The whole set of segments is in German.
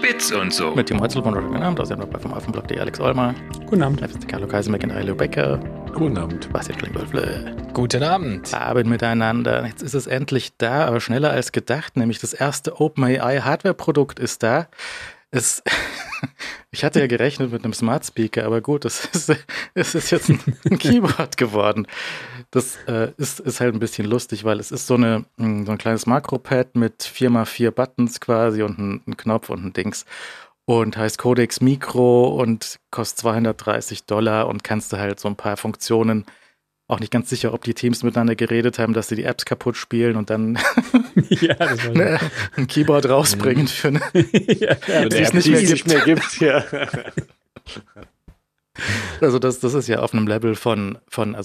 Bits und so. Mit dem Heutzel von Rocket Abend, aus dem Blog vom Affenblog, Alex Ollmer. Guten Abend. Live ist Carlo Kaiser, McIntyre, Becker. Guten Abend. Bastian Klingwölfle. Guten Abend. Abend miteinander. Jetzt ist es endlich da, aber schneller als gedacht. Nämlich das erste OpenAI Hardware-Produkt ist da. Ich hatte ja gerechnet mit einem Smart Speaker, aber gut, es ist jetzt ein Keyboard geworden. Das ist halt ein bisschen lustig, weil es ist so ein kleines Makropad mit 4x4 Buttons quasi und ein Knopf und ein Dings. Und heißt Codex Micro und kostet $230 und kannst du halt so ein paar Funktionen, auch nicht ganz sicher, ob die Teams miteinander geredet haben, dass sie die Apps kaputt spielen und dann ja, das war ein Keyboard rausbringen für eine die es nicht mehr gibt. Ja. Also das ist ja auf einem Level von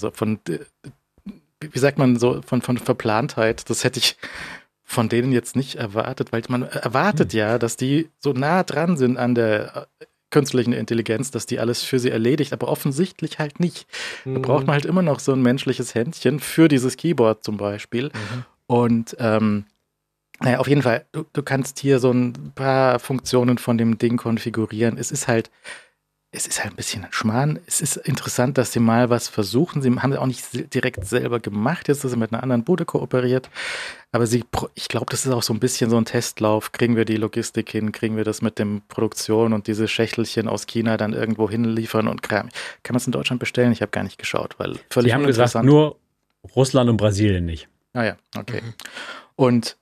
wie sagt man so, von Verplantheit. Das hätte ich von denen jetzt nicht erwartet, weil man erwartet ja, dass die so nah dran sind an der künstlichen Intelligenz, dass die alles für sie erledigt, aber offensichtlich halt nicht. Da braucht man halt immer noch so ein menschliches Händchen für dieses Keyboard zum Beispiel. Und naja, auf jeden Fall, du kannst hier so ein paar Funktionen von dem Ding konfigurieren. Es ist halt ein bisschen ein Schmarrn. Es ist interessant, dass sie mal was versuchen. Sie haben es auch nicht direkt selber gemacht. Jetzt ist sie mit einer anderen Bude kooperiert. Aber ich glaube, das ist auch so ein bisschen so ein Testlauf. Kriegen wir die Logistik hin? Kriegen wir das mit dem Produktion und diese Schächtelchen aus China dann irgendwo hinliefern und Kram? Kann man es in Deutschland bestellen? Ich habe gar nicht geschaut, weil völlig Die haben gesagt, nur Russland und Brasilien nicht. Ah ja, okay. Und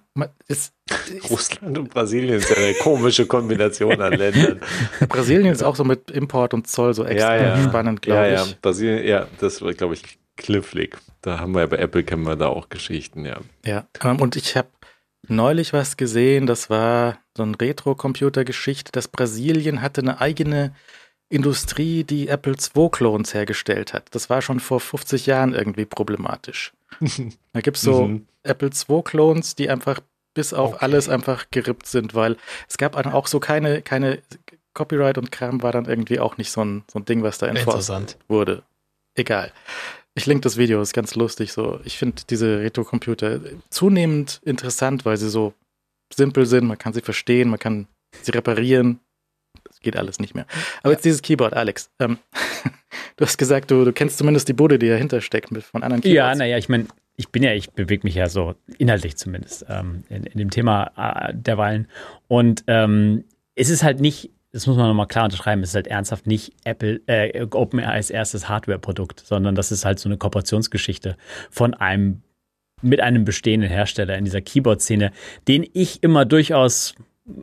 Russland und Brasilien ist ja eine komische Kombination an Ländern. Brasilien ist auch so mit Import und Zoll so extra spannend, glaube ich. Ja, Brasilien, das war, glaube ich, knifflig. Da haben wir ja bei Apple, kennen wir da auch Geschichten, ja. Ja, und ich habe neulich was gesehen, das war so eine Retro-Computer-Geschichte, dass Brasilien hatte eine eigene Industrie, die Apple II-Clones hergestellt hat. Das war schon vor 50 Jahren irgendwie problematisch. Da gibt es so Apple II-Clones, die einfach bis auf alles einfach gerippt sind, weil es gab auch so keine Copyright und Kram war dann irgendwie auch nicht so ein Ding, was da enforced wurde. Egal. Ich link das Video, ist ganz lustig. So. Ich finde diese Retro-Computer zunehmend interessant, weil sie so simpel sind, man kann sie verstehen, man kann sie reparieren. Das geht alles nicht mehr. Aber jetzt dieses Keyboard, Alex. Du hast gesagt, du kennst zumindest die Bude, die dahinter steckt von anderen Keyboards. Ja, naja, ich meine, ich bewege mich ja so inhaltlich zumindest in dem Thema derweilen. Und es ist halt nicht, das muss man nochmal klar unterschreiben, es ist halt ernsthaft nicht OpenAIs erstes Hardware-Produkt, sondern das ist halt so eine Kooperationsgeschichte mit einem bestehenden Hersteller in dieser Keyboard-Szene, den ich immer durchaus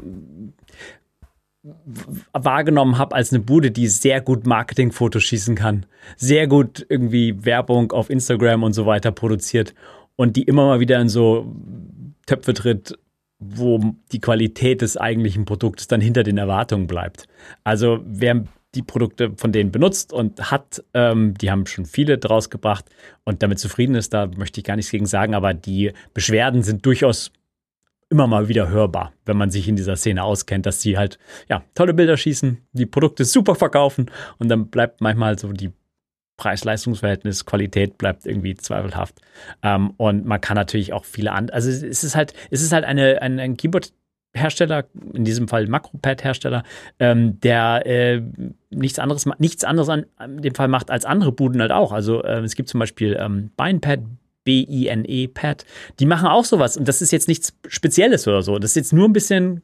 wahrgenommen habe als eine Bude, die sehr gut Marketingfotos schießen kann, sehr gut irgendwie Werbung auf Instagram und so weiter produziert und die immer mal wieder in so Töpfe tritt, wo die Qualität des eigentlichen Produktes dann hinter den Erwartungen bleibt. Also wer die Produkte von denen benutzt und hat, die haben schon viele draus gebracht und damit zufrieden ist, da möchte ich gar nichts gegen sagen, aber die Beschwerden sind durchaus immer mal wieder hörbar, wenn man sich in dieser Szene auskennt, dass sie halt, ja, tolle Bilder schießen, die Produkte super verkaufen und dann bleibt manchmal so die Preis-Leistungs-Verhältnis, Qualität bleibt irgendwie zweifelhaft. Und man kann natürlich auch viele andere, also es ist halt ein Keyboard-Hersteller, in diesem Fall Makropad-Hersteller, der nichts anderes in dem Fall macht als andere Buden halt auch. Also es gibt zum Beispiel BinePad, BINE-Pad, die machen auch sowas und das ist jetzt nichts Spezielles oder so. Das ist jetzt nur ein bisschen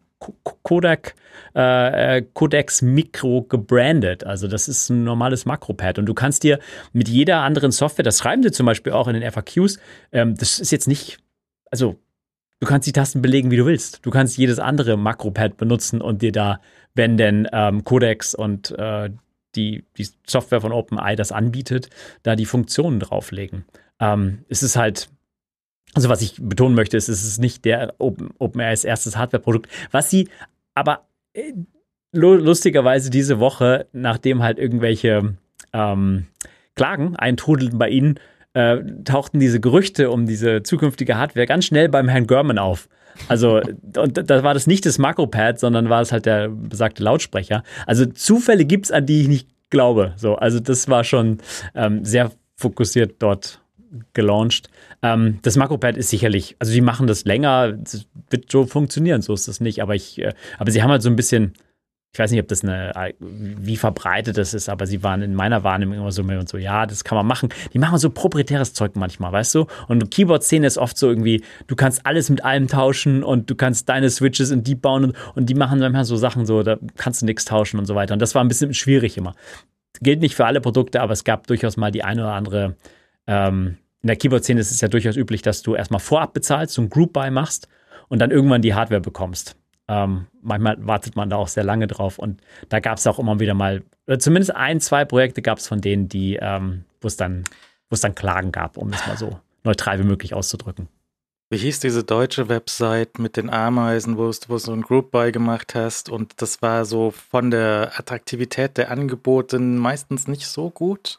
Codex Micro gebrandet. Also das ist ein normales Makropad und du kannst dir mit jeder anderen Software, das schreiben sie zum Beispiel auch in den FAQs, das ist jetzt nicht, also du kannst die Tasten belegen, wie du willst. Du kannst jedes andere Makropad benutzen und dir da, wenn denn Codex und die Software von OpenAI das anbietet, da die Funktionen drauflegen. Es ist halt, also was ich betonen möchte, ist, es ist nicht der OpenAIs erstes Hardware-Produkt, was sie aber lustigerweise diese Woche, nachdem halt irgendwelche Klagen eintrudelten bei ihnen, tauchten diese Gerüchte um diese zukünftige Hardware ganz schnell beim Herrn Gurman auf. Also, und da war das nicht das Makropad, sondern war es halt der besagte Lautsprecher. Also Zufälle gibt's, an die ich nicht glaube. So, also das war schon sehr fokussiert dort gelauncht. Das Makropad ist sicherlich, also die machen das länger, das wird so funktionieren, so ist das nicht. Aber sie haben halt so ein bisschen, ich weiß nicht, ob das wie verbreitet das ist, aber sie waren in meiner Wahrnehmung immer so, ja, das kann man machen. Die machen so proprietäres Zeug manchmal, weißt du? Und Keyboard-Szene ist oft so irgendwie, du kannst alles mit allem tauschen und du kannst deine Switches in die bauen und die machen manchmal so Sachen so, da kannst du nichts tauschen und so weiter. Und das war ein bisschen schwierig immer. Gilt nicht für alle Produkte, aber es gab durchaus mal die eine oder andere, in der Keyboard-Szene ist es ja durchaus üblich, dass du erstmal vorab bezahlst, so ein Group-Buy machst und dann irgendwann die Hardware bekommst. Manchmal wartet man da auch sehr lange drauf und da gab es auch immer wieder mal, oder zumindest 1-2 Projekte gab es von denen, die, wo es dann Klagen gab, um es mal so neutral wie möglich auszudrücken. Wie hieß diese deutsche Website mit den Ameisen, wo du so ein Group-Buy gemacht hast und das war so von der Attraktivität der Angebote meistens nicht so gut?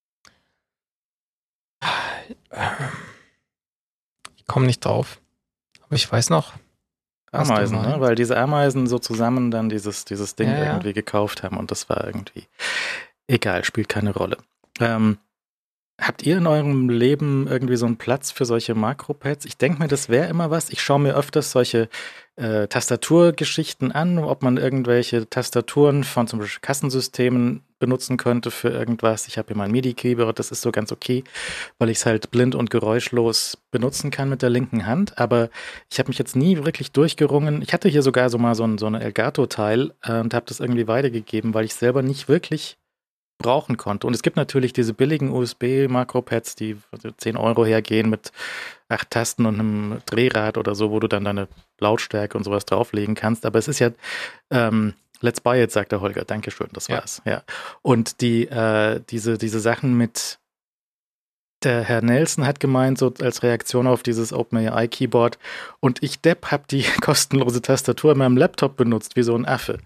Ich komme nicht drauf, aber ich weiß noch. Ameisen, ne? Weil diese Ameisen so zusammen dann dieses Ding irgendwie gekauft haben und das war irgendwie egal, spielt keine Rolle. Habt ihr in eurem Leben irgendwie so einen Platz für solche Makropads? Ich denke mir, das wäre immer was. Ich schaue mir öfters solche Tastaturgeschichten an, ob man irgendwelche Tastaturen von zum Beispiel Kassensystemen benutzen könnte für irgendwas. Ich habe hier mein MIDI-Keyboard, das ist so ganz okay, weil ich es halt blind und geräuschlos benutzen kann mit der linken Hand. Aber ich habe mich jetzt nie wirklich durchgerungen. Ich hatte hier sogar so mal so ein Elgato-Teil und habe das irgendwie weitergegeben, weil ich selber nicht wirklich brauchen konnte. Und es gibt natürlich diese billigen USB-Makropads, die 10 € hergehen mit 8 Tasten und einem Drehrad oder so, wo du dann deine Lautstärke und sowas drauflegen kannst. Aber es ist ja let's buy it, sagt der Holger. Dankeschön, das war's. Ja. Und diese Sachen mit der Herr Nelson hat gemeint, so als Reaktion auf dieses OpenAI-Keyboard und ich Depp habe die kostenlose Tastatur in meinem Laptop benutzt, wie so ein Affe.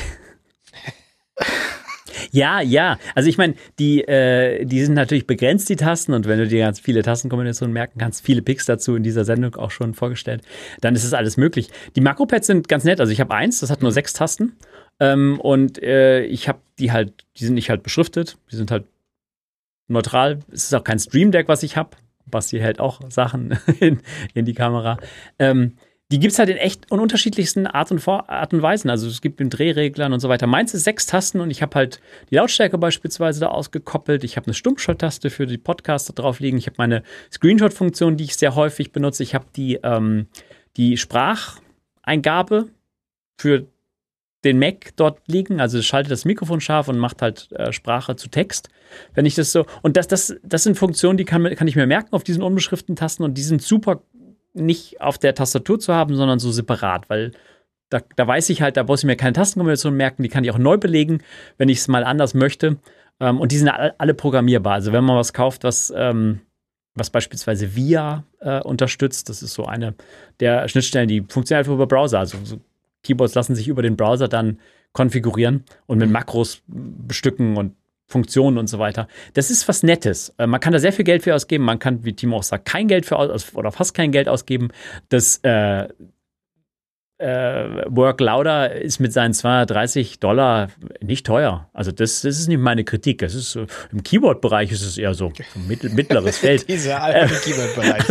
Ja. Also ich meine, die sind natürlich begrenzt, die Tasten. Und wenn du dir ganz viele Tastenkombinationen merken kannst, viele Picks dazu in dieser Sendung auch schon vorgestellt, dann ist es alles möglich. Die Makropads sind ganz nett. Also ich habe eins, das hat nur 6 Tasten. Ich habe die sind nicht halt beschriftet. Die sind halt neutral. Es ist auch kein Stream Deck, was ich habe. Basti hält auch Sachen in die Kamera. Die gibt es halt in echt unterschiedlichsten Art und Weisen. Also es gibt den Drehreglern und so weiter. Meins ist 6 Tasten und ich habe halt die Lautstärke beispielsweise da ausgekoppelt. Ich habe eine Stummschalttaste für die Podcaster drauf liegen. Ich habe meine Screenshot-Funktion, die ich sehr häufig benutze. Ich habe die Spracheingabe für den Mac dort liegen. Also es schaltet das Mikrofon scharf und macht halt Sprache zu Text. Wenn ich das so. Und das sind Funktionen, die kann ich mir merken auf diesen unbeschrifteten Tasten und die sind super nicht auf der Tastatur zu haben, sondern so separat, weil da weiß ich halt, da muss ich mir keine Tastenkombination merken, die kann ich auch neu belegen, wenn ich es mal anders möchte. Und die sind alle programmierbar. Also wenn man was kauft, was beispielsweise VIA unterstützt, das ist so eine der Schnittstellen, die funktioniert einfach über Browser. Also so Keyboards lassen sich über den Browser dann konfigurieren und mit Makros bestücken und Funktionen und so weiter. Das ist was Nettes. Man kann da sehr viel Geld für ausgeben. Man kann, wie Timo auch sagt, kein Geld für oder fast kein Geld ausgeben. Das Work Louder ist mit seinen $230 nicht teuer. Also das ist nicht meine Kritik. Das ist im Keyboard-Bereich ist es eher so mittleres Feld. Dieser alberne Keyboard-Bereich.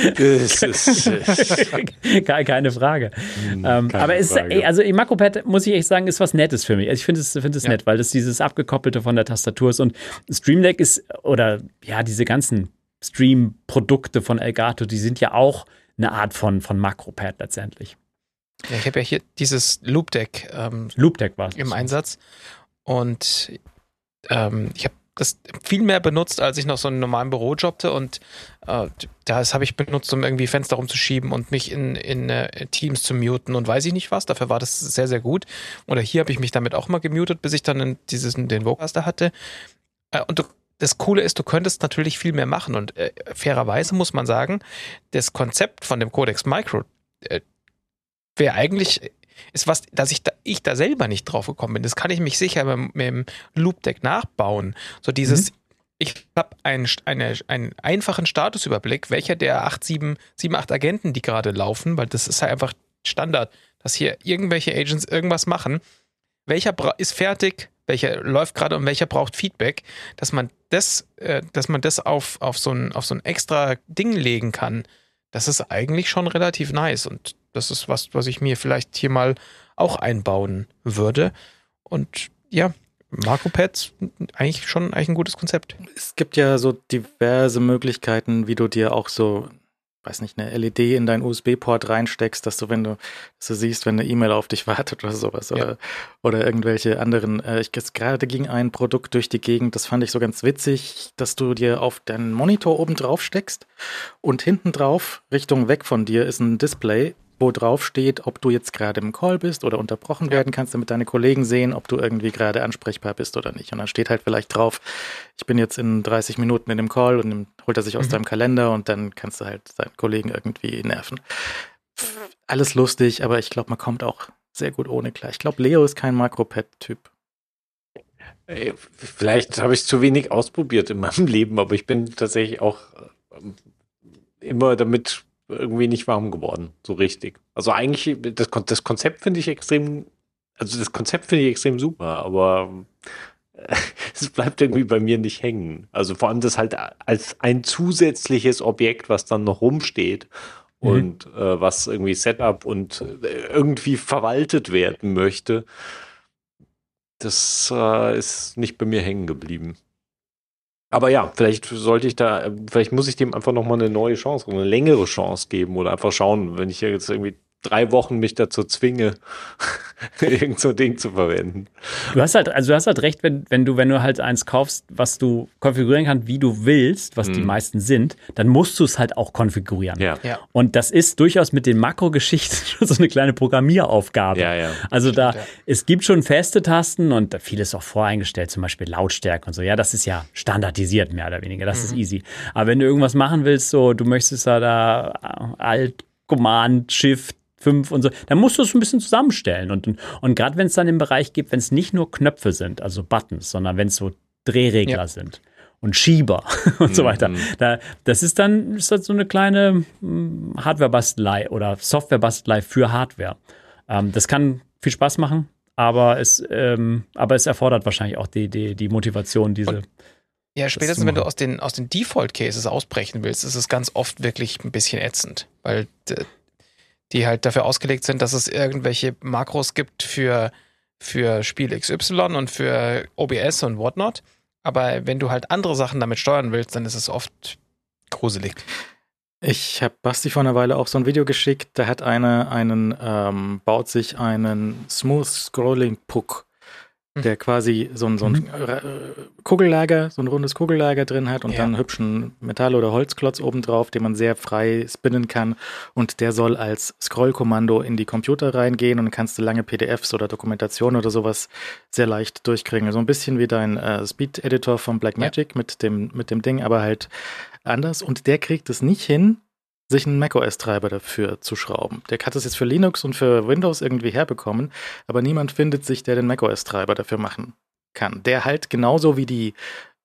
Also, keine Frage. Aber es ist, also im Makropad muss ich echt sagen, ist was Nettes für mich. Also ich finde es nett, weil das dieses Abgekoppelte von der Tastatur ist und Stream Deck ist, oder ja, diese ganzen Stream-Produkte von Elgato, die sind ja auch eine Art von Makropad letztendlich. Ja, ich habe ja hier dieses Loop Deck im Einsatz und ich habe das viel mehr benutzt, als ich noch so einen normalen Büro jobbte und das habe ich benutzt, um irgendwie Fenster rumzuschieben und mich in Teams zu muten und weiß ich nicht was. Dafür war das sehr, sehr gut. Oder hier habe ich mich damit auch mal gemutet, bis ich dann den Vocaster hatte. Das Coole ist, du könntest natürlich viel mehr machen und fairerweise muss man sagen, das Konzept von dem Codex Micro wäre eigentlich, ist was, dass ich da selber nicht drauf gekommen bin. Das kann ich mich sicher mit dem Loop Deck nachbauen. So dieses, ich habe einen einfachen Statusüberblick, welcher der 7, 8 Agenten, die gerade laufen, weil das ist halt einfach Standard, dass hier irgendwelche Agents irgendwas machen. Welcher ist fertig, welcher läuft gerade und welcher braucht Feedback, dass man das auf so ein extra Ding legen kann, das ist eigentlich schon relativ nice. Und das ist was ich mir vielleicht hier mal auch einbauen würde. Und ja, Makropads, eigentlich ein gutes Konzept. Es gibt ja so diverse Möglichkeiten, wie du dir auch so, weiß nicht, eine LED in deinen USB-Port reinsteckst, dass du siehst, wenn eine E-Mail auf dich wartet oder sowas. Oder irgendwelche anderen. Gerade ging ein Produkt durch die Gegend, das fand ich so ganz witzig, dass du dir auf deinen Monitor oben drauf steckst und hinten drauf, Richtung weg von dir, ist ein Display, wo drauf steht, ob du jetzt gerade im Call bist oder unterbrochen werden kannst, damit deine Kollegen sehen, ob du irgendwie gerade ansprechbar bist oder nicht. Und dann steht halt vielleicht drauf, ich bin jetzt in 30 Minuten in dem Call, und dann holt er sich aus deinem Kalender und dann kannst du halt deinen Kollegen irgendwie nerven. Alles lustig, aber ich glaube, man kommt auch sehr gut ohne klar. Ich glaube, Leo ist kein Makropad-Typ. Vielleicht habe ich zu wenig ausprobiert in meinem Leben, aber ich bin tatsächlich auch immer damit irgendwie nicht warm geworden, so richtig. Also eigentlich, das Konzept finde ich extrem super, aber es bleibt irgendwie bei mir nicht hängen. Also vor allem das halt als ein zusätzliches Objekt, was dann noch rumsteht und was irgendwie Setup und irgendwie verwaltet werden möchte, das ist nicht bei mir hängen geblieben. Aber ja, vielleicht muss ich dem einfach nochmal eine neue Chance, eine längere Chance geben oder einfach schauen, wenn ich jetzt irgendwie 3 Wochen mich dazu zwinge, irgend so ein Ding zu verwenden. Du hast halt recht, wenn du halt eins kaufst, was du konfigurieren kannst, wie du willst, was die meisten sind, dann musst du es halt auch konfigurieren. Ja. Und das ist durchaus mit den Makrogeschichten schon so eine kleine Programmieraufgabe. Ja. Also es gibt schon feste Tasten und vieles auch voreingestellt, zum Beispiel Lautstärke und so. Ja, das ist ja standardisiert, mehr oder weniger. Das ist easy. Aber wenn du irgendwas machen willst, so, du möchtest da Alt, Command, Shift, 5 und so, dann musst du es ein bisschen zusammenstellen. Und gerade wenn es dann im Bereich gibt, wenn es nicht nur Knöpfe sind, also Buttons, sondern wenn es so Drehregler sind und Schieber und so weiter, das ist so eine kleine Hardware-Bastelei oder Software-Bastelei für Hardware. Das kann viel Spaß machen, aber es erfordert wahrscheinlich auch die Motivation, diese. Ja, spätestens wenn du aus den Default-Cases ausbrechen willst, ist es ganz oft wirklich ein bisschen ätzend, weil die halt dafür ausgelegt sind, dass es irgendwelche Makros gibt für Spiel XY und für OBS und whatnot. Aber wenn du halt andere Sachen damit steuern willst, dann ist es oft gruselig. Ich habe Basti vor einer Weile auch so ein Video geschickt, da hat baut sich einen Smooth Scrolling Puck, der quasi so ein Kugellager, so ein rundes Kugellager drin hat und dann einen hübschen Metall- oder Holzklotz obendrauf, den man sehr frei spinnen kann, und der soll als Scrollkommando in die Computer reingehen und dann kannst du lange PDFs oder Dokumentation oder sowas sehr leicht durchkriegen. So ein bisschen wie dein Speed-Editor von Blackmagic mit dem Ding, aber halt anders, und der kriegt es nicht hin, sich einen macOS-Treiber dafür zu schrauben. Der hat das jetzt für Linux und für Windows irgendwie herbekommen, aber niemand findet sich, der den macOS-Treiber dafür machen kann. Der halt genauso wie die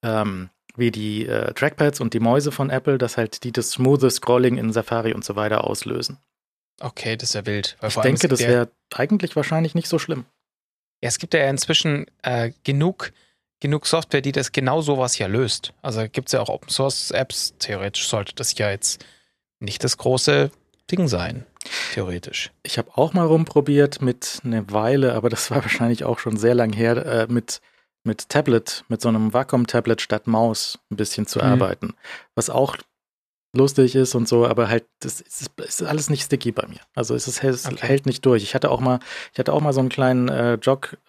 Trackpads und die Mäuse von Apple, dass halt die das smoothe Scrolling in Safari und so weiter auslösen. Okay, das ist ja wild. Ich denke, das wäre eigentlich wahrscheinlich nicht so schlimm. Ja, es gibt ja inzwischen genug Software, die das genau sowas ja löst. Also gibt es ja auch Open-Source-Apps. Theoretisch sollte das ja jetzt nicht das große Ding sein, theoretisch. Ich habe auch mal rumprobiert mit einer Weile, aber das war wahrscheinlich auch schon sehr lang her, mit Tablet, mit so einem Wacom-Tablet statt Maus ein bisschen zu arbeiten. Was auch lustig ist und so, aber halt, das ist alles nicht sticky bei mir. Also es hält nicht durch. Ich hatte auch mal so einen kleinen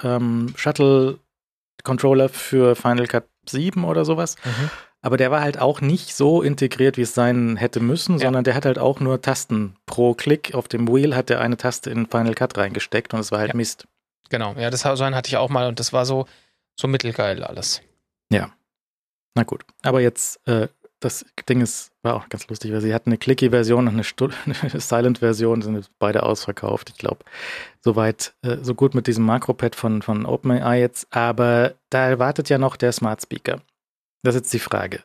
Shuttle-Controller für Final Cut 7 oder sowas. Aber der war halt auch nicht so integriert, wie es sein hätte müssen, sondern der hat halt auch nur Tasten pro Klick. Auf dem Wheel hat der eine Taste in Final Cut reingesteckt und es war halt Mist. Genau, ja, so einen hatte ich auch mal und das war so mittelgeil alles. Ja, na gut. Aber jetzt, das Ding war auch ganz lustig, weil sie hatten eine Clicky-Version und eine Silent-Version, sind beide ausverkauft. Ich glaube, soweit, so gut mit diesem Makropad von OpenAI jetzt. Aber da wartet ja noch der Smart Speaker. Das ist jetzt die Frage.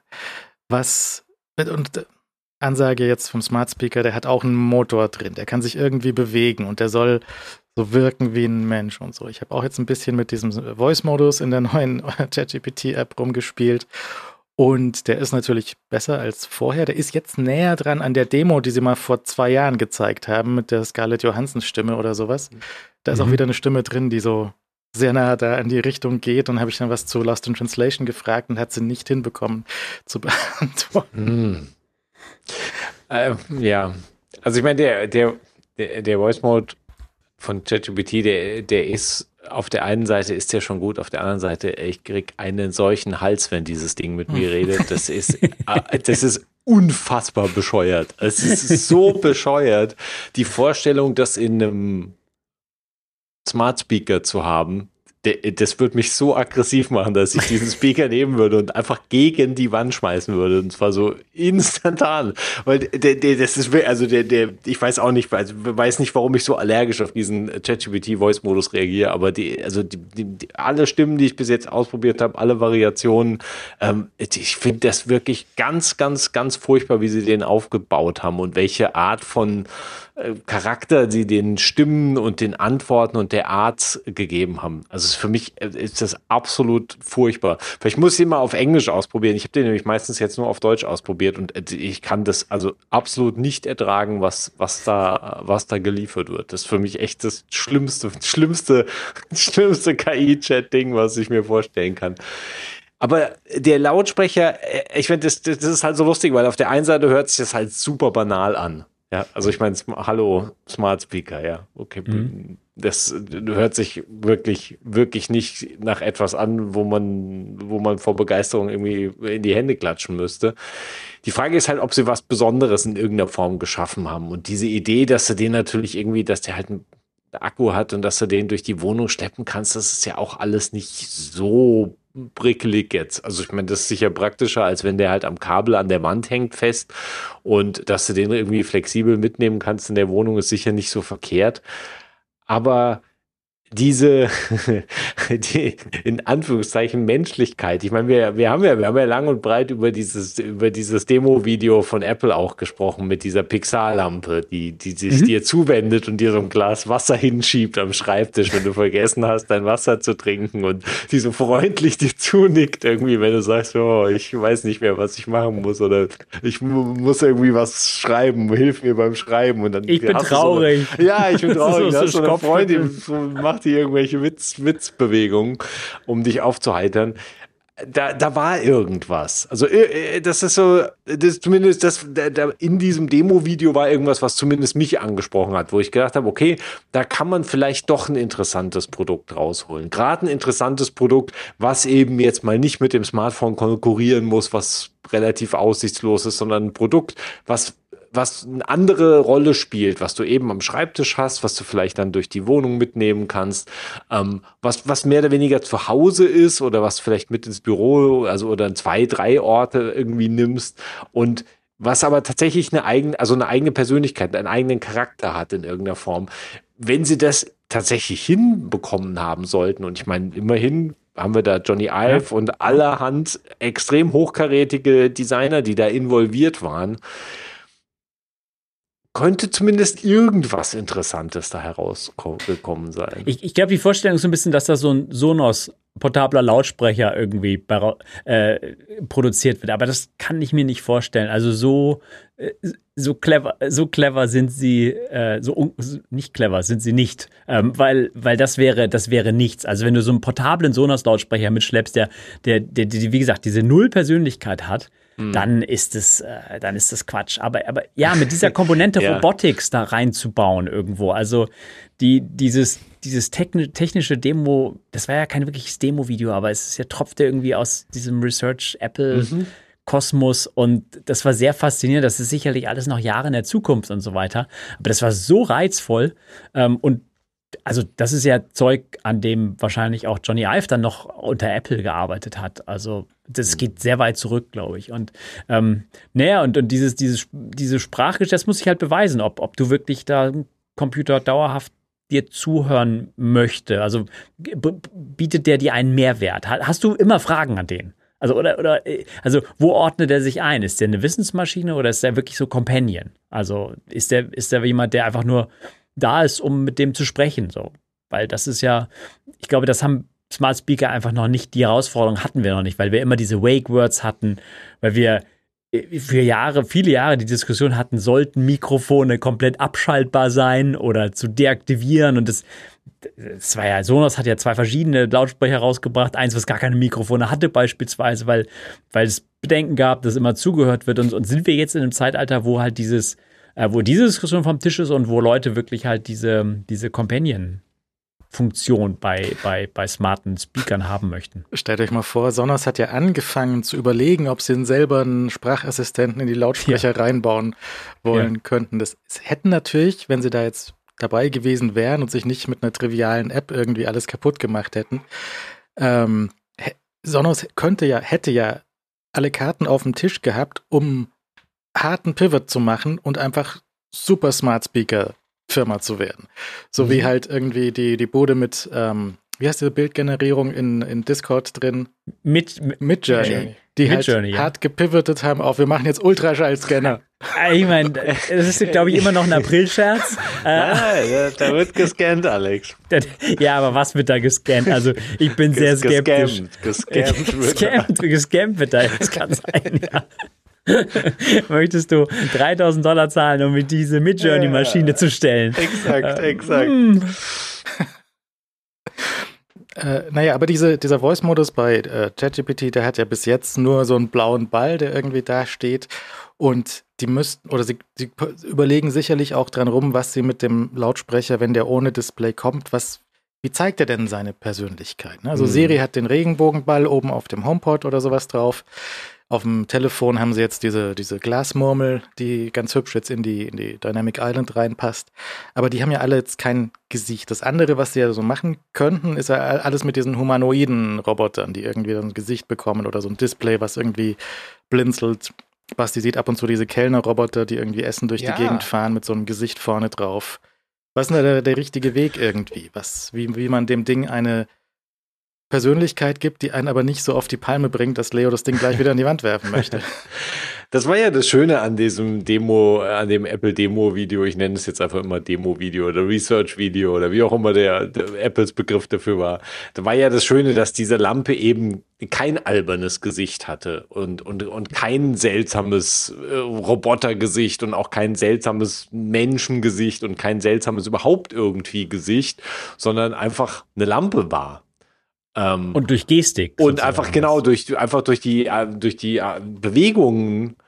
Ansage jetzt vom Smart Speaker, der hat auch einen Motor drin, der kann sich irgendwie bewegen und der soll so wirken wie ein Mensch und so. Ich habe auch jetzt ein bisschen mit diesem Voice-Modus in der neuen ChatGPT-App rumgespielt. Und der ist natürlich besser als vorher. Der ist jetzt näher dran an der Demo, die sie mal vor 2 Jahren gezeigt haben, mit der Scarlett Johansson-Stimme oder sowas. Da ist auch wieder eine Stimme drin, die so sehr nah da in die Richtung geht. Und habe ich dann was zu Lost in Translation gefragt und hat sie nicht hinbekommen zu beantworten. Ja, also ich meine, der Voice Mode von ChatGPT, der ist auf der einen Seite ist der schon gut, auf der anderen Seite, ich krieg einen solchen Hals, wenn dieses Ding mit mir redet. Das ist unfassbar bescheuert. Es ist so bescheuert. Die Vorstellung, das in einem Smart Speaker zu haben, das würde mich so aggressiv machen, dass ich diesen Speaker nehmen würde und einfach gegen die Wand schmeißen würde. Und zwar so instantan. Weil das ist, also ich weiß auch nicht, also weiß nicht, warum ich so allergisch auf diesen ChatGPT-Voice-Modus reagiere, aber alle Stimmen, die ich bis jetzt ausprobiert habe, alle Variationen, ich finde das wirklich ganz, ganz, ganz furchtbar, wie sie den aufgebaut haben und welche Art von Charakter sie den Stimmen und den Antworten und der Art gegeben haben. Also für mich ist das absolut furchtbar. Vielleicht muss ich ihn mal auf Englisch ausprobieren. Ich habe den nämlich meistens jetzt nur auf Deutsch ausprobiert und ich kann das also absolut nicht ertragen, was da geliefert wird. Das ist für mich echt das schlimmste KI-Chat-Ding, was ich mir vorstellen kann. Aber der Lautsprecher, ich finde, das ist halt so lustig, weil auf der einen Seite hört sich das halt super banal an. Ja, also ich meine, hallo, Smart Speaker, ja, okay. Das hört sich wirklich, wirklich nicht nach etwas an, wo man vor Begeisterung irgendwie in die Hände klatschen müsste. Die Frage ist halt, ob sie was Besonderes in irgendeiner Form geschaffen haben. Und diese Idee, dass du den natürlich irgendwie, dass der halt einen Akku hat und dass du den durch die Wohnung schleppen kannst, das ist ja auch alles nicht so prickelig jetzt. Also ich meine, das ist sicher praktischer, als wenn der halt am Kabel an der Wand hängt fest und dass du den irgendwie flexibel mitnehmen kannst in der Wohnung, ist sicher nicht so verkehrt. Aber diese in Anführungszeichen Menschlichkeit. Ich meine, wir haben ja lang und breit über dieses Demo-Video von Apple auch gesprochen mit dieser Pixar-Lampe, die sich dir zuwendet und dir so ein Glas Wasser hinschiebt am Schreibtisch, wenn du vergessen hast, dein Wasser zu trinken und die so freundlich dir zunickt irgendwie, wenn du sagst, oh, ich weiß nicht mehr, was ich machen muss oder ich muss irgendwie was schreiben, hilf mir beim Schreiben. Und dann ich bin traurig. Ich bin traurig. Da hast du eine Freundin, macht die irgendwelche Witzbewegungen, um dich aufzuheitern. Da war irgendwas. Also das ist so, in diesem Demo-Video war irgendwas, was zumindest mich angesprochen hat, wo ich gedacht habe, okay, da kann man vielleicht doch ein interessantes Produkt rausholen. Gerade ein interessantes Produkt, was eben jetzt mal nicht mit dem Smartphone konkurrieren muss, was relativ aussichtslos ist, sondern ein Produkt, was eine andere Rolle spielt, was du eben am Schreibtisch hast, was du vielleicht dann durch die Wohnung mitnehmen kannst, was mehr oder weniger zu Hause ist oder was vielleicht mit ins Büro, also oder in 2, 3 Orte irgendwie nimmst und was aber tatsächlich eine eigene Persönlichkeit, einen eigenen Charakter hat in irgendeiner Form. Wenn sie das tatsächlich hinbekommen haben sollten, und ich meine, immerhin haben wir da Johnny Ive und allerhand extrem hochkarätige Designer, die da involviert waren, könnte zumindest irgendwas Interessantes da herausgekommen sein. Ich glaube, die Vorstellung ist so ein bisschen, dass da so ein Sonos portabler Lautsprecher irgendwie produziert wird. Aber das kann ich mir nicht vorstellen. Also so clever sind sie, nicht clever sind sie nicht, weil das wäre nichts. Also wenn du so einen portablen Sonos-Lautsprecher mitschleppst, der, wie gesagt, diese Null-Persönlichkeit hat, dann ist es Quatsch. Aber ja, mit dieser Komponente Robotics da reinzubauen irgendwo, also dieses technische Demo, das war ja kein wirkliches Demo-Video, aber es tropfte irgendwie aus diesem Research Apple Kosmos und das war sehr faszinierend. Das ist sicherlich alles noch Jahre in der Zukunft und so weiter. Aber das war so reizvoll und also das ist ja Zeug, an dem wahrscheinlich auch Johnny Ive dann noch unter Apple gearbeitet hat. Also das geht sehr weit zurück, glaube ich. Und und diese Sprache, das muss ich halt beweisen, ob du wirklich da ein Computer dauerhaft dir zuhören möchte. Also bietet der dir einen Mehrwert? Hast du immer Fragen an den? Also also wo ordnet er sich ein? Ist der eine Wissensmaschine oder ist der wirklich so Companion? Also ist der jemand, der einfach nur da ist, um mit dem zu sprechen. So. Weil das ist ja, ich glaube, das haben Smart Speaker einfach noch nicht, die Herausforderung hatten wir noch nicht, weil wir immer diese Wake Words hatten, weil wir viele Jahre die Diskussion hatten, sollten Mikrofone komplett abschaltbar sein oder zu deaktivieren, und das war ja, Sonos hat ja 2 verschiedene Lautsprecher rausgebracht, eins, was gar keine Mikrofone hatte beispielsweise, weil es Bedenken gab, dass immer zugehört wird, und sind wir jetzt in einem Zeitalter, wo halt diese Diskussion vom Tisch ist und wo Leute wirklich halt diese Companion-Funktion bei smarten Speakern haben möchten. Stellt euch mal vor, Sonos hat ja angefangen zu überlegen, ob sie selber einen Sprachassistenten in die Lautsprecher reinbauen wollen könnten. Das hätten natürlich, wenn sie da jetzt dabei gewesen wären und sich nicht mit einer trivialen App irgendwie alles kaputt gemacht hätten, Sonos hätte ja alle Karten auf dem Tisch gehabt, um harten Pivot zu machen und einfach super Smart Speaker Firma zu werden. So wie halt irgendwie die Bude mit, wie heißt diese Bildgenerierung in Discord drin? Mit Journey. Die halt hart gepivotet haben auf, wir machen jetzt Ultraschallscanner. Ich meine, das ist, glaube ich, immer noch ein Aprilscherz. Da wird gescannt, Alex. Ja, aber was wird da gescannt? Also ich bin sehr skeptisch. Gescammt wird da, das kann sein, ja. Möchtest du $3.000 zahlen, um mit diese Midjourney-Maschine zu stellen? Exakt. Naja, aber dieser Voice-Modus bei ChatGPT, der hat ja bis jetzt nur so einen blauen Ball, der irgendwie da steht. Und sie überlegen sicherlich auch dran rum, was sie mit dem Lautsprecher, wenn der ohne Display kommt, wie zeigt er denn seine Persönlichkeit? Ne? Also Siri hat den Regenbogenball oben auf dem HomePod oder sowas drauf. Auf dem Telefon haben sie jetzt diese Glasmurmel, die ganz hübsch jetzt in die Dynamic Island reinpasst. Aber die haben ja alle jetzt kein Gesicht. Das andere, was sie ja so machen könnten, ist ja alles mit diesen humanoiden Robotern, die irgendwie so ein Gesicht bekommen oder so ein Display, was irgendwie blinzelt. Basti sieht ab und zu diese Kellnerroboter, die irgendwie Essen durch die Gegend fahren mit so einem Gesicht vorne drauf. Was ist denn der richtige Weg irgendwie? Wie man dem Ding eine Persönlichkeit gibt, die einen aber nicht so auf die Palme bringt, dass Leo das Ding gleich wieder an die Wand werfen möchte. Das war ja das Schöne an dem Apple-Demo-Video, ich nenne es jetzt einfach immer Demo-Video oder Research-Video oder wie auch immer der Apples Begriff dafür war. Da war ja das Schöne, dass diese Lampe eben kein albernes Gesicht hatte und kein seltsames Robotergesicht und auch kein seltsames Menschengesicht und kein seltsames überhaupt irgendwie Gesicht, sondern einfach eine Lampe war. Und durch Gestik. Und einfach genau, durch die Bewegungen,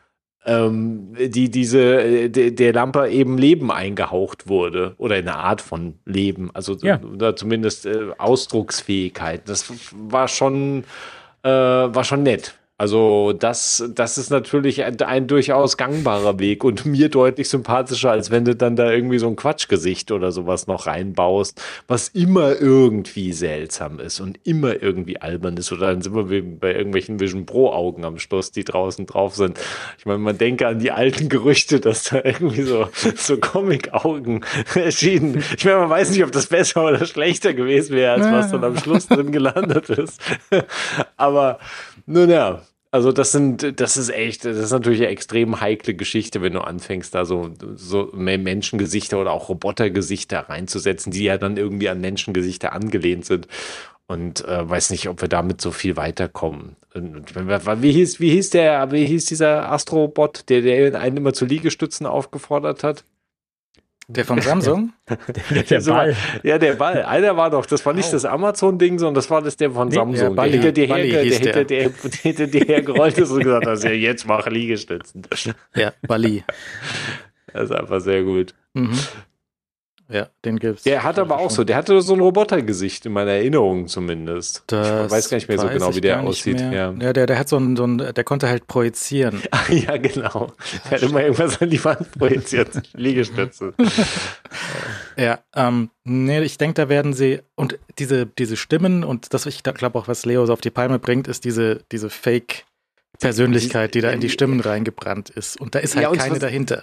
der Lampe eben Leben eingehaucht wurde. Oder in eine Art von Leben. Also oder zumindest Ausdrucksfähigkeit. Das war schon nett. Also das ist natürlich ein durchaus gangbarer Weg und mir deutlich sympathischer, als wenn du dann da irgendwie so ein Quatschgesicht oder sowas noch reinbaust, was immer irgendwie seltsam ist und immer irgendwie albern ist. Oder dann sind wir bei irgendwelchen Vision Pro Augen am Schluss, die draußen drauf sind. Ich meine, man denke an die alten Gerüchte, dass da irgendwie so Comic-Augen erschienen. Ich meine, man weiß nicht, ob das besser oder schlechter gewesen wäre, als was dann am Schluss drin gelandet ist. Aber nun ja, also das ist natürlich eine extrem heikle Geschichte, wenn du anfängst, da so Menschengesichter oder auch Robotergesichter reinzusetzen, die ja dann irgendwie an Menschengesichter angelehnt sind. Und weiß nicht, ob wir damit so viel weiterkommen. Wie hieß dieser Astrobot, der einen immer zu Liegestützen aufgefordert hat? Der von Samsung? Der Ball. Ja, der Ball. Einer war doch, das war nicht das Amazon-Ding, sondern das war der von Samsung. Ja, der hinter dir hergerollt ist und gesagt hat, ja, jetzt mach Liegestützen. Ja, Bali. Das ist einfach sehr gut. Mhm. Ja, den gibt's. Der hatte aber auch der hatte so ein Robotergesicht in meiner Erinnerung zumindest. Ich weiß gar nicht mehr so genau, wie der aussieht. Ja, der hat der konnte halt projizieren. Ja, genau. Der hat immer irgendwas an die Wand projiziert. Liegestütze. Ja, ich denke, da werden sie, und diese Stimmen und das, ich glaube auch, was Leo so auf die Palme bringt, ist diese Fake-Persönlichkeit, die da in die Stimmen reingebrannt ist. Und da ist halt keine dahinter.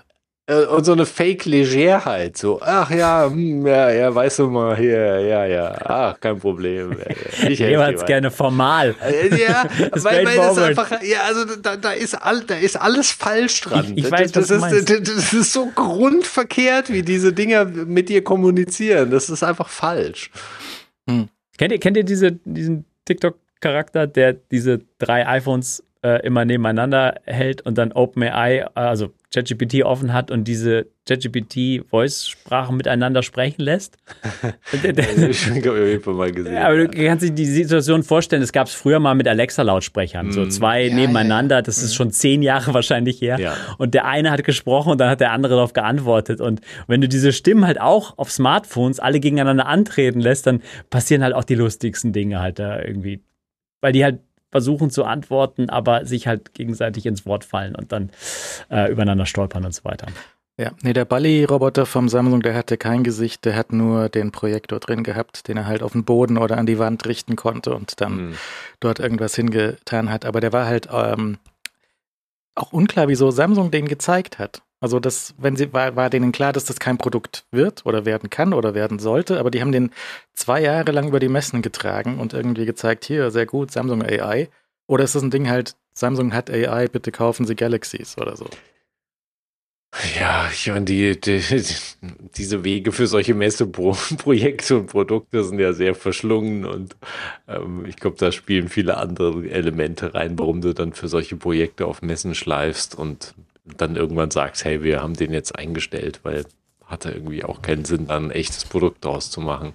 Und so eine Fake-Legerheit, so, ach ja, ja, weißt du mal, hier, ja, ach, kein Problem. Ich jeweils gerne formal. Ja, weil das einfach, ja, also da ist alles falsch dran. Ich weiß, das ist so grundverkehrt, wie diese Dinger mit dir kommunizieren. Das ist einfach falsch. Kennt ihr diesen TikTok-Charakter, der diese 3 iPhones immer nebeneinander hält und dann OpenAI, also ChatGPT offen hat und diese ChatGPT-Voice-Sprachen miteinander sprechen lässt? Ich habe auf jeden Fall mal gesehen. Aber du kannst dir die Situation vorstellen, das gab es früher mal mit Alexa-Lautsprechern, so 2 nebeneinander, das ist schon 10 Jahre wahrscheinlich her. Ja. Und der eine hat gesprochen und dann hat der andere darauf geantwortet. Und wenn du diese Stimmen halt auch auf Smartphones alle gegeneinander antreten lässt, dann passieren halt auch die lustigsten Dinge halt da irgendwie. Weil die halt versuchen zu antworten, aber sich halt gegenseitig ins Wort fallen und dann übereinander stolpern und so weiter. Ja, nee, der Balli-Roboter vom Samsung, der hatte kein Gesicht, der hat nur den Projektor drin gehabt, den er halt auf den Boden oder an die Wand richten konnte und dann dort irgendwas hingetan hat. Aber der war halt auch unklar, wieso Samsung den gezeigt hat. Also das, war denen klar, dass das kein Produkt wird oder werden kann oder werden sollte, aber die haben den 2 Jahre lang über die Messen getragen und irgendwie gezeigt, hier, sehr gut, Samsung AI. Oder ist das ein Ding halt, Samsung hat AI, bitte kaufen Sie Galaxies oder so? Ja, ich meine, diese Wege für solche Messeprojekte und Produkte sind ja sehr verschlungen und ich glaube, da spielen viele andere Elemente rein, warum du dann für solche Projekte auf Messen schleifst und dann irgendwann sagst, hey, wir haben den jetzt eingestellt, weil hatte irgendwie auch keinen Sinn, dann ein echtes Produkt draus zu machen.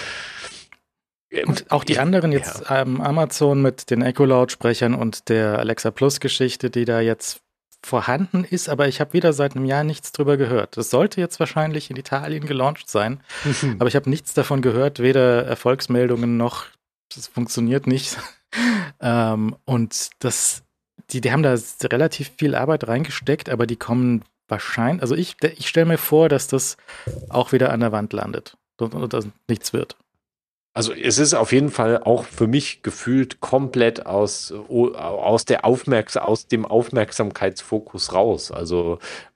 Und auch die anderen jetzt, Amazon mit den Echo-Lautsprechern und der Alexa Plus-Geschichte, die da jetzt vorhanden ist, aber ich habe wieder seit einem Jahr nichts drüber gehört. Das sollte jetzt wahrscheinlich in Italien gelauncht sein, aber ich habe nichts davon gehört, weder Erfolgsmeldungen noch, das funktioniert nicht. Und die haben da relativ viel Arbeit reingesteckt, aber die kommen wahrscheinlich, also ich stelle mir vor, dass das auch wieder an der Wand landet und dass nichts wird. Also es ist auf jeden Fall auch für mich gefühlt komplett aus dem Aufmerksamkeitsfokus raus. Also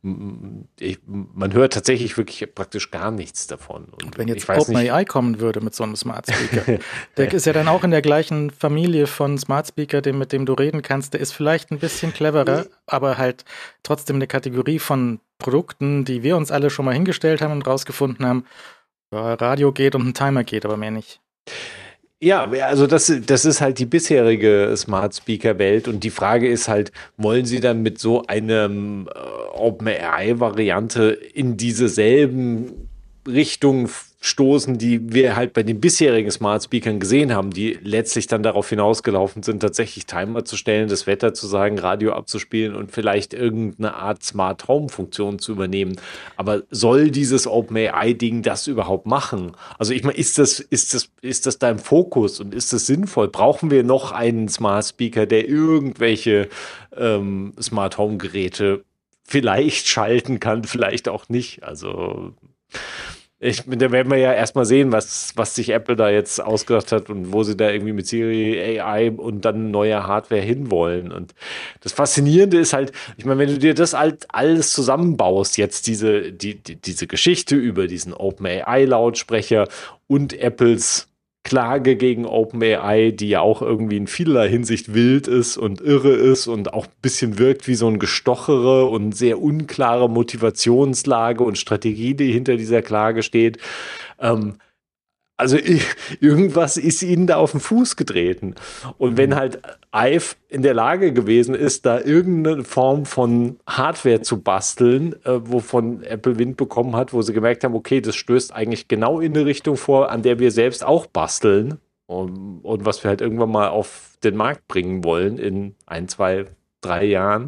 man hört tatsächlich wirklich praktisch gar nichts davon. Und wenn jetzt OpenAI kommen würde mit so einem Smart Speaker, der ist ja dann auch in der gleichen Familie von Smart Speaker, mit dem du reden kannst, der ist vielleicht ein bisschen cleverer, aber halt trotzdem eine Kategorie von Produkten, die wir uns alle schon mal hingestellt haben und rausgefunden haben, Radio geht und ein Timer geht, aber mehr nicht. Ja, also das ist halt die bisherige Smart Speaker Welt und die Frage ist halt, wollen Sie dann mit so einem OpenAI-Variante in diese selben Richtungen stoßen, die wir halt bei den bisherigen Smart Speakern gesehen haben, die letztlich dann darauf hinausgelaufen sind, tatsächlich Timer zu stellen, das Wetter zu sagen, Radio abzuspielen und vielleicht irgendeine Art Smart Home Funktion zu übernehmen. Aber soll dieses OpenAI-Ding das überhaupt machen? Also ich meine, ist das da im Fokus und ist das sinnvoll? Brauchen wir noch einen Smart Speaker, der irgendwelche Smart Home Geräte vielleicht schalten kann, vielleicht auch nicht? Also da werden wir ja erstmal sehen, was sich Apple da jetzt ausgedacht hat und wo sie da irgendwie mit Siri, AI und dann neue Hardware hinwollen. Und das Faszinierende ist halt, ich meine, wenn du dir das halt alles zusammenbaust, jetzt diese Geschichte über diesen OpenAI-Lautsprecher und Apples Klage gegen OpenAI, die ja auch irgendwie in vielerlei Hinsicht wild ist und irre ist und auch ein bisschen wirkt wie so ein gestochere und sehr unklare Motivationslage und Strategie, die hinter dieser Klage steht. Also irgendwas ist ihnen da auf den Fuß getreten. Und wenn halt IVE in der Lage gewesen ist, da irgendeine Form von Hardware zu basteln, wovon Apple Wind bekommen hat, wo sie gemerkt haben, okay, das stößt eigentlich genau in eine Richtung vor, an der wir selbst auch basteln und was wir halt irgendwann mal auf den Markt bringen wollen in 1, 2, 3 Jahren,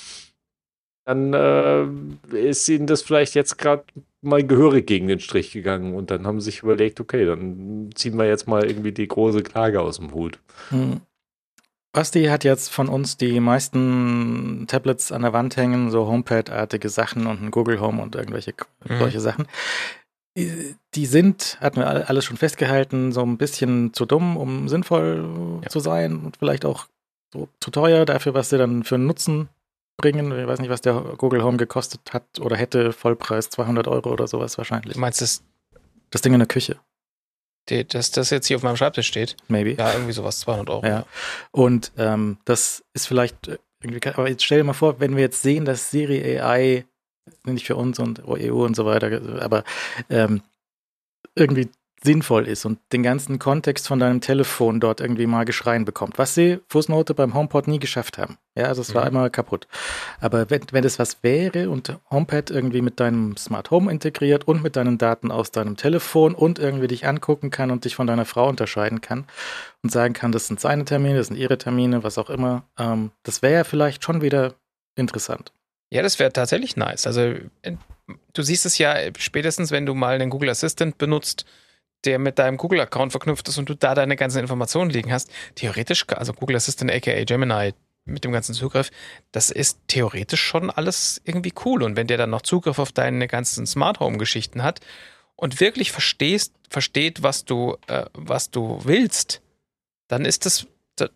dann ist ihnen das vielleicht jetzt gerade mal gehörig gegen den Strich gegangen und dann haben sie sich überlegt, okay, dann ziehen wir jetzt mal irgendwie die große Klage aus dem Hut. Basti hat jetzt von uns die meisten Tablets an der Wand hängen, so HomePad-artige Sachen und ein Google Home und irgendwelche solche Sachen. Die sind, hatten wir alles schon festgehalten, so ein bisschen zu dumm, um sinnvoll zu sein und vielleicht auch so zu teuer dafür, was sie dann für einen Nutzen bringen. Ich weiß nicht, was der Google Home gekostet hat oder hätte. Vollpreis 200 € oder sowas wahrscheinlich. Du meinst das Ding in der Küche? Das jetzt hier auf meinem Schreibtisch steht? Maybe. Ja, irgendwie sowas, 200 €. Ja. Und das ist vielleicht irgendwie, aber jetzt stell dir mal vor, wenn wir jetzt sehen, dass Siri AI, nicht für uns und EU und so weiter, aber irgendwie sinnvoll ist und den ganzen Kontext von deinem Telefon dort irgendwie magisch reinbekommt. Was sie, Fußnote, beim HomePod nie geschafft haben. Ja, also es war immer kaputt. Aber wenn das was wäre und HomePad irgendwie mit deinem Smart Home integriert und mit deinen Daten aus deinem Telefon und irgendwie dich angucken kann und dich von deiner Frau unterscheiden kann und sagen kann, das sind seine Termine, das sind ihre Termine, was auch immer, das wäre ja vielleicht schon wieder interessant. Ja, das wäre tatsächlich nice. Also du siehst es ja spätestens, wenn du mal einen Google Assistant benutzt, der mit deinem Google-Account verknüpft ist und du da deine ganzen Informationen liegen hast. Theoretisch, also Google Assistant aka Gemini mit dem ganzen Zugriff, das ist theoretisch schon alles irgendwie cool. Und wenn der dann noch Zugriff auf deine ganzen Smart Home-Geschichten hat und wirklich versteht, was du willst, dann ist das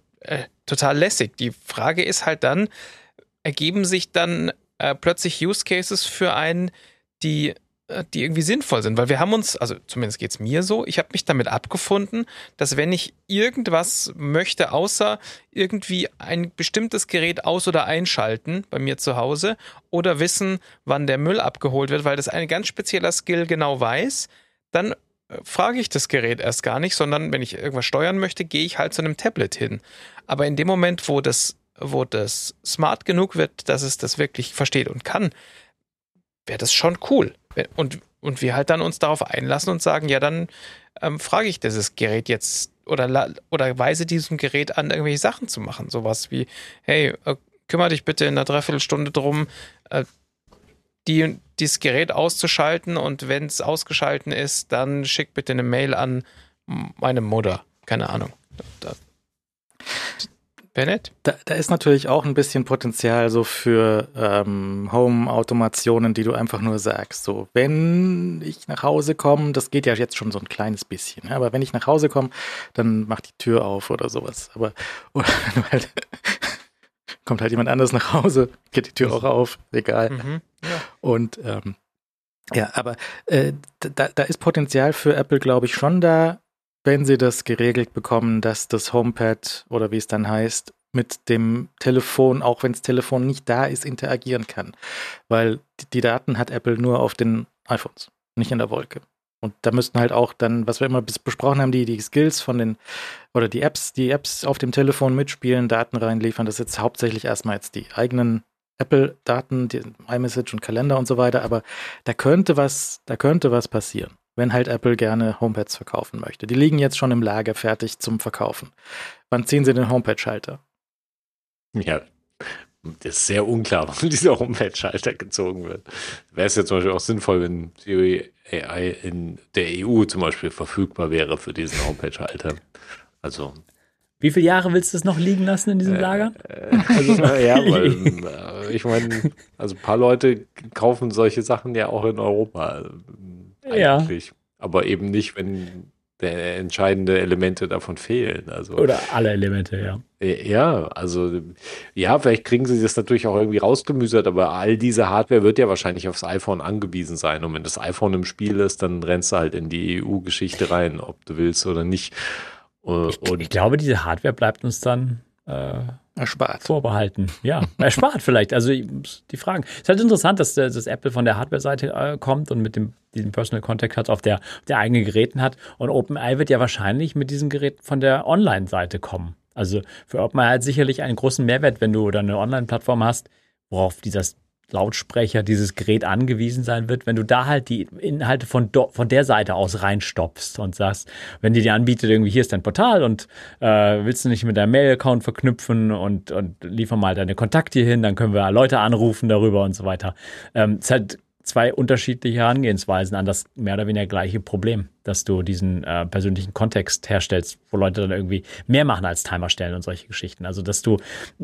total lässig. Die Frage ist halt dann, ergeben sich dann plötzlich Use Cases für einen, die irgendwie sinnvoll sind, weil wir haben uns, also zumindest geht es mir so, ich habe mich damit abgefunden, dass wenn ich irgendwas möchte, außer irgendwie ein bestimmtes Gerät aus- oder einschalten bei mir zu Hause oder wissen, wann der Müll abgeholt wird, weil das ein ganz spezieller Skill genau weiß, dann frage ich das Gerät erst gar nicht, sondern wenn ich irgendwas steuern möchte, gehe ich halt zu einem Tablet hin. Aber in dem Moment, wo das smart genug wird, dass es das wirklich versteht und kann, wäre das schon cool. Und wir halt dann uns darauf einlassen und sagen, ja, dann frage ich dieses Gerät jetzt oder weise diesem Gerät an, irgendwelche Sachen zu machen. Sowas wie, hey, kümmere dich bitte in einer Dreiviertelstunde drum, dieses Gerät auszuschalten und wenn es ausgeschalten ist, dann schick bitte eine Mail an meine Mutter. Keine Ahnung. Wäre nett. Da ist natürlich auch ein bisschen Potenzial so für Home-Automationen, die du einfach nur sagst. So, wenn ich nach Hause komme, das geht ja jetzt schon so ein kleines bisschen, aber wenn ich nach Hause komme, dann mach die Tür auf oder sowas. Oder halt, kommt halt jemand anders nach Hause, geht die Tür auch auf, egal. Mhm, ja. Und aber da ist Potenzial für Apple, glaube ich, schon da, wenn sie das geregelt bekommen, dass das HomePad oder wie es dann heißt, mit dem Telefon, auch wenn das Telefon nicht da ist, interagieren kann. Weil die Daten hat Apple nur auf den iPhones, nicht in der Wolke. Und da müssten halt auch dann, was wir immer besprochen haben, die Skills von den, oder die Apps auf dem Telefon mitspielen, Daten reinliefern. Das ist jetzt hauptsächlich erstmal jetzt die eigenen Apple-Daten, die iMessage und Kalender und so weiter, aber da könnte was passieren, wenn halt Apple gerne HomePads verkaufen möchte. Die liegen jetzt schon im Lager fertig zum Verkaufen. Wann ziehen sie den HomePad-Schalter? Ja, das ist sehr unklar, wann dieser HomePad-Schalter gezogen wird. Wäre es ja zum Beispiel auch sinnvoll, wenn Siri AI in der EU zum Beispiel verfügbar wäre für diesen HomePad-Schalter. Also wie viele Jahre willst du es noch liegen lassen in diesem Lager? Weil ich meine, also ein paar Leute kaufen solche Sachen ja auch in Europa eigentlich. Ja. Aber eben nicht, wenn entscheidende Elemente davon fehlen. Also, oder alle Elemente, ja. Ja, also ja, vielleicht kriegen sie das natürlich auch irgendwie rausgemüsert, aber all diese Hardware wird ja wahrscheinlich aufs iPhone angewiesen sein. Und wenn das iPhone im Spiel ist, dann rennst du halt in die EU-Geschichte rein, ob du willst oder nicht. Ich glaube, diese Hardware bleibt uns dann erspart. Vorbehalten. Ja, erspart vielleicht. Also die Fragen. Es ist halt interessant, dass Apple von der Hardware-Seite kommt und mit diesem Personal Contact hat auf der eigenen Geräten hat. Und OpenAI wird ja wahrscheinlich mit diesem Gerät von der Online-Seite kommen. Also für OpenAI hat sicherlich einen großen Mehrwert, wenn du dann eine Online-Plattform hast, worauf dieser Lautsprecher, dieses Gerät angewiesen sein wird, wenn du da halt die Inhalte von der Seite aus reinstopfst und sagst, wenn die dir anbietet, irgendwie hier ist dein Portal und willst du nicht mit deinem Mail-Account verknüpfen und liefer mal deine Kontakte hier hin, dann können wir Leute anrufen darüber und so weiter. Es ist halt zwei unterschiedliche Herangehensweisen an das mehr oder weniger gleiche Problem, dass du diesen persönlichen Kontext herstellst, wo Leute dann irgendwie mehr machen als Timer stellen und solche Geschichten. Also, dass du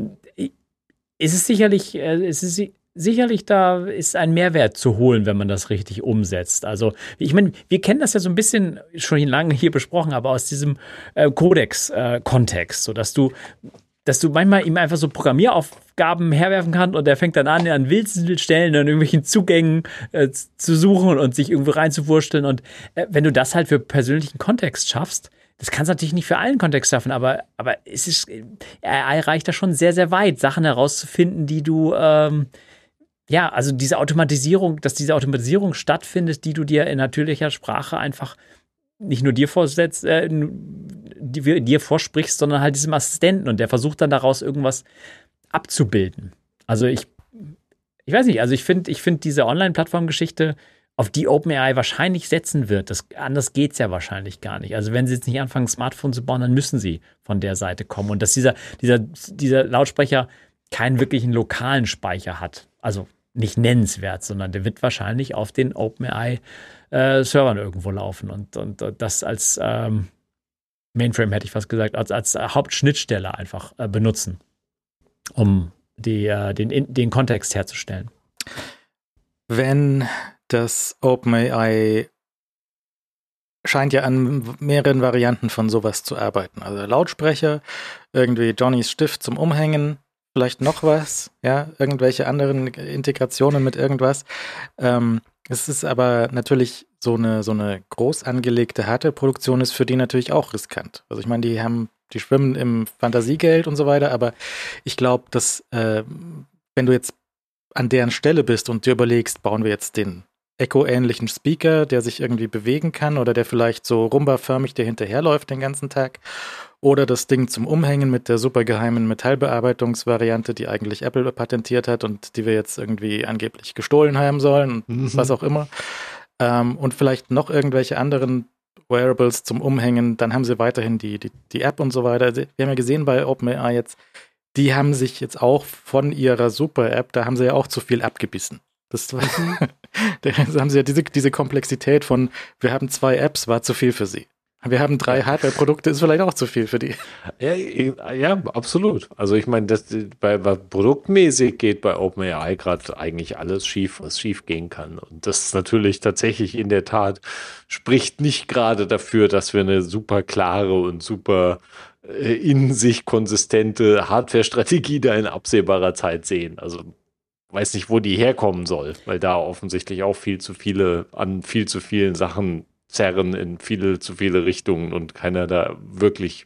sicherlich, da ist ein Mehrwert zu holen, wenn man das richtig umsetzt. Also, ich meine, wir kennen das ja so ein bisschen schon lange hier besprochen, aber aus diesem Codex-Kontext, so dass du manchmal ihm einfach so Aufgaben herwerfen kann und der fängt dann an wildsten Stellen an irgendwelchen Zugängen zu suchen und sich irgendwo reinzuwursteln. Und wenn du das halt für persönlichen Kontext schaffst, das kannst du natürlich nicht für allen Kontext schaffen, aber es ist, AI reicht da schon sehr, sehr weit, Sachen herauszufinden, die du, also dass diese Automatisierung stattfindet, die du dir in natürlicher Sprache einfach nicht nur dir vorsprichst, sondern halt diesem Assistenten und der versucht dann daraus irgendwas abzubilden. Also ich weiß nicht, also ich finde diese Online-Plattform-Geschichte, auf die OpenAI wahrscheinlich setzen wird, anders geht es ja wahrscheinlich gar nicht. Also wenn sie jetzt nicht anfangen, ein Smartphone zu bauen, dann müssen sie von der Seite kommen. Und dass dieser Lautsprecher keinen wirklichen lokalen Speicher hat, also nicht nennenswert, sondern der wird wahrscheinlich auf den OpenAI-Servern irgendwo laufen und das als Mainframe, hätte ich fast gesagt, als Hauptschnittstelle einfach benutzen, um den Kontext herzustellen. Wenn das OpenAI scheint ja an mehreren Varianten von sowas zu arbeiten. Also Lautsprecher, irgendwie Johnnys Stift zum Umhängen, vielleicht noch was, ja, irgendwelche anderen Integrationen mit irgendwas. Es ist aber natürlich so eine groß angelegte Hardware-Produktion ist für die natürlich auch riskant. Also ich meine, die schwimmen im Fantasiegeld und so weiter, aber ich glaube, dass wenn du jetzt an deren Stelle bist und dir überlegst, bauen wir jetzt den Echo-ähnlichen Speaker, der sich irgendwie bewegen kann oder der vielleicht so Rumba-förmig dir hinterherläuft den ganzen Tag, oder das Ding zum Umhängen mit der super geheimen Metallbearbeitungsvariante, die eigentlich Apple patentiert hat und die wir jetzt irgendwie angeblich gestohlen haben sollen und was auch immer. Und vielleicht noch irgendwelche anderen Wearables zum Umhängen, dann haben sie weiterhin die App und so weiter. Wir haben ja gesehen bei OpenAI jetzt, die haben sich jetzt auch von ihrer Super-App, da haben sie ja auch zu viel abgebissen. Da haben sie ja diese Komplexität von, wir haben 2 Apps, war zu viel für sie. Wir haben 3 Hardware-Produkte, ist vielleicht auch zu viel für die. Ja, absolut. Also ich meine, bei produktmäßig geht bei OpenAI gerade eigentlich alles schief, was schief gehen kann. Und das ist natürlich tatsächlich in der Tat, spricht nicht gerade dafür, dass wir eine super klare und super in sich konsistente Hardware-Strategie da in absehbarer Zeit sehen. Also weiß nicht, wo die herkommen soll, weil da offensichtlich auch viel zu vielen Sachen zerren in zu viele Richtungen und keiner da wirklich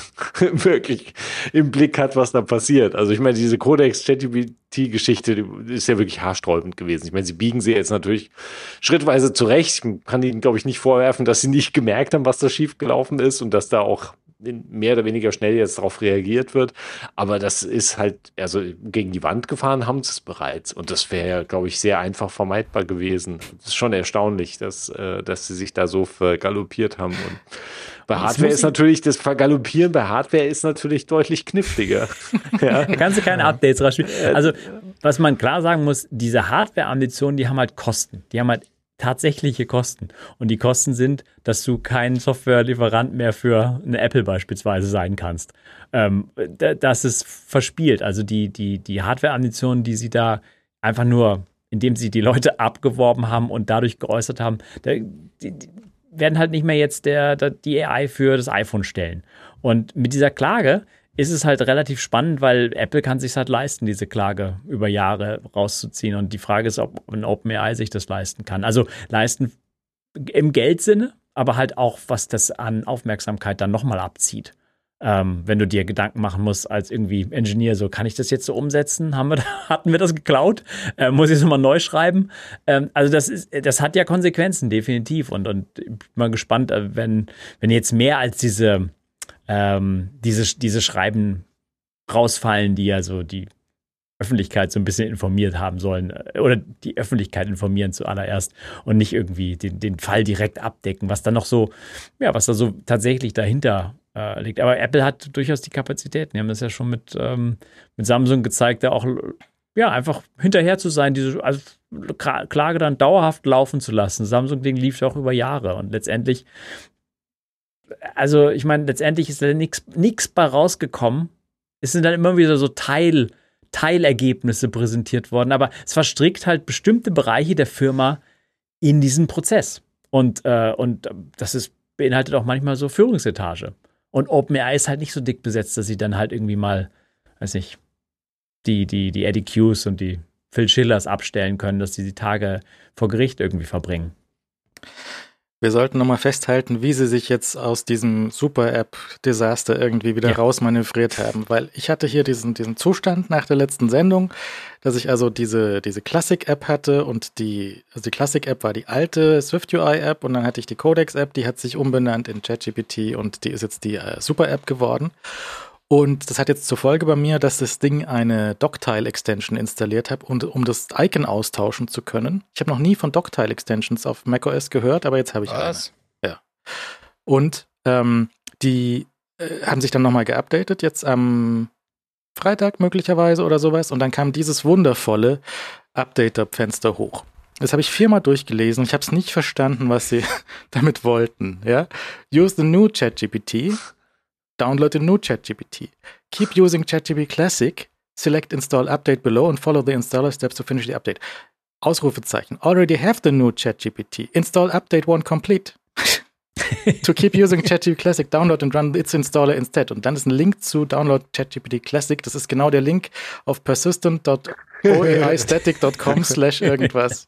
im Blick hat, was da passiert. Also ich meine, diese Codex-ChatGPT-Geschichte, die ist ja wirklich haarsträubend gewesen. Ich meine, sie biegen sie jetzt natürlich schrittweise zurecht. Man kann ihnen, glaube ich, nicht vorwerfen, dass sie nicht gemerkt haben, was da schiefgelaufen ist und dass da auch mehr oder weniger schnell jetzt darauf reagiert wird. Aber das ist halt, also gegen die Wand gefahren haben sie es bereits. Und das wäre ja, glaube ich, sehr einfach vermeidbar gewesen. Das ist schon erstaunlich, dass sie sich da so vergaloppiert haben. Und bei Hardware ist natürlich, das Vergaloppieren bei Hardware ist natürlich deutlich kniffliger. Ja. Da kannst du keine Updates rausspielen. Also, was man klar sagen muss, diese Hardware-Ambitionen, die haben halt Kosten. Die haben halt tatsächliche Kosten. Und die Kosten sind, dass du kein Softwarelieferant mehr für eine Apple beispielsweise sein kannst. Das ist verspielt. Also die Hardware-Ambitionen, die sie da einfach nur, indem sie die Leute abgeworben haben und dadurch geäußert haben, die werden halt nicht mehr jetzt die AI für das iPhone stellen. Und mit dieser Klage ist es halt relativ spannend, weil Apple kann sich halt leisten, diese Klage über Jahre rauszuziehen. Und die Frage ist, ob ein OpenAI sich das leisten kann. Also leisten im Geldsinne, aber halt auch, was das an Aufmerksamkeit dann nochmal abzieht. Wenn du dir Gedanken machen musst als irgendwie Ingenieur, so kann ich das jetzt so umsetzen? Hatten wir das geklaut? Muss ich es nochmal neu schreiben? Also das hat ja Konsequenzen, definitiv. Und ich bin mal gespannt, wenn jetzt mehr als diese Schreiben rausfallen, die ja so die Öffentlichkeit so ein bisschen informiert haben sollen oder die Öffentlichkeit informieren zuallererst und nicht irgendwie den Fall direkt abdecken, was dann noch so, ja, was da so tatsächlich dahinter liegt. Aber Apple hat durchaus die Kapazitäten. Die haben das ja schon mit Samsung gezeigt, da auch ja, einfach hinterher zu sein, diese Klage dann dauerhaft laufen zu lassen. Samsung-Ding lief ja auch über Jahre und letztendlich ist da nichts bei rausgekommen. Es sind dann immer wieder so Teilergebnisse präsentiert worden, aber es verstrickt halt bestimmte Bereiche der Firma in diesen Prozess. Und das beinhaltet auch manchmal so Führungsetage. Und OpenAI ist halt nicht so dick besetzt, dass sie dann halt irgendwie mal, weiß nicht, die Eddie Qs und die Phil Schillers abstellen können, dass die Tage vor Gericht irgendwie verbringen. Wir sollten nochmal festhalten, wie sie sich jetzt aus diesem Super-App-Desaster irgendwie wieder rausmanövriert haben, weil ich hatte hier diesen Zustand nach der letzten Sendung, dass ich also diese Classic-App hatte und die Classic-App war die alte Swift-UI-App und dann hatte ich die Codex-App, die hat sich umbenannt in ChatGPT und die ist jetzt die Super-App geworden. Und das hat jetzt zur Folge bei mir, dass das Ding eine Doctile-Extension installiert hat, um das Icon austauschen zu können. Ich habe noch nie von Doctile-Extensions auf macOS gehört, aber jetzt habe ich eine. Ja. Und die haben sich dann nochmal geupdatet, jetzt am Freitag möglicherweise oder sowas. Und dann kam dieses wundervolle Update-Fenster hoch. Das habe ich 4-mal durchgelesen. Ich habe es nicht verstanden, was sie damit wollten. Ja? Use the new ChatGPT. Download the new ChatGPT. Keep using ChatGPT Classic. Select Install Update below and follow the installer steps to finish the update. Ausrufezeichen. Already have the new ChatGPT. Install Update 1 complete. To keep using ChatGPT Classic, download and run its installer instead. Und dann ist ein Link zu Download ChatGPT Classic. Das ist genau der Link auf persistent.oaistatic.com/irgendwas.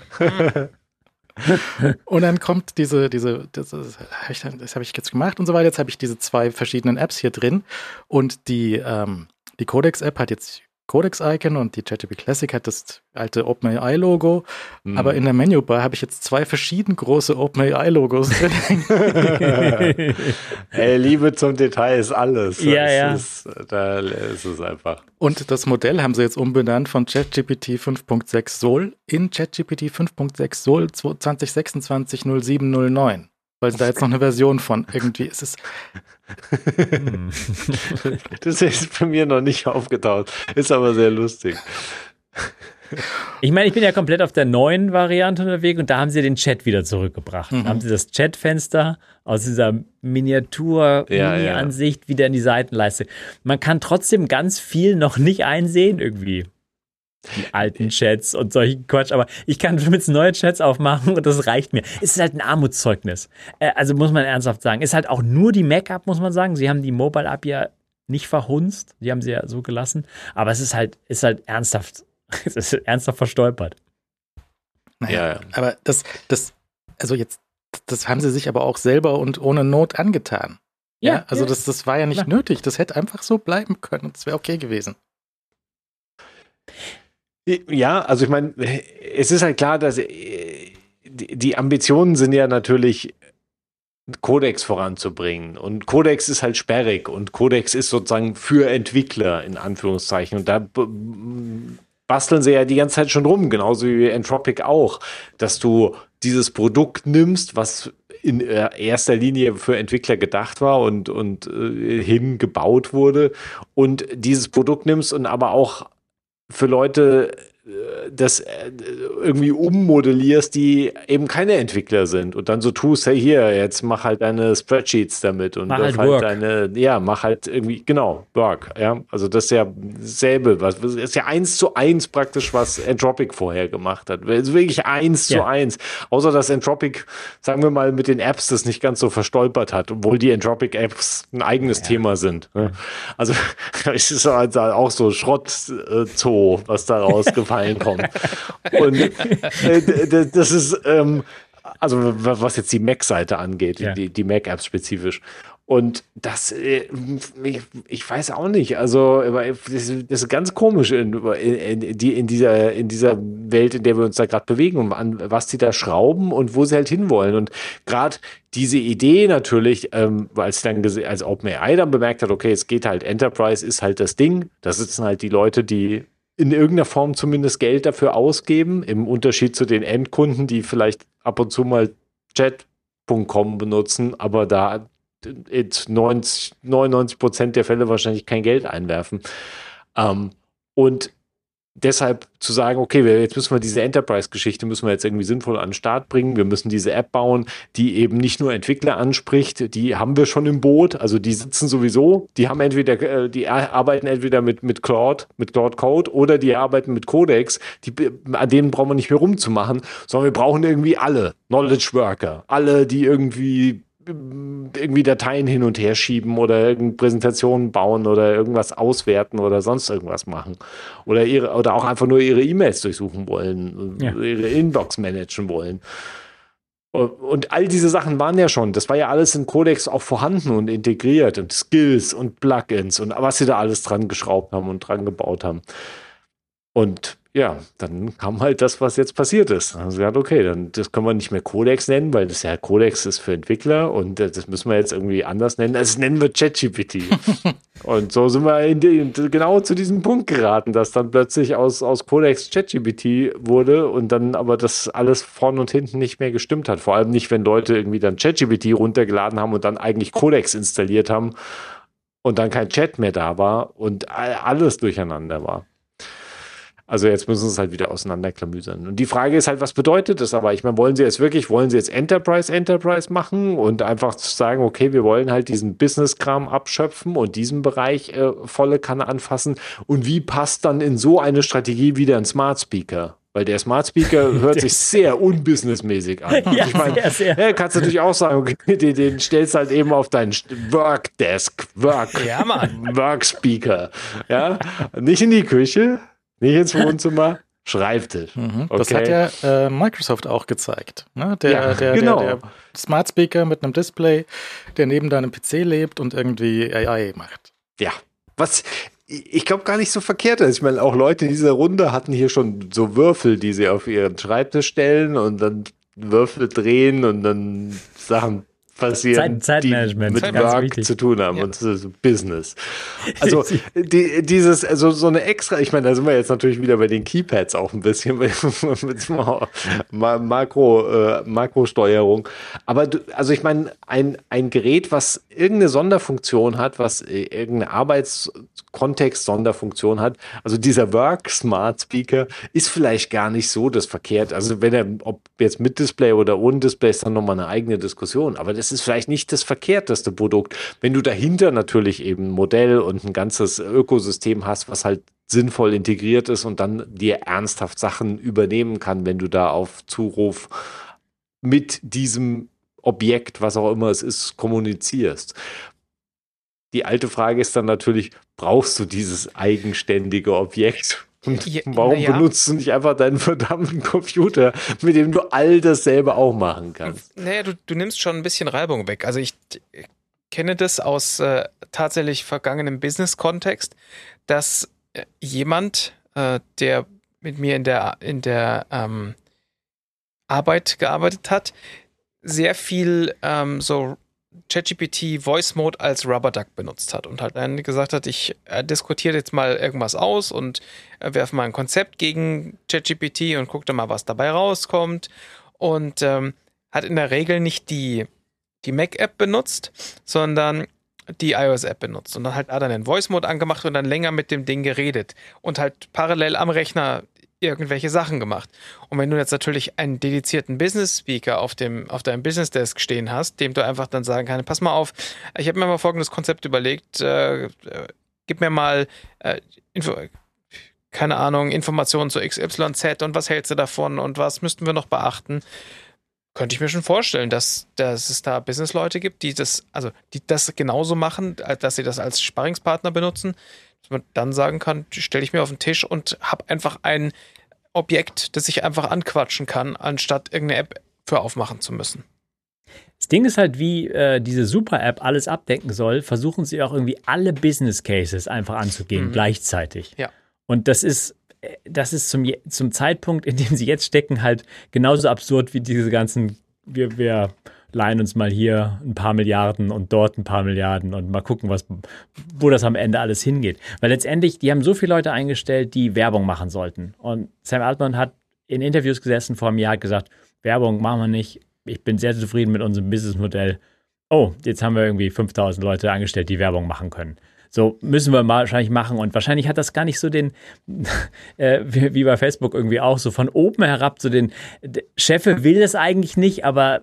Und dann kommt das habe ich jetzt gemacht und so weiter. Jetzt habe ich diese 2 verschiedenen Apps hier drin und die Codex-App hat jetzt Codex-Icon und die ChatGPT Classic hat das alte OpenAI-Logo. Aber in der Menübar habe ich jetzt 2 verschieden große OpenAI-Logos drin. Ey, Liebe zum Detail ist alles. Ja. Da ist es einfach. Und das Modell haben sie jetzt umbenannt von ChatGPT 5.6 Sol in ChatGPT 5.6 Sol 2026 0709. Weil da jetzt noch eine Version von irgendwie ist es. Das ist bei mir noch nicht aufgetaucht. Ist aber sehr lustig. Ich meine, ich bin ja komplett auf der neuen Variante unterwegs und da haben sie den Chat wieder zurückgebracht. Da haben sie das Chatfenster aus dieser Miniatur-Mini-Ansicht wieder in die Seitenleiste. Man kann trotzdem ganz viel noch nicht einsehen, irgendwie. Die alten Chats und solchen Quatsch, aber ich kann mit neue Chats aufmachen und das reicht mir. Es ist halt ein Armutszeugnis. Also muss man ernsthaft sagen. Ist halt auch nur die Mac-App, muss man sagen. Sie haben die Mobile-App ja nicht verhunzt. Die haben sie ja so gelassen. Aber es ist halt ernsthaft. Es ist ernsthaft verstolpert. Naja, aber das haben sie sich aber auch selber und ohne Not angetan. Ja, also das war ja nicht nötig. Das hätte einfach so bleiben können. Das wäre okay gewesen. Ja, also ich meine, es ist halt klar, dass die Ambitionen sind ja natürlich, Codex voranzubringen. Und Codex ist halt sperrig und Codex ist sozusagen für Entwickler, in Anführungszeichen. Und da basteln sie ja die ganze Zeit schon rum, genauso wie Entropic auch, dass du dieses Produkt nimmst, was in erster Linie für Entwickler gedacht war und hingebaut wurde und dieses Produkt nimmst und aber auch für Leute das irgendwie ummodellierst, die eben keine Entwickler sind und dann so tust, hey hier, jetzt mach halt deine Spreadsheets damit und mach halt Work. Mach halt irgendwie, genau, Work, ja, also das ist ja dasselbe, das ist ja 1:1 praktisch, was Entropic vorher gemacht hat, also wirklich 1:1, außer dass Entropic, sagen wir mal, mit den Apps das nicht ganz so verstolpert hat, obwohl die Entropic-Apps ein eigenes Thema sind, ne? Also es ist also auch so Schrott-Zoo, was da rausgefallen kommt. Und das ist, also was jetzt die Mac-Seite angeht, die Mac-Apps spezifisch. Und das, ich weiß auch nicht, also das ist ganz komisch in dieser Welt, in der wir uns da gerade bewegen und an was die da schrauben und wo sie halt hinwollen. Und gerade diese Idee natürlich, als OpenAI dann bemerkt hat, okay, es geht halt, Enterprise ist halt das Ding, da sitzen halt die Leute, die in irgendeiner Form zumindest Geld dafür ausgeben, im Unterschied zu den Endkunden, die vielleicht ab und zu mal Chat.com benutzen, aber da in 99% der Fälle wahrscheinlich kein Geld einwerfen. Und deshalb zu sagen, okay, jetzt müssen wir diese Enterprise-Geschichte müssen wir jetzt irgendwie sinnvoll an den Start bringen. Wir müssen diese App bauen, die eben nicht nur Entwickler anspricht, die haben wir schon im Boot, also die sitzen sowieso, die arbeiten entweder mit Claude Code oder die arbeiten mit Codex, an denen brauchen wir nicht mehr rumzumachen, sondern wir brauchen irgendwie alle Knowledge Worker, alle, die irgendwie irgendwie Dateien hin und her schieben oder irgendeine Präsentationen bauen oder irgendwas auswerten oder sonst irgendwas machen. Oder auch einfach nur ihre E-Mails durchsuchen wollen, ihre Inbox managen wollen. Und all diese Sachen waren ja schon, das war ja alles in Codex auch vorhanden und integriert und Skills und Plugins und was sie da alles dran geschraubt haben und dran gebaut haben. Und ja, dann kam halt das, was jetzt passiert ist. Dann haben sie gesagt, okay, dann das können wir nicht mehr Codex nennen, weil das ja Codex ist für Entwickler und das müssen wir jetzt irgendwie anders nennen. Also nennen wir ChatGPT. Und so sind wir genau zu diesem Punkt geraten, dass dann plötzlich aus Codex ChatGPT wurde und dann aber das alles vorn und hinten nicht mehr gestimmt hat. Vor allem nicht, wenn Leute irgendwie dann ChatGPT runtergeladen haben und dann eigentlich Codex installiert haben und dann kein Chat mehr da war und alles durcheinander war. Also jetzt müssen sie es halt wieder auseinanderklamüsern. Und die Frage ist halt, was bedeutet das aber? Ich meine, wollen sie jetzt Enterprise machen und einfach sagen, okay, wir wollen halt diesen Business-Kram abschöpfen und diesen Bereich volle Kanne anfassen? Und wie passt dann in so eine Strategie wieder ein Smart Speaker? Weil der Smart Speaker hört sich sehr unbusinessmäßig an. Ja, ich meine, sehr. Kannst du natürlich auch sagen, okay, den stellst halt eben auf deinen Workdesk, Workspeaker. Ja, nicht in die Küche. Nicht ins Wohnzimmer, Schreibtisch. Okay. Das hat ja Microsoft auch gezeigt. Ne? Der Smart Speaker mit einem Display, der neben deinem PC lebt und irgendwie AI macht. Ja, was ich glaube gar nicht so verkehrt ist. Ich meine, auch Leute in dieser Runde hatten hier schon so Würfel, die sie auf ihren Schreibtisch stellen und dann Würfel drehen und dann Sachen passieren, Zeitmanagement, die mit Work zu tun haben und so Business. Also so eine extra, ich meine, da sind wir jetzt natürlich wieder bei den Keypads auch ein bisschen mit Makrosteuerung. Aber also ich meine, ein Gerät, was irgendeine Sonderfunktion hat, was irgendeine Arbeitskontext-Sonderfunktion hat, also dieser Work Smart Speaker ist vielleicht gar nicht so das verkehrt. Also ob jetzt mit Display oder ohne Display ist dann nochmal eine eigene Diskussion. Aber das ist vielleicht nicht das verkehrteste Produkt. Wenn du dahinter natürlich eben ein Modell und ein ganzes Ökosystem hast, was halt sinnvoll integriert ist und dann dir ernsthaft Sachen übernehmen kann, wenn du da auf Zuruf mit diesem Objekt, was auch immer es ist, kommunizierst. Die alte Frage ist dann natürlich, brauchst du dieses eigenständige Objekt? Und warum benutzt du nicht einfach deinen verdammten Computer, mit dem du all dasselbe auch machen kannst? Naja, du nimmst schon ein bisschen Reibung weg. Also ich kenne das aus tatsächlich vergangenem Business-Kontext, dass jemand, der mit mir in der Arbeit gearbeitet hat, sehr viel so ChatGPT Voice Mode als Rubberduck benutzt hat und halt dann gesagt hat, ich diskutiere jetzt mal irgendwas aus und werfe mal ein Konzept gegen ChatGPT und gucke dann mal, was dabei rauskommt und hat in der Regel nicht die Mac-App benutzt, sondern die iOS-App benutzt und dann halt dann den Voice Mode angemacht und dann länger mit dem Ding geredet und halt parallel am Rechner irgendwelche Sachen gemacht. Und wenn du jetzt natürlich einen dedizierten Business-Speaker auf deinem Business-Desk stehen hast, dem du einfach dann sagen kannst, pass mal auf, ich habe mir mal folgendes Konzept überlegt, gib mir mal keine Ahnung, Informationen zu XYZ und was hältst du davon und was müssten wir noch beachten, könnte ich mir schon vorstellen, dass es da Business-Leute gibt, die das genauso machen, dass sie das als Sparringspartner benutzen, dass man dann sagen kann, stelle ich mir auf den Tisch und habe einfach ein Objekt, das ich einfach anquatschen kann, anstatt irgendeine App für aufmachen zu müssen. Das Ding ist halt, wie diese Super-App alles abdecken soll, versuchen sie auch irgendwie alle Business-Cases einfach anzugehen, gleichzeitig. Ja. Und das ist zum Zeitpunkt, in dem sie jetzt stecken, halt genauso absurd wie diese ganzen, wir leihen uns mal hier ein paar Milliarden und dort ein paar Milliarden und mal gucken, wo das am Ende alles hingeht. Weil letztendlich, die haben so viele Leute eingestellt, die Werbung machen sollten. Und Sam Altman hat in Interviews gesessen vor einem Jahr, hat gesagt, Werbung machen wir nicht. Ich bin sehr zufrieden mit unserem Businessmodell. Oh, jetzt haben wir irgendwie 5000 Leute angestellt, die Werbung machen können. So müssen wir mal wahrscheinlich machen. Und wahrscheinlich hat das gar nicht so den, wie bei Facebook irgendwie auch, so von oben herab, so den Chef will das eigentlich nicht, aber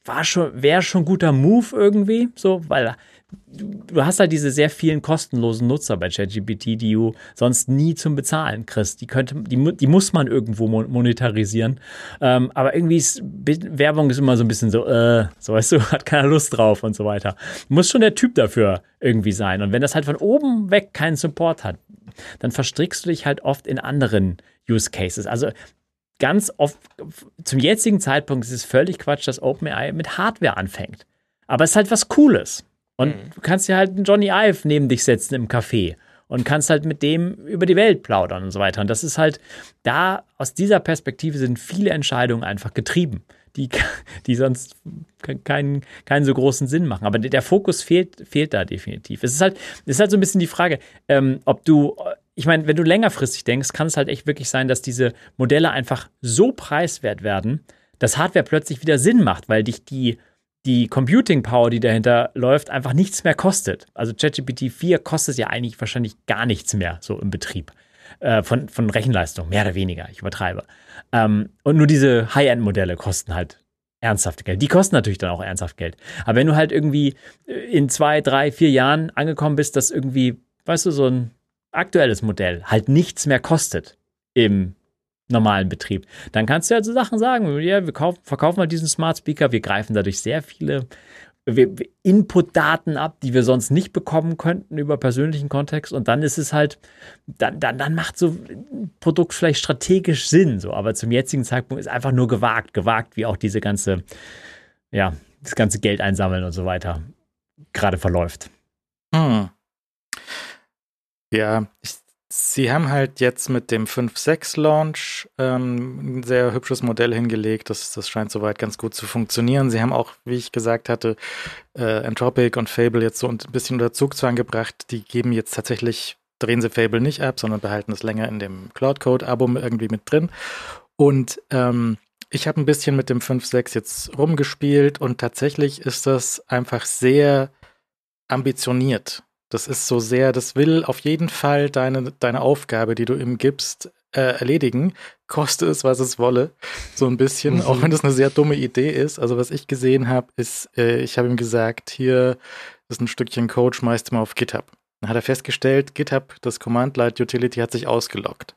wäre schon ein guter Move irgendwie, so, weil du hast halt diese sehr vielen kostenlosen Nutzer bei ChatGPT, die du sonst nie zum Bezahlen kriegst. Die muss man irgendwo monetarisieren. Aber irgendwie Werbung ist immer so ein bisschen so weißt du, hat keiner Lust drauf und so weiter. Muss schon der Typ dafür irgendwie sein. Und wenn das halt von oben weg keinen Support hat, dann verstrickst du dich halt oft in anderen Use Cases. Also ganz oft, zum jetzigen Zeitpunkt ist es völlig Quatsch, dass OpenAI mit Hardware anfängt. Aber es ist halt was Cooles. Und du kannst ja halt einen Johnny Ive neben dich setzen im Café und kannst halt mit dem über die Welt plaudern und so weiter. Und das ist halt, aus dieser Perspektive sind viele Entscheidungen einfach getrieben, die sonst keinen so großen Sinn machen. Aber der Fokus fehlt da definitiv. Es ist halt so ein bisschen die Frage, ich meine, wenn du längerfristig denkst, kann es halt echt wirklich sein, dass diese Modelle einfach so preiswert werden, dass Hardware plötzlich wieder Sinn macht, weil dich die Computing Power, die dahinter läuft, einfach nichts mehr kostet. Also ChatGPT 4 kostet ja eigentlich wahrscheinlich gar nichts mehr so im Betrieb von Rechenleistung, mehr oder weniger, ich übertreibe. Und nur diese High-End-Modelle kosten halt ernsthaft Geld. Die kosten natürlich dann auch ernsthaft Geld. Aber wenn du halt irgendwie in 2, 3, 4 Jahren angekommen bist, dass irgendwie, weißt du, so ein aktuelles Modell halt nichts mehr kostet im normalen Betrieb, dann kannst du halt so Sachen sagen, ja, wir verkaufen halt diesen Smart Speaker, wir greifen dadurch sehr viele Input-Daten ab, die wir sonst nicht bekommen könnten über persönlichen Kontext, und dann ist es halt, dann macht so ein Produkt vielleicht strategisch Sinn, so, aber zum jetzigen Zeitpunkt ist einfach nur gewagt, wie auch das ganze Geld einsammeln und so weiter gerade verläuft. Ja, Sie haben halt jetzt mit dem 5.6 Launch ein sehr hübsches Modell hingelegt. Das scheint soweit ganz gut zu funktionieren. Sie haben auch, wie ich gesagt hatte, Anthropic und Fable jetzt so ein bisschen unter Zugzwang gebracht. Die geben jetzt tatsächlich, drehen sie Fable nicht ab, sondern behalten es länger in dem Cloud-Code-Abo irgendwie mit drin. Und ich habe ein bisschen mit dem 5.6 jetzt rumgespielt und tatsächlich ist das einfach sehr ambitioniert. Das ist so sehr, das will auf jeden Fall deine Aufgabe, die du ihm gibst, erledigen, koste es, was es wolle, so ein bisschen, auch wenn das eine sehr dumme Idee ist. Also was ich gesehen habe, ist, ich habe ihm gesagt, hier ist ein Stückchen Code, schmeißt mal auf GitHub. Dann hat er festgestellt, GitHub, das Command-Line-Utility hat sich ausgeloggt.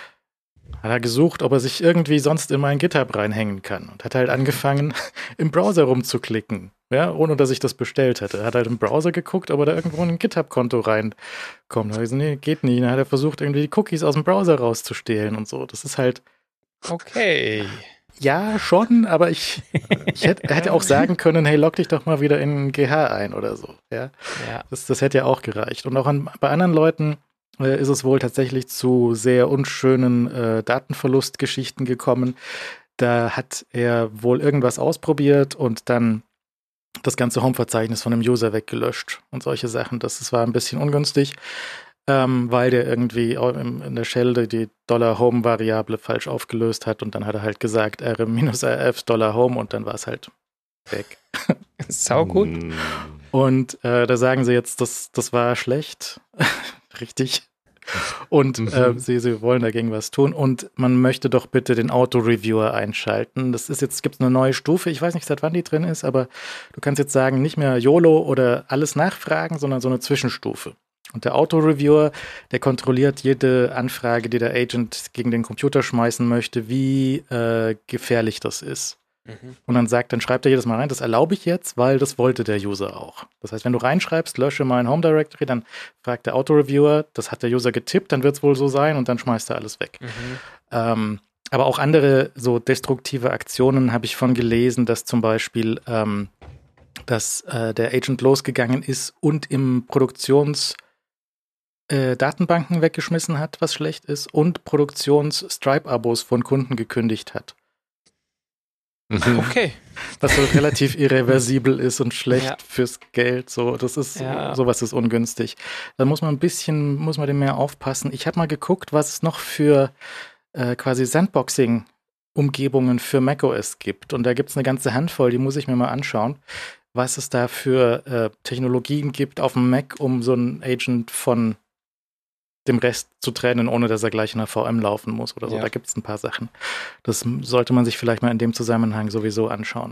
Hat er gesucht, ob er sich irgendwie sonst in mein GitHub reinhängen kann und hat halt angefangen, im Browser rumzuklicken, ja, ohne dass ich das bestellt hätte. Er hat halt im Browser geguckt, ob er da irgendwo in ein GitHub-Konto reinkommt. Da habe ich gesagt, nee, geht nicht. Dann hat er versucht, irgendwie die Cookies aus dem Browser rauszustehlen und so. Das ist halt... Okay. Ja, schon, aber er hätte auch sagen können, hey, log dich doch mal wieder in GH ein oder so. Ja. Das hätte ja auch gereicht. Und auch bei anderen Leuten ist es wohl tatsächlich zu sehr unschönen Datenverlustgeschichten gekommen. Da hat er wohl irgendwas ausprobiert und dann das ganze Home-Verzeichnis von dem User weggelöscht und solche Sachen. Das war ein bisschen ungünstig, weil der irgendwie in der Shell die $Home-Variable falsch aufgelöst hat und dann hat er halt gesagt rm-rf $Home und dann war es halt weg. Sau gut. Und da sagen sie jetzt, das war schlecht. Richtig. Und sie wollen dagegen was tun und man möchte doch bitte den Auto-Reviewer einschalten. Gibt eine neue Stufe, ich weiß nicht, seit wann die drin ist, aber du kannst jetzt sagen, nicht mehr YOLO oder alles nachfragen, sondern so eine Zwischenstufe. Und der Auto-Reviewer, der kontrolliert jede Anfrage, die der Agent gegen den Computer schmeißen möchte, wie gefährlich das ist. Und dann schreibt er jedes Mal rein, das erlaube ich jetzt, weil das wollte der User auch. Das heißt, wenn du reinschreibst, lösche mein Home Directory, dann fragt der Auto-Reviewer, das hat der User getippt, dann wird es wohl so sein und dann schmeißt er alles weg. Aber auch andere so destruktive Aktionen habe ich von gelesen, dass zum Beispiel dass der Agent losgegangen ist und im Datenbanken weggeschmissen hat, was schlecht ist, und Stripe-Abos von Kunden gekündigt hat. Okay. Was so relativ irreversibel ist und schlecht fürs Geld. So, sowas ist ungünstig. Da muss man dem mehr aufpassen. Ich habe mal geguckt, was es noch für quasi Sandboxing-Umgebungen für macOS gibt. Und da gibt es eine ganze Handvoll, die muss ich mir mal anschauen, was es da für Technologien gibt auf dem Mac, um so einen Agent von dem Rest zu trennen, ohne dass er gleich in der VM laufen muss oder so. Ja. Da gibt es ein paar Sachen. Das sollte man sich vielleicht mal in dem Zusammenhang sowieso anschauen.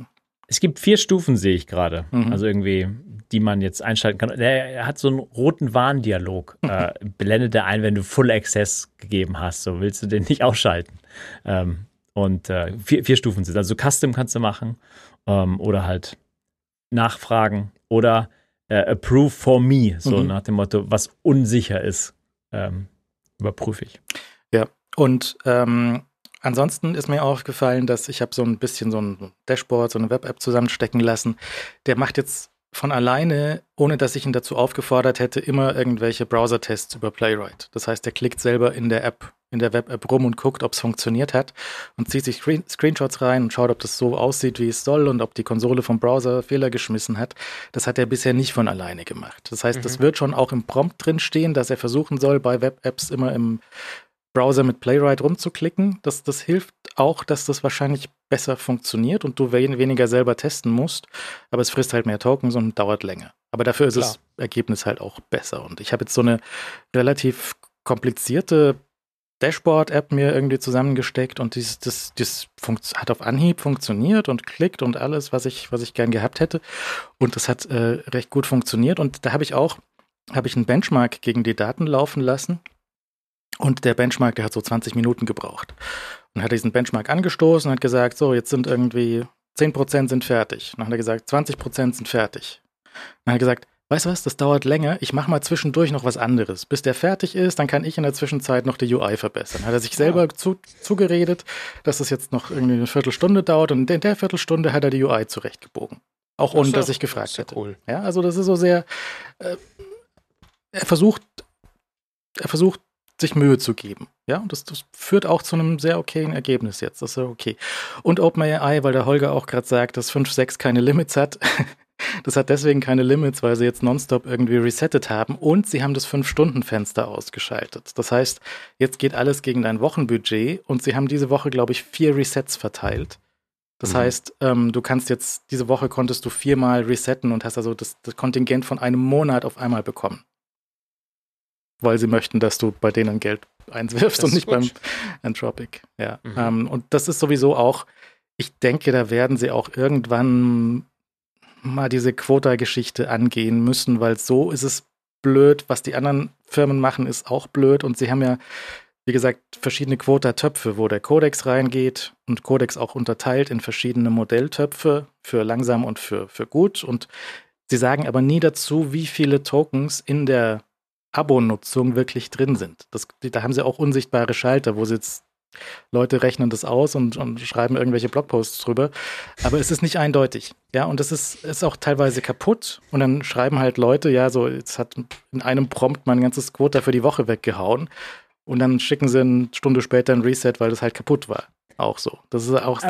Es gibt 4 Stufen, sehe ich gerade. Also irgendwie, die man jetzt einschalten kann. Der hat so einen roten Warndialog. Blendet er ein, wenn du Full Access gegeben hast. So willst du den nicht ausschalten. Und 4 Stufen sind. Also Custom kannst du machen oder halt nachfragen oder Approve for me. So nach dem Motto, was unsicher ist, überprüfe ich. Ja, und ansonsten ist mir aufgefallen, dass ich habe so ein bisschen so ein Dashboard, so eine Web-App zusammenstecken lassen. Der macht jetzt von alleine, ohne dass ich ihn dazu aufgefordert hätte, immer irgendwelche Browser-Tests über Playwright. Das heißt, er klickt selber in der App, in der Web-App rum und guckt, ob es funktioniert hat und zieht sich Screenshots rein und schaut, ob das so aussieht, wie es soll und ob die Konsole vom Browser Fehler geschmissen hat. Das hat er bisher nicht von alleine gemacht. Das heißt, das wird schon auch im Prompt drin stehen, dass er versuchen soll, bei Web-Apps immer im Browser mit Playwright rumzuklicken. Das hilft auch, dass das wahrscheinlich besser funktioniert und du weniger selber testen musst. Aber es frisst halt mehr Tokens und dauert länger. Aber dafür ist das Ergebnis halt auch besser. Und ich habe jetzt so eine relativ komplizierte Dashboard-App mir irgendwie zusammengesteckt und das hat auf Anhieb funktioniert und klickt und alles, was ich gern gehabt hätte. Und das hat recht gut funktioniert. Und da habe ich einen Benchmark gegen die Daten laufen lassen. Und der Benchmark, der hat so 20 Minuten gebraucht. Und hat diesen Benchmark angestoßen und hat gesagt, so, jetzt sind irgendwie 10% sind fertig. Und dann hat er gesagt, 20% sind fertig. Und dann hat er gesagt, weißt du was, das dauert länger, ich mache mal zwischendurch noch was anderes. Bis der fertig ist, dann kann ich in der Zwischenzeit noch die UI verbessern. Dann hat er sich selber zugeredet, dass das jetzt noch irgendwie eine Viertelstunde dauert und in der Viertelstunde hat er die UI zurechtgebogen. Auch ohne, dass ich gefragt hätte. Cool. Ja, also das ist so sehr, er versucht sich Mühe zu geben. Ja, und das führt auch zu einem sehr okayen Ergebnis jetzt. Das ist ja okay. Und OpenAI, weil der Holger auch gerade sagt, dass 5.6 keine Limits hat. Das hat deswegen keine Limits, weil sie jetzt nonstop irgendwie resettet haben und sie haben das 5-Stunden-Fenster ausgeschaltet. Das heißt, jetzt geht alles gegen dein Wochenbudget und sie haben diese Woche, glaube ich, 4 Resets verteilt. Das heißt, du kannst jetzt, diese Woche konntest du 4-mal resetten und hast also das Kontingent von einem Monat auf einmal bekommen. Weil sie möchten, dass du bei denen Geld einwirfst und nicht beim Anthropic. Ja. Und das ist sowieso auch, ich denke, da werden sie auch irgendwann mal diese Quota-Geschichte angehen müssen, weil so ist es blöd. Was die anderen Firmen machen, ist auch blöd. Und sie haben ja, wie gesagt, verschiedene Quota-Töpfe, wo der Codex reingeht und Codex auch unterteilt in verschiedene Modelltöpfe für langsam und für gut. Und sie sagen aber nie dazu, wie viele Tokens in der Abo-Nutzung wirklich drin sind. Da haben sie auch unsichtbare Schalter, wo sie jetzt Leute rechnen das aus und schreiben irgendwelche Blogposts drüber. Aber es ist nicht eindeutig. Ja, und es ist auch teilweise kaputt. Und dann schreiben halt Leute, ja, so, jetzt hat in einem Prompt mein ganzes Quota für die Woche weggehauen. Und dann schicken sie eine Stunde später ein Reset, weil das halt kaputt war. Auch so. Das ist auch.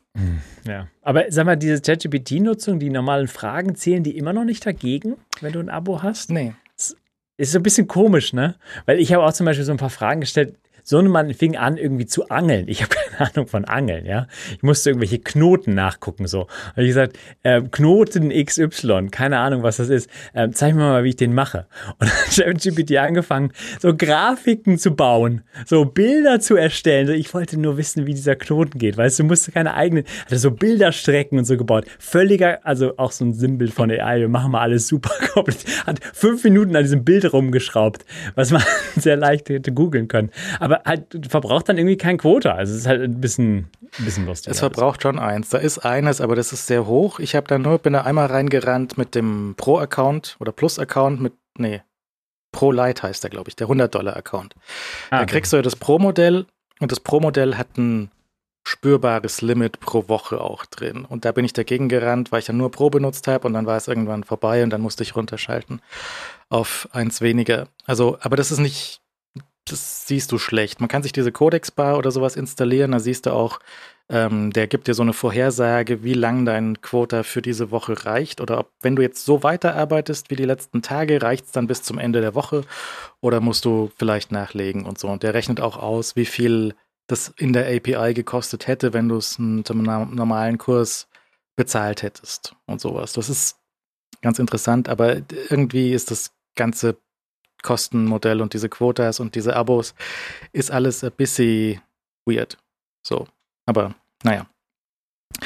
Aber sag mal, diese ChatGPT-Nutzung, die normalen Fragen, zählen die immer noch nicht dagegen, wenn du ein Abo hast? Nee. Ist so ein bisschen komisch, ne? Weil ich habe auch zum Beispiel so ein paar Fragen gestellt. So ein Mann fing an, irgendwie zu angeln. Ich habe keine Ahnung von Angeln, ja. Ich musste irgendwelche Knoten nachgucken, so. Und ich gesagt, Knoten XY, keine Ahnung, was das ist. Zeig mir mal, wie ich den mache. Und dann hat ChatGPT angefangen, so Grafiken zu bauen, so Bilder zu erstellen. Ich wollte nur wissen, wie dieser Knoten geht. Weißt du, musste keine eigenen, hatte so Bilderstrecken und so gebaut. Völliger, also auch so ein Sinnbild von AI. Wir machen mal alles super kompliziert. Hat 5 Minuten an diesem Bild rumgeschraubt, was man sehr leicht hätte googeln können. Aber halt verbraucht dann irgendwie kein Quota. Also es ist halt ein bisschen lustig. Es verbraucht schon eins. Da ist eines, aber das ist sehr hoch. Ich bin da einmal reingerannt mit dem Pro-Account oder Plus-Account Pro Lite heißt der, glaube ich, der $100-Account. Da kriegst du ja das Pro-Modell und das Pro-Modell hat ein spürbares Limit pro Woche auch drin. Und da bin ich dagegen gerannt, weil ich dann nur Pro benutzt habe und dann war es irgendwann vorbei und dann musste ich runterschalten auf eins weniger. Also, aber das ist nicht, das siehst du schlecht. Man kann sich diese Codex-Bar oder sowas installieren, da siehst du auch, der gibt dir so eine Vorhersage, wie lang dein Quota für diese Woche reicht oder ob, wenn du jetzt so weiterarbeitest wie die letzten Tage, reicht es dann bis zum Ende der Woche oder musst du vielleicht nachlegen und so. Und der rechnet auch aus, wie viel das in der API gekostet hätte, wenn du es zum normalen Kurs bezahlt hättest und sowas. Das ist ganz interessant, aber irgendwie ist das ganze Kostenmodell und diese Quotas und diese Abos ist alles ein bisschen weird. So, aber naja.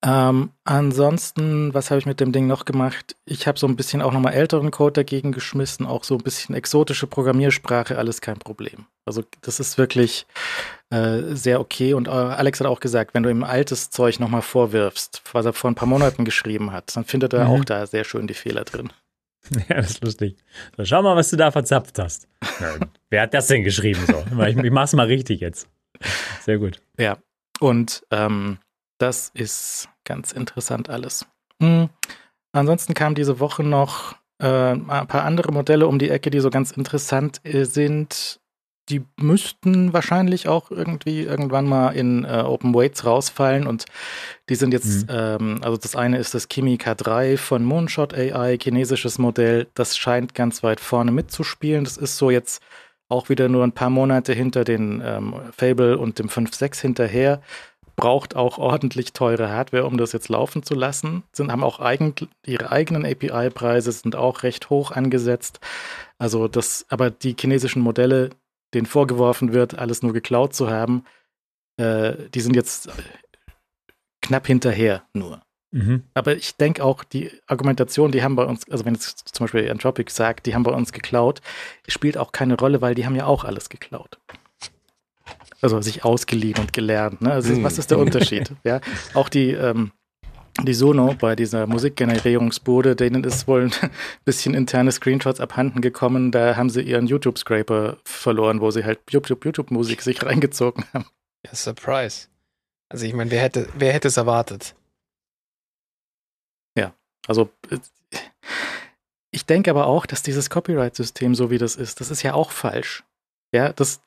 Ansonsten, was habe ich mit dem Ding noch gemacht? Ich habe so ein bisschen auch nochmal älteren Code dagegen geschmissen, auch so ein bisschen exotische Programmiersprache, alles kein Problem. Also das ist wirklich sehr okay. Und Alex hat auch gesagt, wenn du ihm altes Zeug nochmal vorwirfst, was er vor ein paar Monaten geschrieben hat, dann findet er auch da sehr schön die Fehler drin. Ja, das ist lustig. So, schau mal, was du da verzapft hast. Ja, wer hat das denn geschrieben? So? Ich mach's mal richtig jetzt. Sehr gut. Ja, und das ist ganz interessant alles. Ansonsten kamen diese Woche noch ein paar andere Modelle um die Ecke, die so ganz interessant sind. Die müssten wahrscheinlich auch irgendwann mal in Open Weights rausfallen und die sind jetzt, also das eine ist das Kimi K3 von Moonshot AI, chinesisches Modell, das scheint ganz weit vorne mitzuspielen. Das ist so jetzt auch wieder nur ein paar Monate hinter den Fable und dem 5.6 hinterher. Braucht auch ordentlich teure Hardware, um das jetzt laufen zu lassen. Haben auch ihre eigenen API-Preise, sind auch recht hoch angesetzt. Also aber die chinesischen Modelle, denen vorgeworfen wird, alles nur geklaut zu haben, die sind jetzt knapp hinterher nur. Aber ich denke auch, die Argumentation, die haben bei uns, also wenn jetzt zum Beispiel Anthropic sagt, die haben bei uns geklaut, spielt auch keine Rolle, weil die haben ja auch alles geklaut. Also sich ausgeliehen und gelernt. Ne? Also was ist der Unterschied? Ja, auch die Sono bei dieser Musikgenerierungsbude, denen ist wohl ein bisschen interne Screenshots abhanden gekommen. Da haben sie ihren YouTube-Scraper verloren, wo sie halt YouTube-Musik sich reingezogen haben. Ja, Surprise. Also ich meine, wer hätte es erwartet? Ja, also ich denke aber auch, dass dieses Copyright-System, so wie das ist ja auch falsch. Ja, das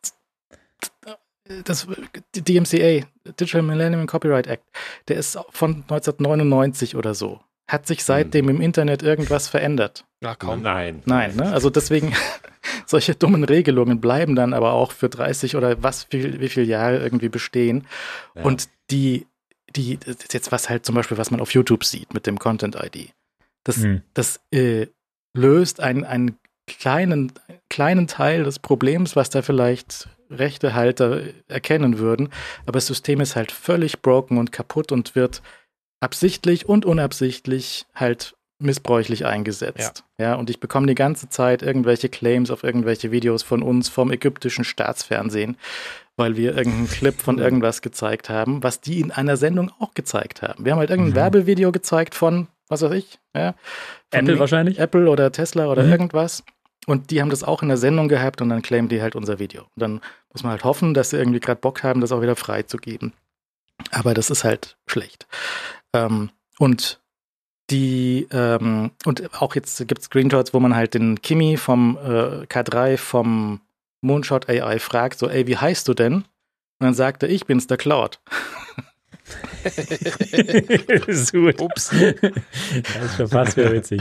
DMCA, Digital Millennium Copyright Act, der ist von 1999 oder so. Hat sich seitdem im Internet irgendwas verändert? Na kaum. Nein. Nein, ne? Also deswegen, solche dummen Regelungen bleiben dann aber auch für 30 oder wie viele Jahre irgendwie bestehen. Ja. Und die jetzt was halt zum Beispiel, was man auf YouTube sieht mit dem Content-ID, das löst einen kleinen Teil des Problems, was da vielleicht Rechtehalter erkennen würden, aber das System ist halt völlig broken und kaputt und wird absichtlich und unabsichtlich halt missbräuchlich eingesetzt. Ja, und ich bekomme die ganze Zeit irgendwelche Claims auf irgendwelche Videos von uns vom ägyptischen Staatsfernsehen, weil wir irgendeinen Clip von irgendwas gezeigt haben, was die in einer Sendung auch gezeigt haben. Wir haben halt irgendein Werbevideo gezeigt von, was weiß ich, ja, Apple wahrscheinlich. Apple oder Tesla oder irgendwas. Und die haben das auch in der Sendung gehabt und dann claimen die halt unser Video. Und dann muss man halt hoffen, dass sie irgendwie gerade Bock haben, das auch wieder freizugeben. Aber das ist halt schlecht. Und auch jetzt gibt es Screenshots, wo man halt den Kimi vom K3 vom Moonshot AI fragt, so, ey, wie heißt du denn? Und dann sagt er, ich bin's, der Cloud. Ups. Das ist schon fast wieder witzig.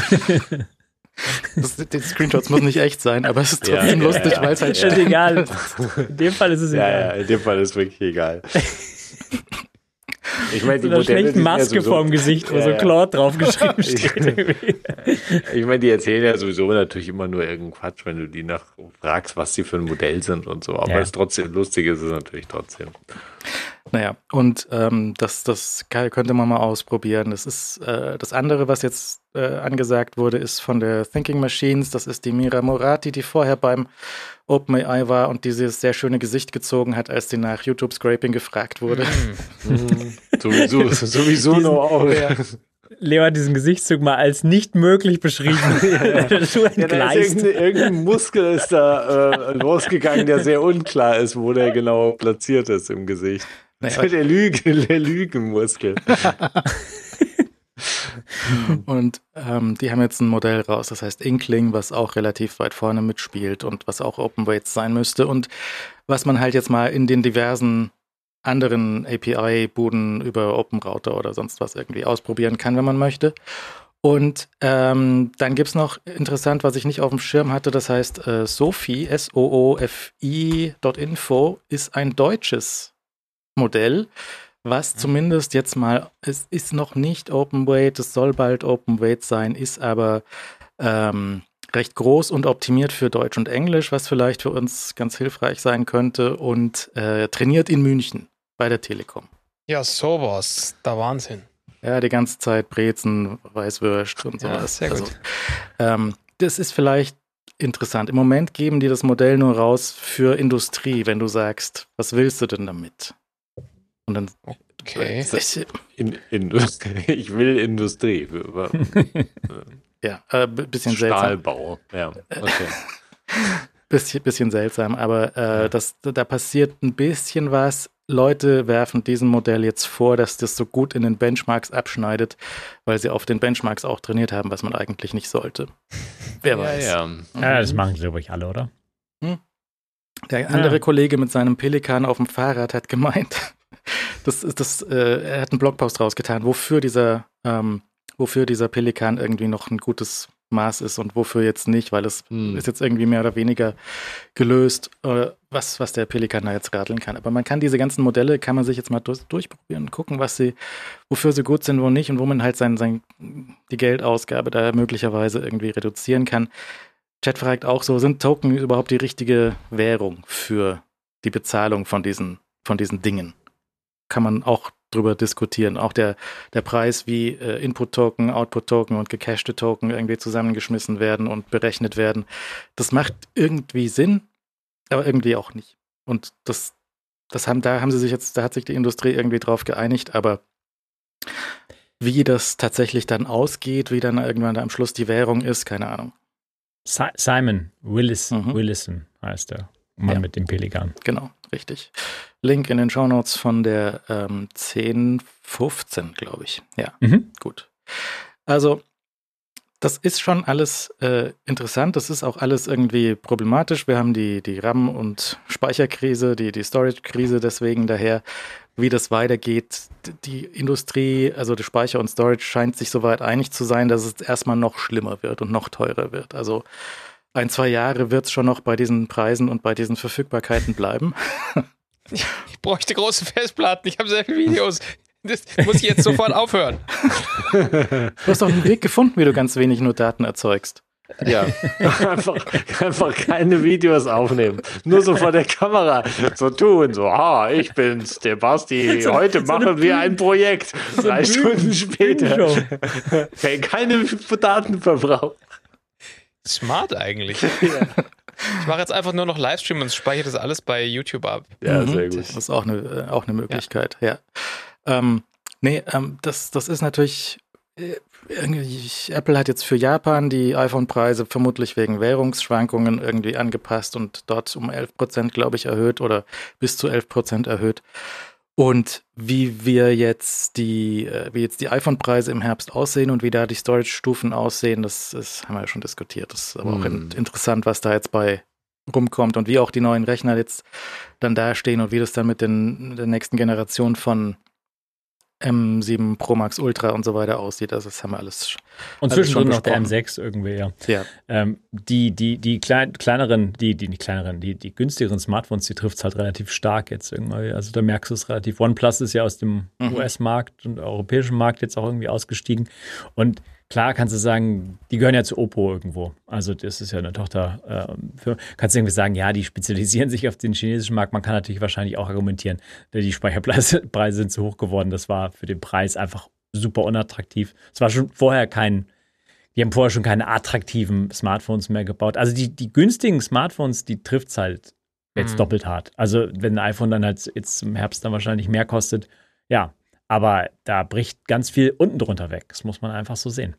Die Screenshots müssen nicht echt sein, aber es ist trotzdem lustig, weil es halt stimmt. Ist egal. In dem Fall ist es egal. Ja, in dem Fall ist es wirklich egal. Ich meine, die schlechten Maske vorm Gesicht, wo so Claude draufgeschrieben steht. Ich meine, die erzählen ja sowieso natürlich immer nur irgendeinen Quatsch, wenn du die fragst, was sie für ein Modell sind und so. Aber es ist trotzdem lustig, ist es natürlich trotzdem. Naja, und das könnte man mal ausprobieren. Das ist das andere, was jetzt angesagt wurde, ist von der Thinking Machines. Das ist die Mira Morati, die vorher beim OpenAI war und dieses sehr schöne Gesicht gezogen hat, als sie nach YouTube-Scraping gefragt wurde. Sowieso noch auch. Ja. Leo hat diesen Gesichtszug mal als nicht möglich beschrieben. Irgendein Muskel ist da rausgegangen, der sehr unklar ist, wo der genau platziert ist im Gesicht. Naja, der Lügenmuskel. Und die haben jetzt ein Modell raus, das heißt Inkling, was auch relativ weit vorne mitspielt und was auch Open Weights sein müsste und was man halt jetzt mal in den diversen anderen API-Buden über Open Router oder sonst was irgendwie ausprobieren kann, wenn man möchte. Und dann gibt es noch interessant, was ich nicht auf dem Schirm hatte, das heißt Soofi, SOOFI.info ist ein deutsches Modell, was zumindest jetzt mal, es ist noch nicht Open Weight, es soll bald Open Weight sein, ist aber recht groß und optimiert für Deutsch und Englisch, was vielleicht für uns ganz hilfreich sein könnte und trainiert in München bei der Telekom. Ja, sowas, der Wahnsinn. Ja, die ganze Zeit Brezen, Weißwürst und sowas. Ja, sehr gut. Das ist vielleicht interessant. Im Moment geben die das Modell nur raus für Industrie, wenn du sagst, was willst du denn damit? Und dann okay. Ich will Industrie. Ja, bisschen Stahlbau. seltsam. Ja, okay. Bisschen seltsam, aber da passiert ein bisschen was. Leute werfen diesem Modell jetzt vor, dass das so gut in den Benchmarks abschneidet, weil sie auf den Benchmarks auch trainiert haben, was man eigentlich nicht sollte. Wer weiß. Ja, das machen, glaube ich, alle, oder? Der andere Kollege mit seinem Pelikan auf dem Fahrrad hat gemeint, er hat einen Blogpost rausgetan, wofür dieser Pelikan irgendwie noch ein gutes Maß ist und wofür jetzt nicht, weil es ist jetzt irgendwie mehr oder weniger gelöst, was der Pelikan da jetzt radeln kann. Aber man kann diese ganzen Modelle, kann man sich jetzt mal durchprobieren und gucken, wofür sie gut sind, wo nicht und wo man halt die Geldausgabe da möglicherweise irgendwie reduzieren kann. Chat fragt auch so, sind Token überhaupt die richtige Währung für die Bezahlung von diesen Dingen? Kann man auch drüber diskutieren. Auch der Preis, wie Input-Token, Output-Token und gecashte Token irgendwie zusammengeschmissen werden und berechnet werden. Das macht irgendwie Sinn, aber irgendwie auch nicht. Und da hat sich die Industrie irgendwie drauf geeinigt, aber wie das tatsächlich dann ausgeht, wie dann irgendwann am Schluss die Währung ist, keine Ahnung. Simon Willison heißt der Mann mit dem Pelikan. Genau, richtig. Link in den Shownotes von der 10.15, glaube ich. Ja, gut. Also, das ist schon alles interessant. Das ist auch alles irgendwie problematisch. Wir haben die RAM- und Speicherkrise, die Storage-Krise deswegen daher, wie das weitergeht. Die Industrie, also die Speicher und Storage, scheint sich soweit einig zu sein, dass es erstmal noch schlimmer wird und noch teurer wird. Also 1-2 Jahre wird es schon noch bei diesen Preisen und bei diesen Verfügbarkeiten bleiben. Ich bräuchte große Festplatten. Ich habe sehr viele Videos. Das muss ich jetzt sofort aufhören. Du hast doch einen Weg gefunden, wie du ganz wenig nur Daten erzeugst. Ja, einfach keine Videos aufnehmen. Nur so vor der Kamera so tun. So, ich bin's, der Basti. Heute machen wir ein Projekt. 3 Stunden später. Okay, keine Datenverbrauch. Smart eigentlich. Ja. Ich mache jetzt einfach nur noch Livestream und speichere das alles bei YouTube ab. Ja, sehr gut. Das ist auch eine Möglichkeit, ja. Das ist natürlich, Apple hat jetzt für Japan die iPhone-Preise vermutlich wegen Währungsschwankungen irgendwie angepasst und dort um 11%, glaube ich, erhöht oder bis zu 11% erhöht. Und wie jetzt die iPhone-Preise im Herbst aussehen und wie da die Storage-Stufen aussehen, das haben wir ja schon diskutiert. Das ist aber auch interessant, was da jetzt bei rumkommt und wie auch die neuen Rechner jetzt dann dastehen und wie das dann mit der nächsten Generation von M7 Pro Max Ultra und so weiter aussieht. Also das haben wir alles. Und zwischendrin noch der M6 irgendwie, ja. Die kleineren, die günstigeren Smartphones, die trifft es halt relativ stark jetzt irgendwie. Also da merkst du es relativ. OnePlus ist ja aus dem US-Markt und europäischen Markt jetzt auch irgendwie ausgestiegen. Und klar kannst du sagen, die gehören ja zu Oppo irgendwo. Also das ist ja eine Tochter. Kannst du irgendwie sagen, ja, die spezialisieren sich auf den chinesischen Markt. Man kann natürlich wahrscheinlich auch argumentieren, die Speicherpreise sind zu hoch geworden. Das war für den Preis einfach super unattraktiv. Es war schon vorher die haben vorher schon keine attraktiven Smartphones mehr gebaut. Also die günstigen Smartphones, die trifft es halt jetzt doppelt hart. Also wenn ein iPhone dann halt jetzt im Herbst dann wahrscheinlich mehr kostet, ja. Aber da bricht ganz viel unten drunter weg. Das muss man einfach so sehen.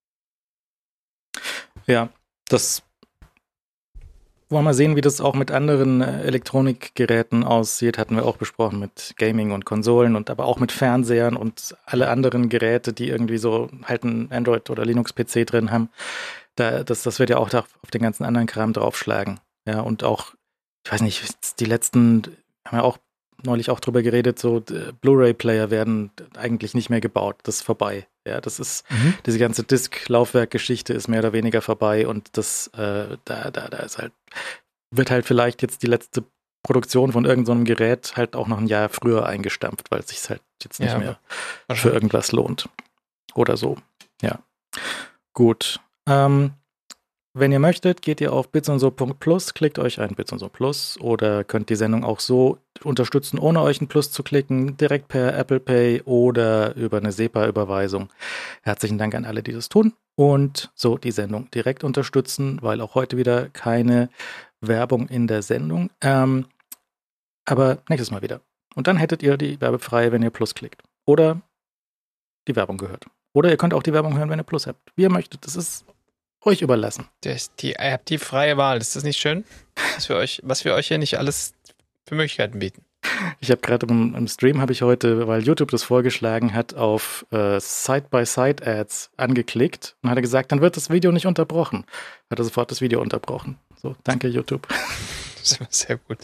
Ja, das wollen wir sehen, wie das auch mit anderen Elektronikgeräten aussieht. Hatten wir auch besprochen mit Gaming und Konsolen und aber auch mit Fernsehern und alle anderen Geräte, die irgendwie so halt ein Android- oder Linux-PC drin haben. Das wird ja auch auf den ganzen anderen Kram draufschlagen. Ja, und auch, ich weiß nicht, die letzten haben ja auch neulich auch drüber geredet, so Blu-ray-Player werden eigentlich nicht mehr gebaut. Das ist vorbei. Ja, das ist, diese ganze Disk-Laufwerk-Geschichte ist mehr oder weniger vorbei und das, da ist halt, wird halt vielleicht jetzt die letzte Produktion von irgendeinem so Gerät halt auch noch ein Jahr früher eingestampft, weil es sich halt jetzt nicht mehr für irgendwas lohnt. Oder so. Ja. Gut. Wenn ihr möchtet, geht ihr auf bitsundso.plus, klickt euch ein bitsundso Plus oder könnt die Sendung auch so unterstützen, ohne euch ein Plus zu klicken, direkt per Apple Pay oder über eine SEPA-Überweisung. Herzlichen Dank an alle, die das tun und so die Sendung direkt unterstützen, weil auch heute wieder keine Werbung in der Sendung. Aber nächstes Mal wieder. Und dann hättet ihr die werbefreie, wenn ihr Plus klickt. Oder die Werbung gehört. Oder ihr könnt auch die Werbung hören, wenn ihr Plus habt. Wie ihr möchtet. Das ist euch überlassen. Ihr habt die freie Wahl. Ist das nicht schön? Was wir euch hier nicht alles für Möglichkeiten bieten. Ich habe gerade im Stream, habe ich heute, weil YouTube das vorgeschlagen hat, auf Side-by-Side-Ads angeklickt und hat gesagt, dann wird das Video nicht unterbrochen. Hat er sofort das Video unterbrochen. So, danke YouTube. Das ist immer sehr gut.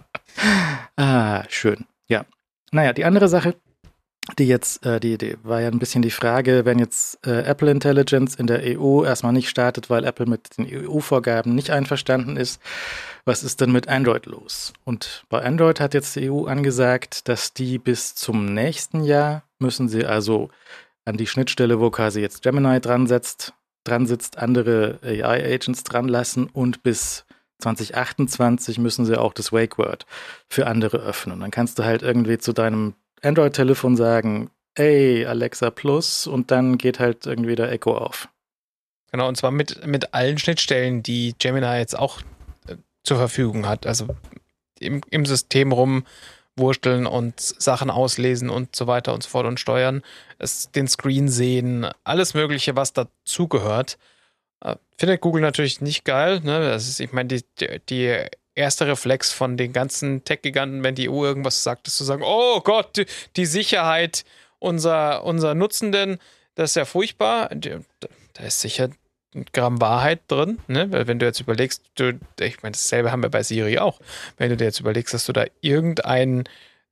Schön. Ja. Naja, die andere Sache, die jetzt, die war ja ein bisschen die Frage, wenn jetzt Apple Intelligence in der EU erstmal nicht startet, weil Apple mit den EU-Vorgaben nicht einverstanden ist, was ist denn mit Android los? Und bei Android hat jetzt die EU angesagt, dass die bis zum nächsten Jahr müssen sie also an die Schnittstelle, wo quasi jetzt Gemini dran sitzt, andere AI-Agents dran lassen und bis 2028 müssen sie auch das Wake-Word für andere öffnen. Dann kannst du halt irgendwie zu deinem Android-Telefon sagen, ey, Alexa Plus, und dann geht halt irgendwie der Echo auf. Genau, und zwar mit allen Schnittstellen, die Gemini jetzt auch zur Verfügung hat. Also im System rumwursteln und Sachen auslesen und so weiter und so fort und steuern, den Screen sehen, alles Mögliche, was dazugehört. Findet Google natürlich nicht geil. Ne? Das ist, ich meine, die erste Reflex von den ganzen Tech-Giganten, wenn die EU irgendwas sagt, ist zu sagen, oh Gott, die Sicherheit unserer Nutzenden, das ist ja furchtbar. Da ist sicher ein Gramm Wahrheit drin, ne? Weil wenn du jetzt überlegst, ich meine, dasselbe haben wir bei Siri auch. Wenn du dir jetzt überlegst, dass du da irgendein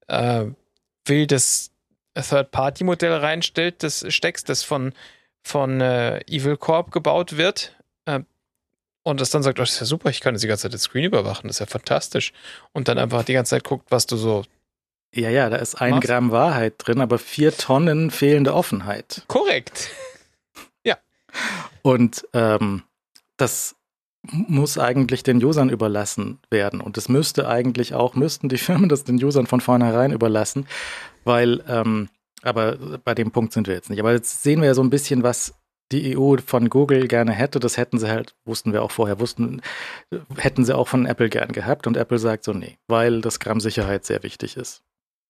wildes Third-Party-Modell steckst, das von Evil Corp gebaut wird, und das dann sagt, oh, das ist ja super, ich kann jetzt die ganze Zeit den Screen überwachen, das ist ja fantastisch. Und dann einfach die ganze Zeit guckt, was du so. Ja, da ist 1 Gramm Wahrheit drin, aber 4 Tonnen fehlende Offenheit. Korrekt. Ja. Und das muss eigentlich den Usern überlassen werden. Und das müssten die Firmen das den Usern von vornherein überlassen, weil, aber bei dem Punkt sind wir jetzt nicht. Aber jetzt sehen wir ja so ein bisschen, was die EU von Google gerne hätte. Das hätten sie halt, wussten wir auch vorher, hätten sie auch von Apple gern gehabt. Und Apple sagt so, nee, weil das Gramm Sicherheit sehr wichtig ist.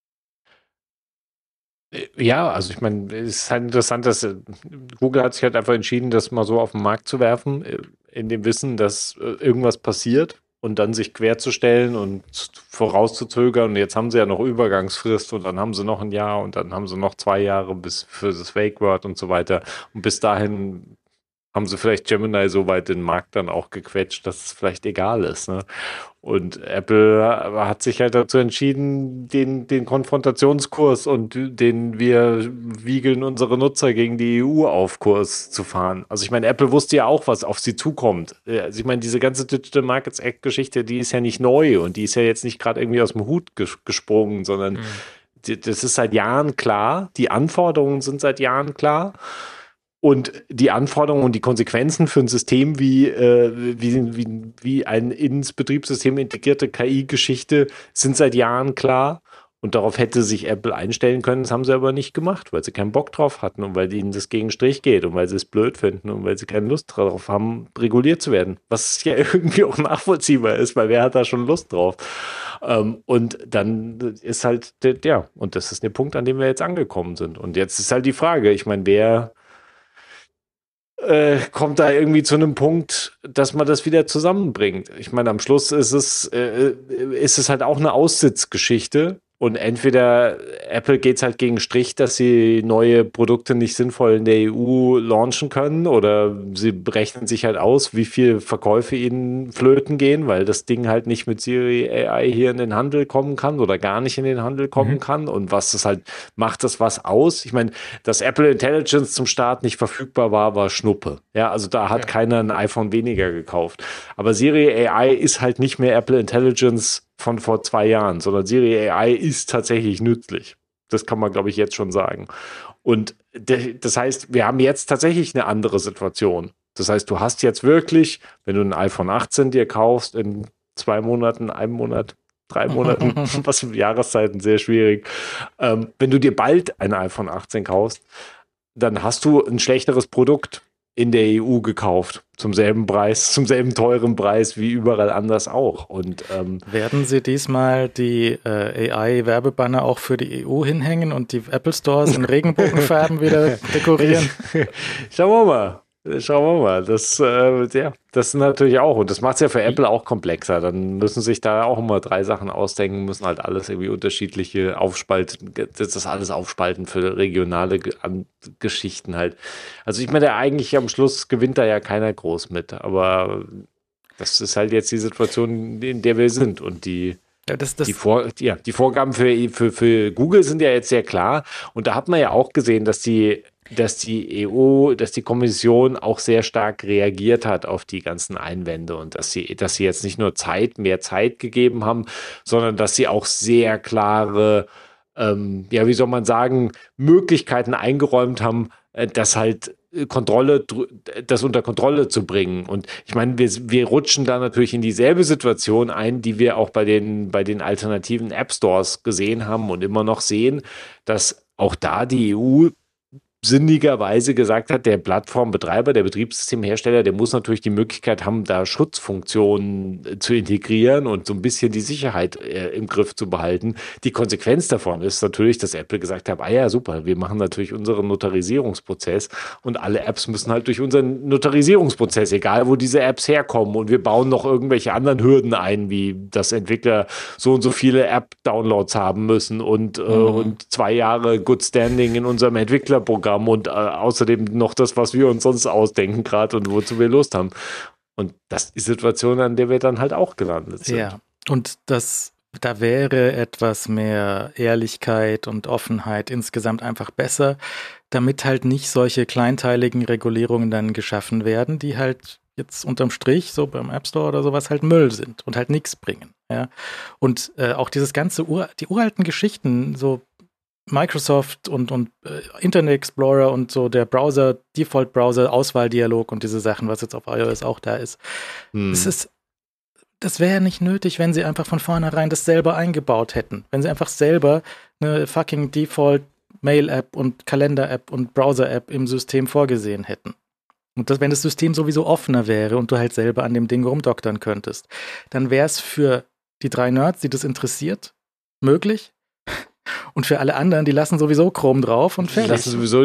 Ja, also ich meine, es ist halt interessant, dass Google hat sich halt einfach entschieden, das mal so auf den Markt zu werfen, in dem Wissen, dass irgendwas passiert und dann sich querzustellen und vorauszuzögern. Und jetzt haben sie ja noch Übergangsfrist und dann haben sie noch ein Jahr und dann haben sie noch 2 Jahre bis für das Wake-Word und so weiter. Und bis dahin haben sie vielleicht Gemini so weit den Markt dann auch gequetscht, dass es vielleicht egal ist. Ne? Und Apple hat sich halt dazu entschieden, den Konfrontationskurs und den wir wiegeln unsere Nutzer gegen die EU auf Kurs zu fahren. Also ich meine, Apple wusste ja auch, was auf sie zukommt. Also ich meine, diese ganze Digital Markets Act Geschichte, die ist ja nicht neu und die ist ja jetzt nicht gerade irgendwie aus dem Hut gesprungen, sondern das ist seit Jahren klar. Die Anforderungen sind seit Jahren klar. Und die Anforderungen und die Konsequenzen für ein System wie ein ins Betriebssystem integrierte KI-Geschichte sind seit Jahren klar. Und darauf hätte sich Apple einstellen können. Das haben sie aber nicht gemacht, weil sie keinen Bock drauf hatten und weil ihnen das gegen Strich geht und weil sie es blöd finden und weil sie keine Lust drauf haben, reguliert zu werden. Was ja irgendwie auch nachvollziehbar ist, weil wer hat da schon Lust drauf? Und dann ist halt, und das ist der Punkt, an dem wir jetzt angekommen sind. Und jetzt ist halt die Frage, ich meine, wer kommt da irgendwie zu einem Punkt, dass man das wieder zusammenbringt. Ich meine, am Schluss ist es halt auch eine Aussitzgeschichte. Und entweder Apple geht es halt gegen Strich, dass sie neue Produkte nicht sinnvoll in der EU launchen können, oder sie berechnen sich halt aus, wie viel Verkäufe ihnen flöten gehen, weil das Ding halt nicht mit Siri AI hier in den Handel kommen kann oder gar nicht in den Handel kommen kann. Und was das halt, macht das was aus? Ich meine, dass Apple Intelligence zum Start nicht verfügbar war Schnuppe. Ja, also da hat keiner ein iPhone weniger gekauft. Aber Siri AI ist halt nicht mehr Apple Intelligence von vor 2 Jahren, sondern Siri AI ist tatsächlich nützlich. Das kann man, glaube ich, jetzt schon sagen. Und das heißt, wir haben jetzt tatsächlich eine andere Situation. Das heißt, du hast jetzt wirklich, wenn du ein iPhone 18 dir kaufst, in 2 Monaten, 1 Monat, 3 Monaten, was für Jahreszeiten sehr schwierig. Wenn du dir bald ein iPhone 18 kaufst, dann hast du ein schlechteres Produkt in der EU gekauft. Zum selben Preis, zum selben teuren Preis wie überall anders auch. Und werden Sie diesmal die AI-Werbebanner auch für die EU hinhängen und die Apple Stores in Regenbogenfarben wieder dekorieren? Schauen wir mal. Das ist natürlich auch. Und das macht es ja für Apple auch komplexer. Dann müssen sich da auch immer 3 Sachen ausdenken, müssen halt alles irgendwie unterschiedliche das alles aufspalten für regionale Geschichten halt. Also ich meine, eigentlich am Schluss gewinnt da ja keiner groß mit. Aber das ist halt jetzt die Situation, in der wir sind. Und die Vorgaben für Google sind ja jetzt sehr klar. Und da hat man ja auch gesehen, dass die Kommission auch sehr stark reagiert hat auf die ganzen Einwände und dass sie jetzt nicht nur mehr Zeit gegeben haben, sondern dass sie auch sehr klare, wie soll man sagen, Möglichkeiten eingeräumt haben, das unter Kontrolle zu bringen. Und ich meine, wir rutschen da natürlich in dieselbe Situation ein, die wir auch bei den alternativen App Stores gesehen haben und immer noch sehen, dass auch da die EU sinnigerweise gesagt hat, der Plattformbetreiber, der Betriebssystemhersteller, der muss natürlich die Möglichkeit haben, da Schutzfunktionen zu integrieren und so ein bisschen die Sicherheit im Griff zu behalten. Die Konsequenz davon ist natürlich, dass Apple gesagt hat, ja super, wir machen natürlich unseren Notarisierungsprozess und alle Apps müssen halt durch unseren Notarisierungsprozess, egal wo diese Apps herkommen, und wir bauen noch irgendwelche anderen Hürden ein, wie dass Entwickler so und so viele App-Downloads haben müssen und 2 Jahre Good Standing in unserem Entwicklerprogramm und außerdem noch das, was wir uns sonst ausdenken gerade und wozu wir Lust haben. Und das ist die Situation, an der wir dann halt auch gelandet sind. Ja, und da wäre etwas mehr Ehrlichkeit und Offenheit insgesamt einfach besser, damit halt nicht solche kleinteiligen Regulierungen dann geschaffen werden, die halt jetzt unterm Strich, so beim App Store oder sowas, halt Müll sind und halt nichts bringen. Ja? Und auch dieses ganze die uralten Geschichten, so Microsoft und Internet Explorer und so der Browser, Default-Browser, Auswahldialog und diese Sachen, was jetzt auf iOS auch da ist. Das wäre ja nicht nötig, wenn sie einfach von vornherein das selber eingebaut hätten. Wenn sie einfach selber eine fucking Default-Mail-App und Kalender-App und Browser-App im System vorgesehen hätten. Und wenn das System sowieso offener wäre und du halt selber an dem Ding rumdoktern könntest, dann wäre es für die 3 Nerds, die das interessiert, möglich. Und für alle anderen, die lassen sowieso Chrome drauf und fertig. Lasst sowieso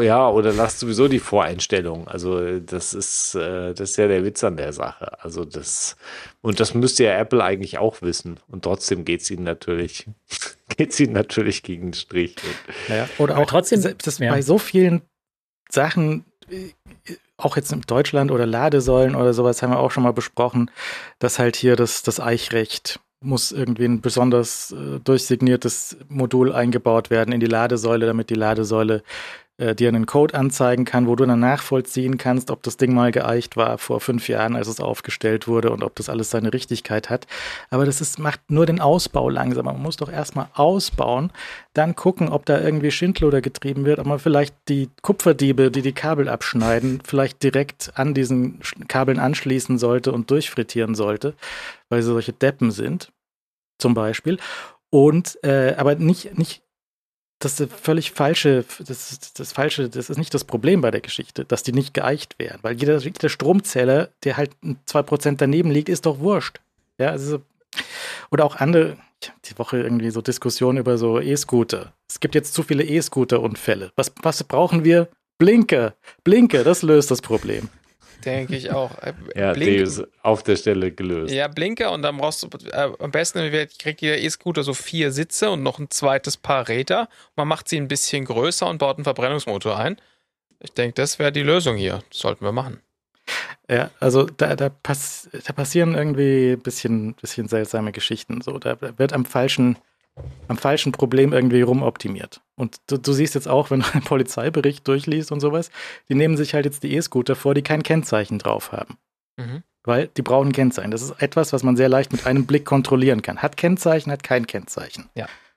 die Voreinstellung. Also das ist ja der Witz an der Sache. Also das müsste ja Apple eigentlich auch wissen. Und trotzdem geht es ihnen natürlich gegen den Strich. Ja, oder auch trotzdem, selbst bei so vielen Sachen, auch jetzt in Deutschland oder Ladesäulen oder sowas, haben wir auch schon mal besprochen, dass halt hier das Eichrecht muss irgendwie ein besonders durchsigniertes Modul eingebaut werden in die Ladesäule, damit die Ladesäule dir einen Code anzeigen kann, wo du dann nachvollziehen kannst, ob das Ding mal geeicht war vor 5 Jahren, als es aufgestellt wurde und ob das alles seine Richtigkeit hat. Aber macht nur den Ausbau langsamer. Man muss doch erstmal ausbauen, dann gucken, ob da irgendwie Schindluder getrieben wird, ob man vielleicht die Kupferdiebe, die Kabel abschneiden, vielleicht direkt an diesen Kabeln anschließen sollte und durchfrittieren sollte, weil sie solche Deppen sind, zum Beispiel. Und aber nicht das ist völlig falsche, das ist nicht das Problem bei der Geschichte, dass die nicht geeicht werden, weil jeder Stromzähler, der halt 2% daneben liegt, ist doch wurscht. Ja, also, oder auch andere, ich habe die Woche irgendwie so Diskussionen über so E-Scooter. Es gibt jetzt zu viele E-Scooter-Unfälle. Was brauchen wir? Blinker, das löst das Problem. Denke ich auch. Ja, die ist auf der Stelle gelöst. Ja, Blinker, und dann brauchst du am besten kriegt jeder E-Scooter so 4 Sitze und noch ein zweites Paar Räder. Man macht sie ein bisschen größer und baut einen Verbrennungsmotor ein. Ich denke, das wäre die Lösung hier. Das sollten wir machen. Ja, also da passieren irgendwie ein bisschen seltsame Geschichten. So, da wird am falschen Problem irgendwie rumoptimiert. Und du siehst jetzt auch, wenn du einen Polizeibericht durchliest und sowas, die nehmen sich halt jetzt die E-Scooter vor, die kein Kennzeichen drauf haben. Weil die brauchen Kennzeichen. Das ist etwas, was man sehr leicht mit einem Blick kontrollieren kann. Hat Kennzeichen, hat kein Kennzeichen. Ja.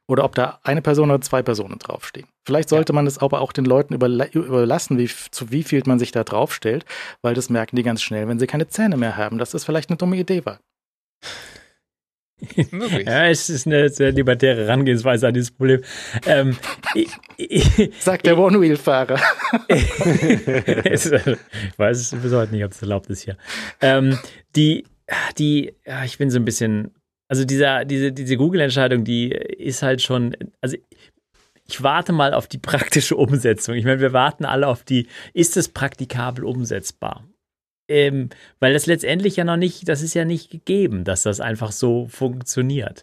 oder ob da eine Person oder 2 Personen draufstehen. Vielleicht sollte man es aber auch den Leuten überlassen, zu wie viel man sich da draufstellt, weil das merken die ganz schnell, wenn sie keine Zähne mehr haben, dass das vielleicht eine dumme Idee war. Ja, es ist eine sehr libertäre Herangehensweise an dieses Problem. Sagt der One-Wheel-Fahrer. Ich weiß es bis heute nicht, ob es erlaubt ist hier. Ich bin so ein bisschen, also diese Google-Entscheidung, die ist halt schon, also ich warte mal auf die praktische Umsetzung. Ich meine, wir warten alle auf ist es praktikabel umsetzbar? Weil das letztendlich ja noch nicht, das ist ja nicht gegeben, dass das einfach so funktioniert.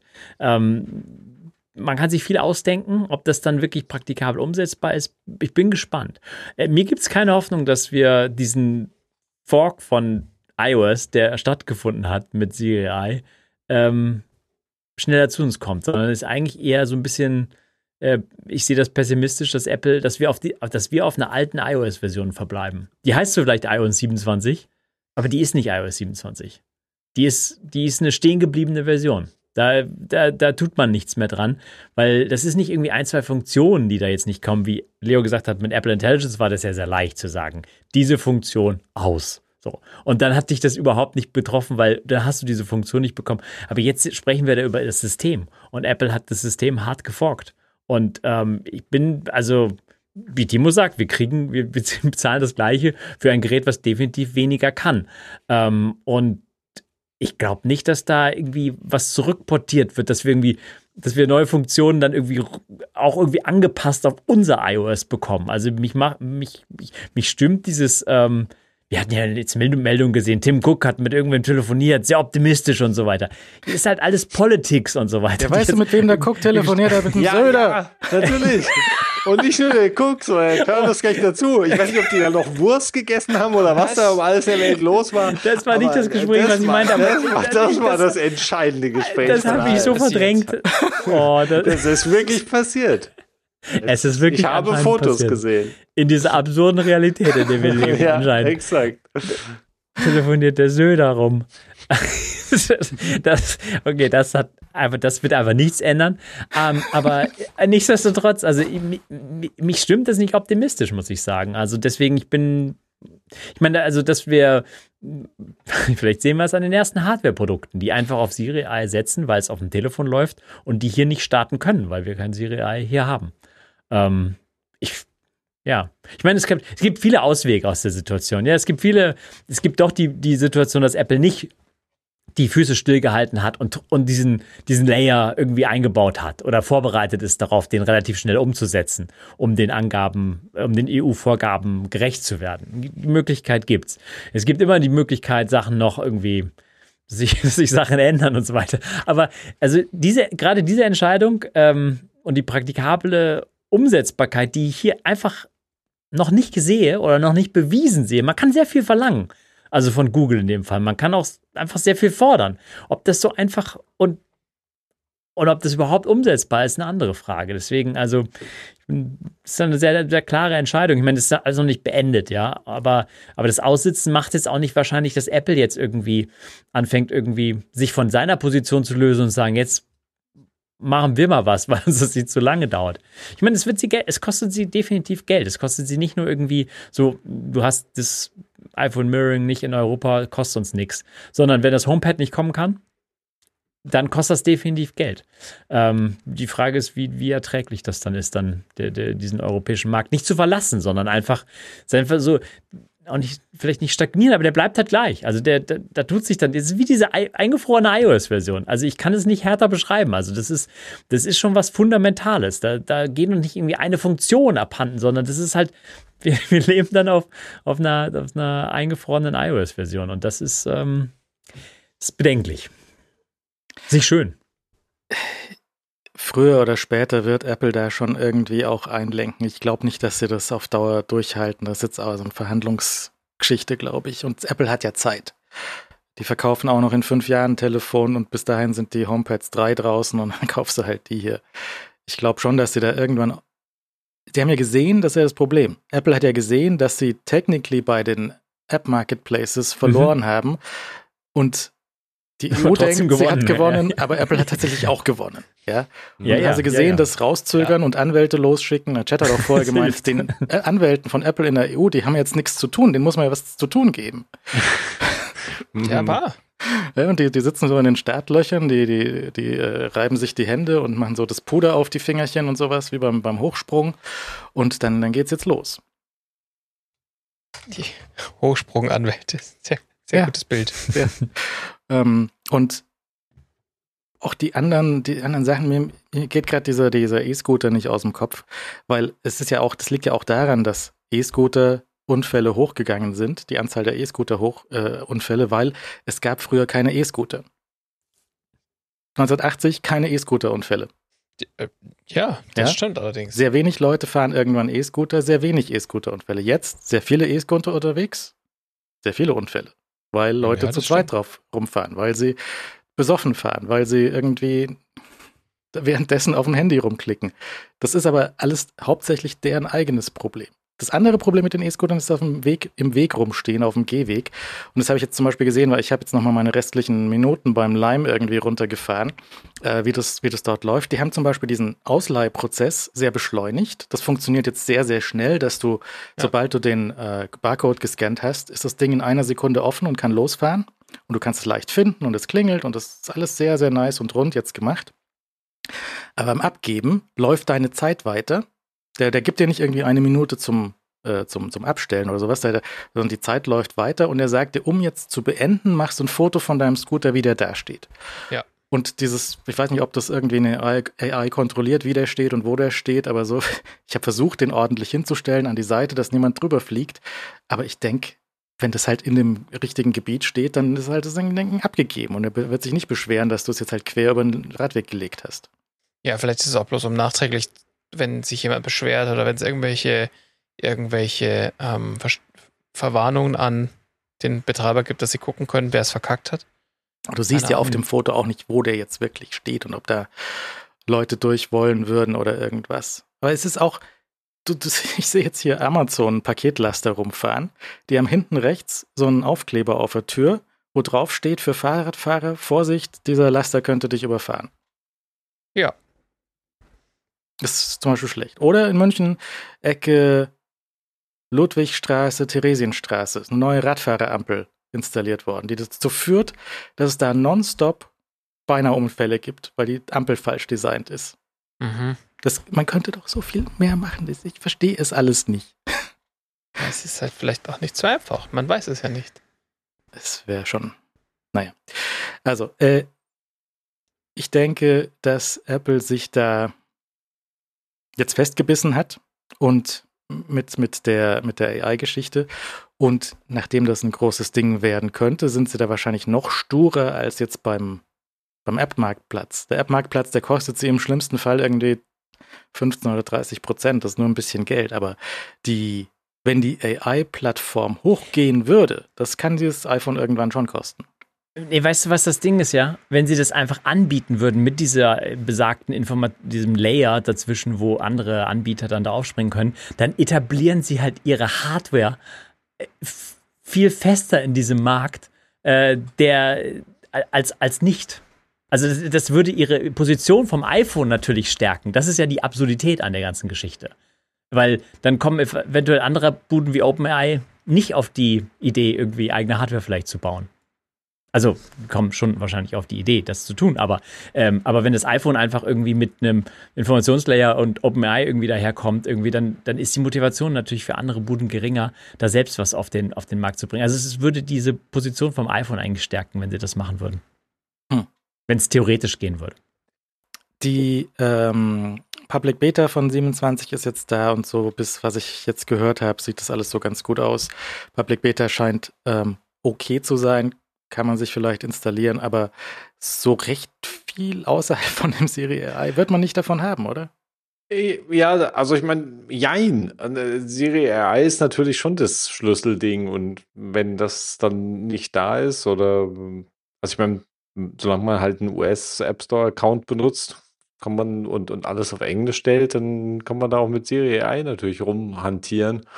Man kann sich viel ausdenken, ob das dann wirklich praktikabel umsetzbar ist. Ich bin gespannt. Mir gibt es keine Hoffnung, dass wir diesen Fork von iOS, der stattgefunden hat mit Siri, schneller zu uns kommt, sondern es ist eigentlich eher so ein bisschen, ich sehe das pessimistisch, dass wir auf einer alten iOS-Version verbleiben. Die heißt so vielleicht iOS 27, aber die ist nicht iOS 27. Die ist eine stehengebliebene Version. Da tut man nichts mehr dran, weil das ist nicht irgendwie 1, 2 Funktionen, die da jetzt nicht kommen. Wie Leo gesagt hat, mit Apple Intelligence war das ja sehr leicht zu sagen. Diese Funktion aus. So. Und dann hat dich das überhaupt nicht betroffen, weil da hast du diese Funktion nicht bekommen. Aber jetzt sprechen wir da über das System. Und Apple hat das System hart geforkt. Und ich bin, also, wie Timo sagt, wir bezahlen das Gleiche für ein Gerät, was definitiv weniger kann. Und ich glaube nicht, dass da irgendwie was zurückportiert wird, dass wir neue Funktionen dann irgendwie auch irgendwie angepasst auf unser iOS bekommen. Also mich stimmt dieses, wir hatten ja jetzt Meldung gesehen, Tim Cook hat mit irgendwem telefoniert, sehr optimistisch und so weiter. Das ist halt alles Politics und so weiter. Ja, weißt du, mit wem der Cook telefoniert hat? Mit dem Söder. Ja, natürlich. Und nicht nur der Cook, so, er kam das gleich dazu. Ich weiß nicht, ob die da noch Wurst gegessen haben oder was da um alles der Welt los war. Das war nicht das Gespräch, was ich meinte. Das war das entscheidende Gespräch. Das habe ich so verdrängt. Das ist wirklich passiert. Es ist wirklich ich habe Fotos gesehen. In dieser absurden Realität, in der wir leben, ja, anscheinend. Exakt. Telefoniert der Söder rum. Das wird einfach nichts ändern. Aber nichtsdestotrotz, also mich stimmt das nicht optimistisch, muss ich sagen. Also deswegen, ich meine, also dass wir, vielleicht sehen wir es an den ersten Hardware-Produkten, die einfach auf Siri AI setzen, weil es auf dem Telefon läuft und die hier nicht starten können, weil wir kein Siri AI hier haben. Ich meine, es gibt viele Auswege aus der Situation. Ja, es gibt doch die Situation, dass Apple nicht die Füße stillgehalten hat und diesen Layer irgendwie eingebaut hat oder vorbereitet ist darauf, den relativ schnell umzusetzen, um den EU-Vorgaben gerecht zu werden. Die Möglichkeit gibt's. Es gibt immer die Möglichkeit, Sachen noch irgendwie sich Sachen ändern und so weiter. Aber also gerade diese Entscheidung und die praktikable Umsetzbarkeit, die ich hier einfach noch nicht sehe oder noch nicht bewiesen sehe. Man kann sehr viel verlangen. Also von Google in dem Fall. Man kann auch einfach sehr viel fordern. Ob das so einfach und ob das überhaupt umsetzbar ist, eine andere Frage. Deswegen, also, das ist eine sehr, sehr klare Entscheidung. Ich meine, das ist also noch nicht beendet, ja. Aber das Aussitzen macht jetzt auch nicht wahrscheinlich, dass Apple jetzt irgendwie anfängt, irgendwie sich von seiner Position zu lösen und sagen, jetzt machen wir mal was, weil es das zu lange dauert. Ich meine, es kostet sie definitiv Geld. Es kostet sie nicht nur irgendwie so, du hast das iPhone Mirroring nicht in Europa, kostet uns nichts. Sondern wenn das HomePad nicht kommen kann, dann kostet das definitiv Geld. Die Frage ist, wie erträglich das dann ist, dann diesen europäischen Markt nicht zu verlassen, sondern einfach so, auch nicht, vielleicht nicht stagnieren, aber der bleibt halt gleich. Also da tut sich dann, das ist wie diese eingefrorene iOS-Version. Also ich kann es nicht härter beschreiben. Also das ist schon was Fundamentales. Da geht noch nicht irgendwie eine Funktion abhanden, sondern das ist halt, wir leben dann auf einer eingefrorenen iOS-Version und das ist bedenklich. Ist nicht schön. Früher oder später wird Apple da schon irgendwie auch einlenken. Ich glaube nicht, dass sie das auf Dauer durchhalten. Das ist jetzt aber so eine Verhandlungsgeschichte, glaube ich. Und Apple hat ja Zeit. Die verkaufen auch noch in 5 Jahren ein Telefon und bis dahin sind die HomePads 3 draußen und dann kaufst du halt die hier. Ich glaube schon, dass sie da irgendwann... Sie haben ja gesehen, das ist ja das Problem. Apple hat ja gesehen, dass sie technically bei den App-Marketplaces verloren haben und Die EU denkt, sie hat gewonnen, aber Apple hat tatsächlich auch gewonnen. Ja? Und hast du gesehen, das Rauszögern und Anwälte losschicken? Der Chat hat auch vorher gemeint, den Anwälten von Apple in der EU, die haben jetzt nichts zu tun, denen muss man ja was zu tun geben. Ja, wahr. Ja, und die sitzen so in den Startlöchern, die reiben sich die Hände und machen so das Puder auf die Fingerchen und sowas, wie beim Hochsprung. Und dann geht's jetzt los. Die Hochsprunganwälte. Sehr gutes Bild. Ja. Und auch die anderen Sachen, mir geht gerade dieser E-Scooter nicht aus dem Kopf, weil das liegt ja auch daran, dass E-Scooter-Unfälle hochgegangen sind, die Anzahl der E-Scooter-Unfälle, weil es gab früher keine E-Scooter. 1980 keine E-Scooter-Unfälle. Ja, das stimmt allerdings. Sehr wenig Leute fahren irgendwann E-Scooter, sehr wenig E-Scooter-Unfälle. Jetzt sehr viele E-Scooter unterwegs, sehr viele Unfälle, weil Leute zu zweit drauf rumfahren, weil sie besoffen fahren, weil sie irgendwie währenddessen auf dem Handy rumklicken. Das ist aber alles hauptsächlich deren eigenes Problem. Das andere Problem mit den E-Scootern ist im Weg rumstehen, auf dem Gehweg. Und das habe ich jetzt zum Beispiel gesehen, weil ich habe jetzt nochmal meine restlichen Minuten beim Lime irgendwie runtergefahren, wie das dort läuft. Die haben zum Beispiel diesen Ausleihprozess sehr beschleunigt. Das funktioniert jetzt sehr, sehr schnell, dass du, sobald du den Barcode gescannt hast, ist das Ding in einer Sekunde offen und kann losfahren. Und du kannst es leicht finden und es klingelt und das ist alles sehr, sehr nice und rund jetzt gemacht. Aber beim Abgeben läuft deine Zeit weiter. Der gibt dir nicht irgendwie eine Minute zum Abstellen oder sowas, sondern die Zeit läuft weiter und er sagt dir, um jetzt zu beenden, machst du ein Foto von deinem Scooter, wie der da steht. Ja. Und ich weiß nicht, ob das irgendwie eine AI kontrolliert, wie der steht und wo der steht, aber so, ich habe versucht, den ordentlich hinzustellen an die Seite, dass niemand drüber fliegt. Aber ich denke, wenn das halt in dem richtigen Gebiet steht, dann ist halt das Ding abgegeben und er wird sich nicht beschweren, dass du es jetzt halt quer über den Radweg gelegt hast. Ja, vielleicht ist es auch bloß nachträglich, wenn sich jemand beschwert oder wenn es irgendwelche Verwarnungen an den Betreiber gibt, dass sie gucken können, wer es verkackt hat. Und du siehst ja auf dem Foto auch nicht, wo der jetzt wirklich steht und ob da Leute durch wollen würden oder irgendwas. Aber es ist auch, ich sehe jetzt hier Amazon-Paketlaster rumfahren. Die haben hinten rechts so einen Aufkleber auf der Tür, wo drauf steht für Fahrradfahrer, Vorsicht, dieser Laster könnte dich überfahren. Ja. Das ist zum Beispiel schlecht. Oder in München, Ecke Ludwigstraße, Theresienstraße, ist eine neue Radfahrerampel installiert worden, die dazu führt, dass es da nonstop beinahe Unfälle gibt, weil die Ampel falsch designt ist. Mhm. Man könnte doch so viel mehr machen. Ich verstehe es alles nicht. Es ist halt vielleicht auch nicht so einfach. Man weiß es ja nicht. Es wäre schon, naja. Also, ich denke, dass Apple sich da jetzt festgebissen hat und mit der AI-Geschichte. Und nachdem das ein großes Ding werden könnte, sind sie da wahrscheinlich noch sturer als jetzt beim App-Marktplatz. Der App-Marktplatz, der kostet sie im schlimmsten Fall irgendwie 15 oder 30%. Das ist nur ein bisschen Geld. Aber wenn die AI-Plattform hochgehen würde, das kann dieses iPhone irgendwann schon kosten. Nee, weißt du, was das Ding ist, ja? Wenn sie das einfach anbieten würden mit dieser besagten diesem Layer dazwischen, wo andere Anbieter dann da aufspringen können, dann etablieren sie halt ihre Hardware viel fester in diesem Markt, als nicht. Also das würde ihre Position vom iPhone natürlich stärken. Das ist ja die Absurdität an der ganzen Geschichte. Weil dann kommen eventuell andere Buden wie OpenAI nicht auf die Idee, irgendwie eigene Hardware vielleicht zu bauen. Also kommen schon wahrscheinlich auf die Idee, das zu tun, aber wenn das iPhone einfach irgendwie mit einem Informationslayer und OpenAI irgendwie daherkommt, irgendwie dann ist die Motivation natürlich für andere Buden geringer, da selbst was auf den Markt zu bringen. Also es würde diese Position vom iPhone eigentlich stärken, wenn sie das machen würden. Wenn es theoretisch gehen würde. Die Public Beta von 27 ist jetzt da und so, bis was ich jetzt gehört habe, sieht das alles so ganz gut aus. Public Beta scheint okay zu sein, kann man sich vielleicht installieren, aber so recht viel außerhalb von dem Siri AI wird man nicht davon haben, oder? Ja, also ich meine, jein. Siri AI ist natürlich schon das Schlüsselding und wenn das dann nicht da ist oder, also ich meine, solange man halt einen US-App Store-Account benutzt, kann man und alles auf Englisch stellt, dann kann man da auch mit Siri AI natürlich rumhantieren.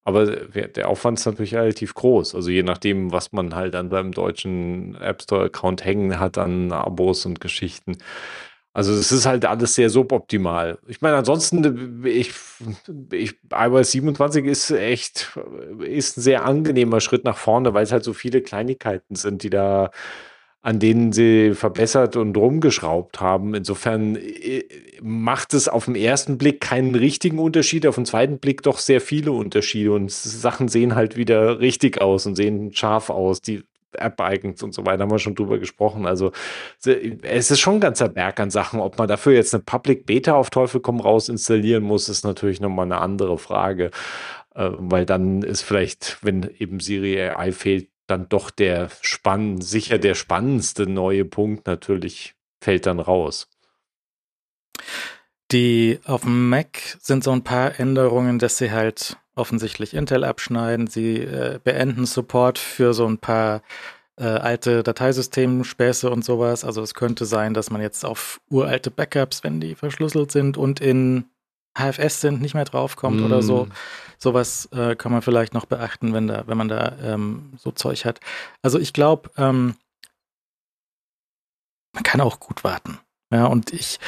Aber der Aufwand ist natürlich relativ groß. Also je nachdem, was man halt an seinem deutschen App Store-Account hängen hat an Abos und Geschichten. Also es ist halt alles sehr suboptimal. Ich meine, ansonsten, iOS 27 ist ein sehr angenehmer Schritt nach vorne, weil es halt so viele Kleinigkeiten sind, an denen sie verbessert und rumgeschraubt haben. Insofern macht es auf den ersten Blick keinen richtigen Unterschied, auf den zweiten Blick doch sehr viele Unterschiede und Sachen sehen halt wieder richtig aus und sehen scharf aus. Die App-Icons und so weiter haben wir schon drüber gesprochen. Also es ist schon ein ganzer Berg an Sachen. Ob man dafür jetzt eine Public Beta auf Teufel komm raus installieren muss, ist natürlich nochmal eine andere Frage. Weil dann ist vielleicht, wenn eben Siri AI fehlt, dann doch sicher der spannendste neue Punkt natürlich fällt dann raus. Auf dem Mac sind so ein paar Änderungen, dass sie halt offensichtlich Intel abschneiden. Sie beenden Support für so ein paar alte Dateisystemspäße und sowas. Also es könnte sein, dass man jetzt auf uralte Backups, wenn die verschlüsselt sind und in HFS sind, nicht mehr draufkommt oder so. Sowas kann man vielleicht noch beachten, wenn man da so Zeug hat. Also ich glaube, man kann auch gut warten. Ja, und ich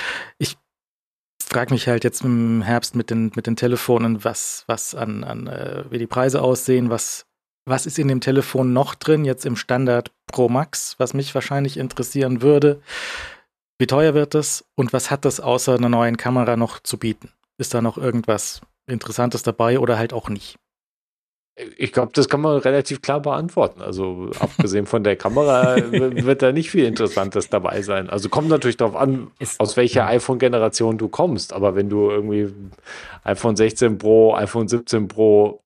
frage mich halt jetzt im Herbst mit den Telefonen, was wie die Preise aussehen, was ist in dem Telefon noch drin, jetzt im Standard Pro Max, was mich wahrscheinlich interessieren würde. Wie teuer wird das und was hat das außer einer neuen Kamera noch zu bieten? Ist da noch irgendwas Interessantes dabei oder halt auch nicht? Ich glaube, das kann man relativ klar beantworten. Also abgesehen von der Kamera wird da nicht viel Interessantes dabei sein. Also kommt natürlich darauf an, aus welcher iPhone-Generation du kommst. Aber wenn du irgendwie iPhone 16 Pro, iPhone 17 Pro,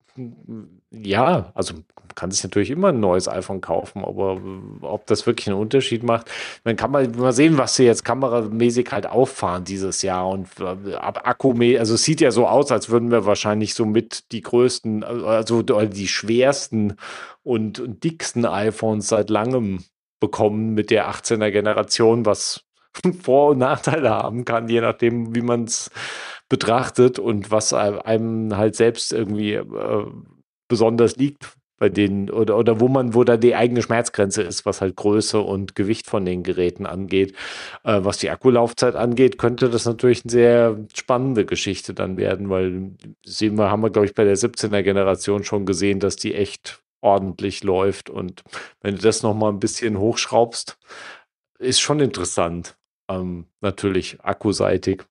ja, also man kann sich natürlich immer ein neues iPhone kaufen, aber ob das wirklich einen Unterschied macht, dann kann man mal sehen, was sie jetzt kameramäßig halt auffahren dieses Jahr und also es sieht ja so aus, als würden wir wahrscheinlich so mit die größten, also die schwersten und dicksten iPhones seit langem bekommen mit der 18er Generation, was Vor- und Nachteile haben kann, je nachdem, wie man es betrachtet und was einem halt selbst irgendwie besonders liegt bei denen oder wo da die eigene Schmerzgrenze ist, was halt Größe und Gewicht von den Geräten angeht. Was die Akkulaufzeit angeht, könnte das natürlich eine sehr spannende Geschichte dann werden, weil haben wir, glaube ich, bei der 17er Generation schon gesehen, dass die echt ordentlich läuft und wenn du das nochmal ein bisschen hochschraubst, ist schon interessant. Natürlich akkuseitig.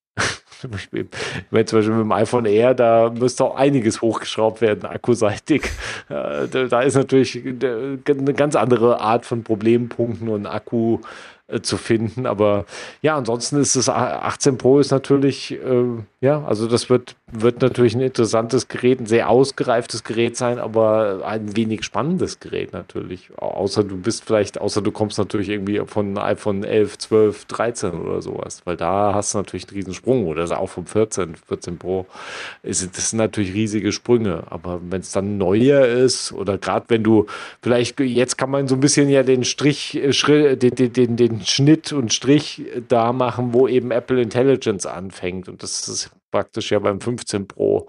Wenn zum Beispiel mit dem iPhone Air, da müsste auch einiges hochgeschraubt werden, akkuseitig. Da ist natürlich eine ganz andere Art von Problempunkten und Akku zu finden. Aber ja, ansonsten ist das 18 Pro ist natürlich, also das wird natürlich ein interessantes Gerät, ein sehr ausgereiftes Gerät sein, aber ein wenig spannendes Gerät natürlich. Außer du kommst natürlich irgendwie von iPhone 11, 12, 13 oder sowas, weil da hast du natürlich einen riesen Sprung oder auch vom 14 Pro. Das sind natürlich riesige Sprünge, aber wenn es dann neuer ist oder gerade wenn du vielleicht, jetzt kann man so ein bisschen ja den den Schnitt und Strich da machen, wo eben Apple Intelligence anfängt und das ist praktisch ja beim 15 Pro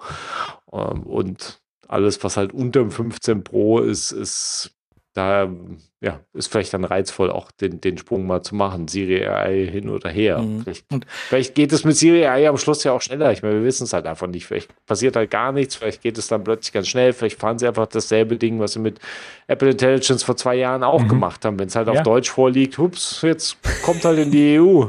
und alles, was halt unter dem 15 Pro ist da, ja, ist vielleicht dann reizvoll, auch den Sprung mal zu machen, Siri AI hin oder her. Vielleicht geht es mit Siri AI am Schluss ja auch schneller. Ich meine, wir wissen es halt einfach nicht. Vielleicht passiert halt gar nichts, vielleicht geht es dann plötzlich ganz schnell, vielleicht fahren sie einfach dasselbe Ding, was sie mit Apple Intelligence vor 2 Jahren auch gemacht haben. Wenn es halt auf Deutsch vorliegt, hups, jetzt kommt halt in die EU.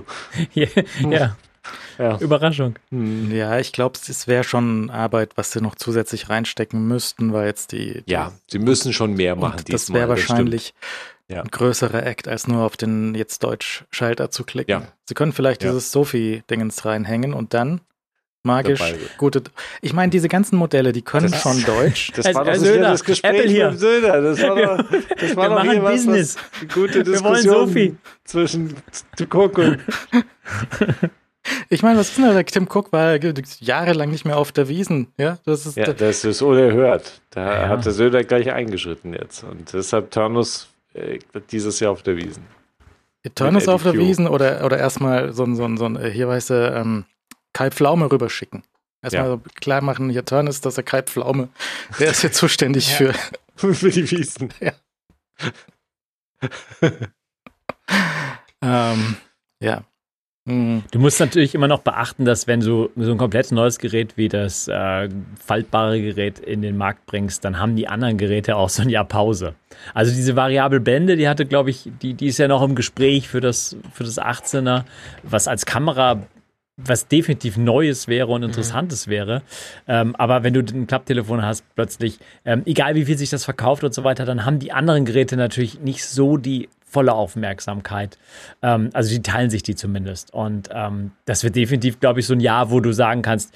Ja. Überraschung. Ja, ich glaube, es wäre schon Arbeit, was sie noch zusätzlich reinstecken müssten, weil jetzt sie müssen schon mehr machen. Das wäre wahrscheinlich ein größerer Act, als nur auf den jetzt Deutsch-Schalter zu klicken. Ja. Sie können vielleicht dieses Sophie-Dingens reinhängen und dann magisch gute. Ich meine, diese ganzen Modelle, die können schon Deutsch. Das war doch Söder, das Gespräch mit Söder. Das war doch hier Business. Gute Diskussion. Wir wollen Sophie. Zwischen Cook und ich meine, was ist denn da? Tim Cook war jahrelang nicht mehr auf der Wiesn. Ja, das ist unerhört. Da hat der Söder gleich eingeschritten jetzt. Und deshalb Turnus dieses Jahr auf der Wiesn. Turnus auf der Wiesn oder erstmal so ein hier weißt du, Kai Pflaume rüberschicken. Erstmal klar machen, hier Turn ist das der Kai Pflaume. Der ist jetzt zuständig für die Wiesen. Ja. Ja. Du musst natürlich immer noch beachten, dass wenn du so ein komplett neues Gerät wie das faltbare Gerät in den Markt bringst, dann haben die anderen Geräte auch so ein Jahr Pause. Also diese variable Blende, die hatte, glaube ich, die ist ja noch im Gespräch für das 18er, was als Kamera was definitiv Neues wäre und Interessantes wäre. Aber wenn du ein Klapptelefon hast, plötzlich, egal wie viel sich das verkauft und so weiter, dann haben die anderen Geräte natürlich nicht so die volle Aufmerksamkeit. Also die teilen sich die zumindest. Und das wird definitiv, glaube ich, so ein Jahr, wo du sagen kannst,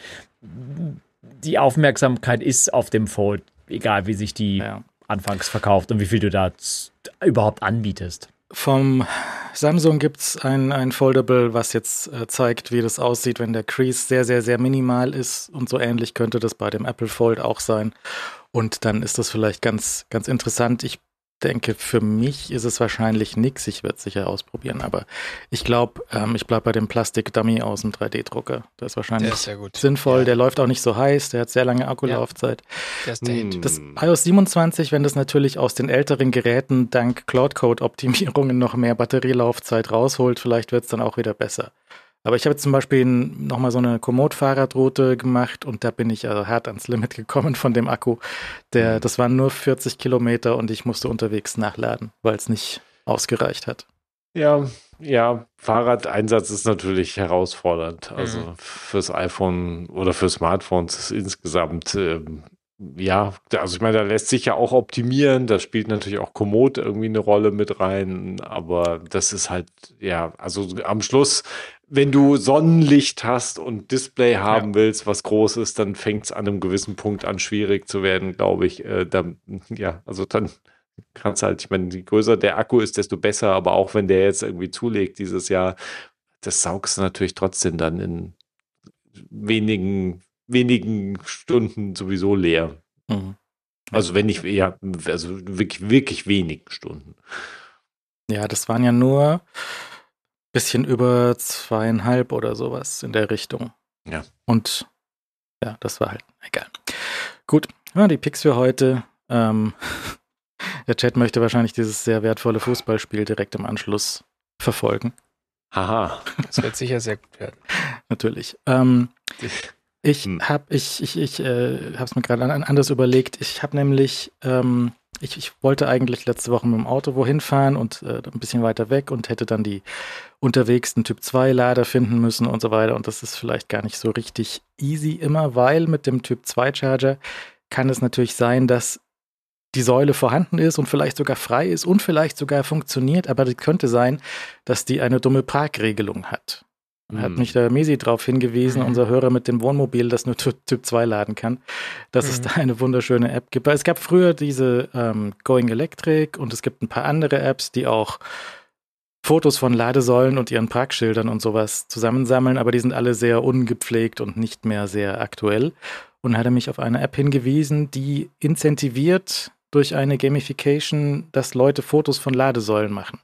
die Aufmerksamkeit ist auf dem Fold, egal wie sich die anfangs verkauft und wie viel du da überhaupt anbietest. Vom Samsung gibt es ein Foldable, was jetzt zeigt, wie das aussieht, wenn der Crease sehr, sehr, sehr minimal ist. Und so ähnlich könnte das bei dem Apple Fold auch sein. Und dann ist das vielleicht ganz, ganz interessant. Ich denke, für mich ist es wahrscheinlich nix. Ich werde es sicher ausprobieren, aber ich glaube, ich bleibe bei dem Plastik-Dummy aus dem 3D-Drucker. Der ist wahrscheinlich sinnvoll. Ja. Der läuft auch nicht so heiß. Der hat sehr lange Akkulaufzeit. Ja. Das iOS 27, wenn das natürlich aus den älteren Geräten dank Cloud-Code-Optimierungen noch mehr Batterielaufzeit rausholt, vielleicht wird es dann auch wieder besser. Aber ich habe jetzt zum Beispiel nochmal so eine Komoot-Fahrradroute gemacht und da bin ich hart ans Limit gekommen von dem Akku. Das waren nur 40 Kilometer und ich musste unterwegs nachladen, weil es nicht ausgereicht hat. Ja, Fahrradeinsatz ist natürlich herausfordernd. Also fürs iPhone oder für Smartphones insgesamt, also ich meine, da lässt sich ja auch optimieren, da spielt natürlich auch Komoot irgendwie eine Rolle mit rein, aber das ist halt, also am Schluss, wenn du Sonnenlicht hast und Display haben willst, was groß ist, dann fängt es an einem gewissen Punkt an schwierig zu werden, glaube ich. Dann kannst halt, ich meine, je größer der Akku ist, desto besser, aber auch wenn der jetzt irgendwie zulegt dieses Jahr, das saugst du natürlich trotzdem dann in wenigen Stunden sowieso leer. Mhm. Also wenn nicht, also wirklich, wirklich wenigen Stunden. Ja, das waren ja nur bisschen über 2,5 oder sowas in der Richtung. Ja. Und das war halt egal. Gut, die Picks für heute. Der Chat möchte wahrscheinlich dieses sehr wertvolle Fußballspiel direkt im Anschluss verfolgen. Haha, das wird sicher sehr gut werden. Natürlich. Ich habe es mir gerade anders überlegt. Ich habe nämlich, ich wollte eigentlich letzte Woche mit dem Auto wohin fahren und ein bisschen weiter weg und hätte dann die unterwegs einen Typ-2-Lader finden müssen und so weiter. Und das ist vielleicht gar nicht so richtig easy immer, weil mit dem Typ-2-Charger kann es natürlich sein, dass die Säule vorhanden ist und vielleicht sogar frei ist und vielleicht sogar funktioniert, aber es könnte sein, dass die eine dumme Parkregelung hat. Hat mich der Mesi darauf hingewiesen, unser Hörer mit dem Wohnmobil, das nur Typ 2 laden kann, dass es da eine wunderschöne App gibt. Es gab früher diese Going Electric und es gibt ein paar andere Apps, die auch Fotos von Ladesäulen und ihren Parkschildern und sowas zusammensammeln, aber die sind alle sehr ungepflegt und nicht mehr sehr aktuell. Und hat er mich auf eine App hingewiesen, die incentiviert durch eine Gamification, dass Leute Fotos von Ladesäulen machen.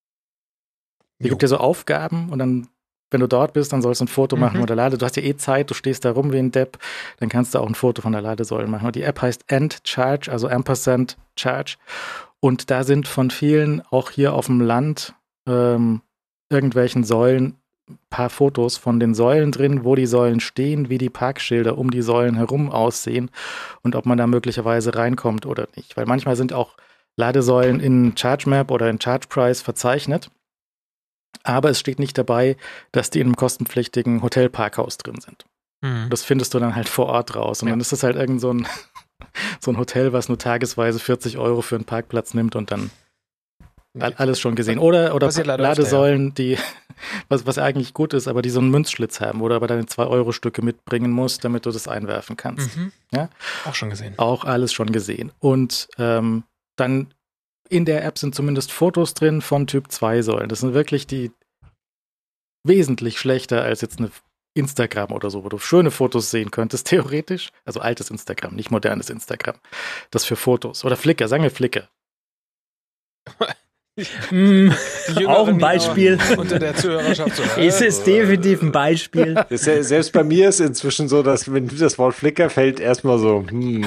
Die gibt dir so Aufgaben und dann, wenn du dort bist, dann sollst du ein Foto machen von der Lade. Du hast ja Zeit, du stehst da rum wie ein Depp, dann kannst du auch ein Foto von der Ladesäule machen. Und die App heißt End-Charge, also &Charge. Und da sind von vielen, auch hier auf dem Land, irgendwelchen Säulen, ein paar Fotos von den Säulen drin, wo die Säulen stehen, wie die Parkschilder um die Säulen herum aussehen und ob man da möglicherweise reinkommt oder nicht. Weil manchmal sind auch Ladesäulen in ChargeMap oder in ChargePrice verzeichnet, aber es steht nicht dabei, dass die in einem kostenpflichtigen Hotelparkhaus drin sind. Das findest du dann halt vor Ort raus. Und dann ist das halt irgend so ein Hotel, was nur tagesweise 40 € für einen Parkplatz nimmt und dann alles schon gesehen. Oder Ladesäulen, die, was eigentlich gut ist, aber die so einen Münzschlitz haben, wo du aber deine 2-Euro-Stücke mitbringen musst, damit du das einwerfen kannst. Ja? Auch schon gesehen. Auch alles schon gesehen. Und dann in der App sind zumindest Fotos drin von Typ-2-Säulen. Das sind wirklich die wesentlich schlechter als jetzt eine Instagram oder so, wo du schöne Fotos sehen könntest, theoretisch. Also altes Instagram, nicht modernes Instagram. Das für Fotos. Oder Flickr, sagen wir Flickr. Auch ein Beispiel. Unter der Zuhörerschaft so, ist es definitiv ein Beispiel. Selbst bei mir ist inzwischen so, dass wenn das Wort Flickr fällt, erstmal so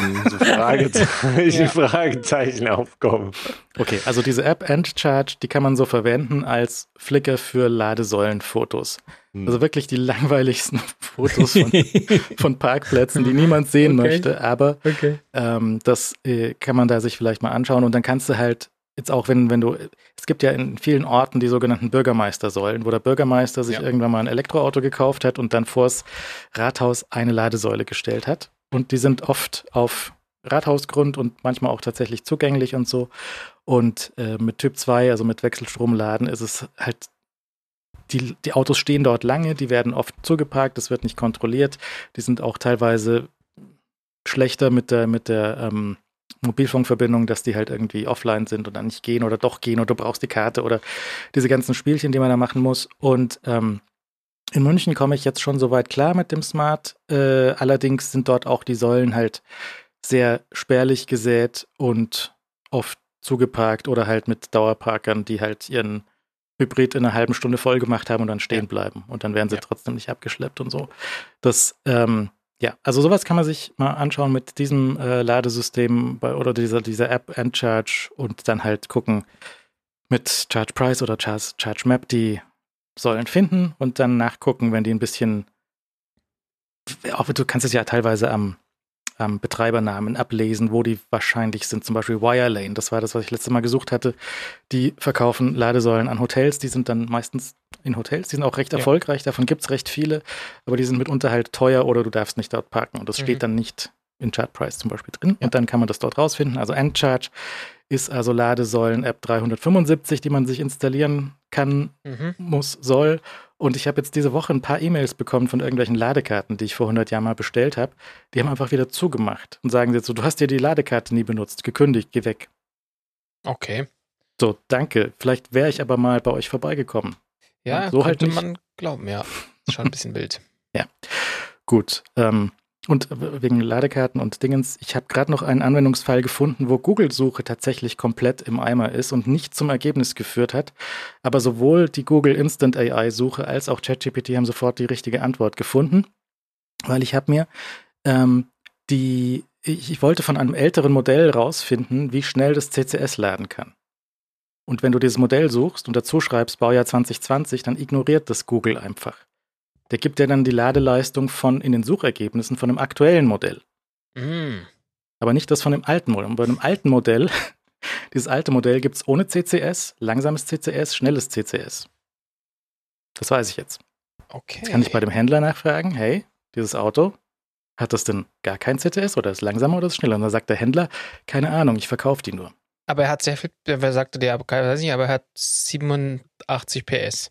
Fragezeichen aufkommen. Okay, also diese App EndCharge, die kann man so verwenden als Flickr für Ladesäulenfotos. Also wirklich die langweiligsten Fotos von Parkplätzen, die niemand sehen möchte. Aber das kann man da sich vielleicht mal anschauen. Und dann kannst du halt jetzt auch, wenn du, es gibt ja in vielen Orten die sogenannten Bürgermeistersäulen, wo der Bürgermeister sich irgendwann mal ein Elektroauto gekauft hat und dann vors Rathaus eine Ladesäule gestellt hat. Und die sind oft auf Rathausgrund und manchmal auch tatsächlich zugänglich und so. Und mit Typ 2, also mit Wechselstromladen, ist es halt, die Autos stehen dort lange, die werden oft zugeparkt, das wird nicht kontrolliert. Die sind auch teilweise schlechter mit der Mobilfunkverbindung, dass die halt irgendwie offline sind und dann nicht gehen oder doch gehen oder du brauchst die Karte oder diese ganzen Spielchen, die man da machen muss. Und in München komme ich jetzt schon soweit klar mit dem Smart. Allerdings sind dort auch die Säulen halt sehr spärlich gesät und oft zugeparkt oder halt mit Dauerparkern, die halt ihren Hybrid in einer halben Stunde voll gemacht haben und dann stehen bleiben. Und dann werden sie trotzdem nicht abgeschleppt und so. Das, also sowas kann man sich mal anschauen mit diesem Ladesystem oder dieser App EndCharge und dann halt gucken mit ChargePrice oder ChargeMap die Säulen finden und dann nachgucken, wenn die ein bisschen, auch du kannst es ja teilweise am Betreibernamen ablesen, wo die wahrscheinlich sind. Zum Beispiel Wirelane, das war das, was ich letztes Mal gesucht hatte. Die verkaufen Ladesäulen an Hotels, die sind dann meistens in Hotels, die sind auch recht erfolgreich, davon gibt es recht viele, aber die sind mitunter halt teuer oder du darfst nicht dort parken und das steht dann nicht in ChargePrice zum Beispiel drin und dann kann man das dort rausfinden. Also EndCharge ist also Ladesäulen-App 375, die man sich installieren kann, soll. Und ich habe jetzt diese Woche ein paar E-Mails bekommen von irgendwelchen Ladekarten, die ich vor 100 Jahren mal bestellt habe. Die haben einfach wieder zugemacht und sagen jetzt so, du hast ja die Ladekarte nie benutzt, gekündigt, geh weg. Okay. So, danke. Vielleicht wäre ich aber mal bei euch vorbeigekommen. Ja, so könnte halt man glauben, ja. Ist schon ein bisschen wild. Ja, gut. Und wegen Ladekarten und Dingens, ich habe gerade noch einen Anwendungsfall gefunden, wo Google-Suche tatsächlich komplett im Eimer ist und nicht zum Ergebnis geführt hat. Aber sowohl die Google Instant AI-Suche als auch ChatGPT haben sofort die richtige Antwort gefunden, weil ich habe mir ich wollte von einem älteren Modell rausfinden, wie schnell das CCS laden kann. Und wenn du dieses Modell suchst und dazu schreibst Baujahr 2020, dann ignoriert das Google einfach. Der gibt dir dann die Ladeleistung in den Suchergebnissen von dem aktuellen Modell. Aber nicht das von dem alten Modell. Und bei dem alten Modell, dieses alte Modell gibt es ohne CCS, langsames CCS, schnelles CCS. Das weiß ich jetzt. Okay. Jetzt kann ich bei dem Händler nachfragen, hey, dieses Auto, hat das denn gar kein CCS oder ist langsamer oder ist schneller? Und dann sagt der Händler, keine Ahnung, ich verkaufe die nur. Aber er hat sehr viel, wer sagte der, weiß nicht, aber er hat 87 PS.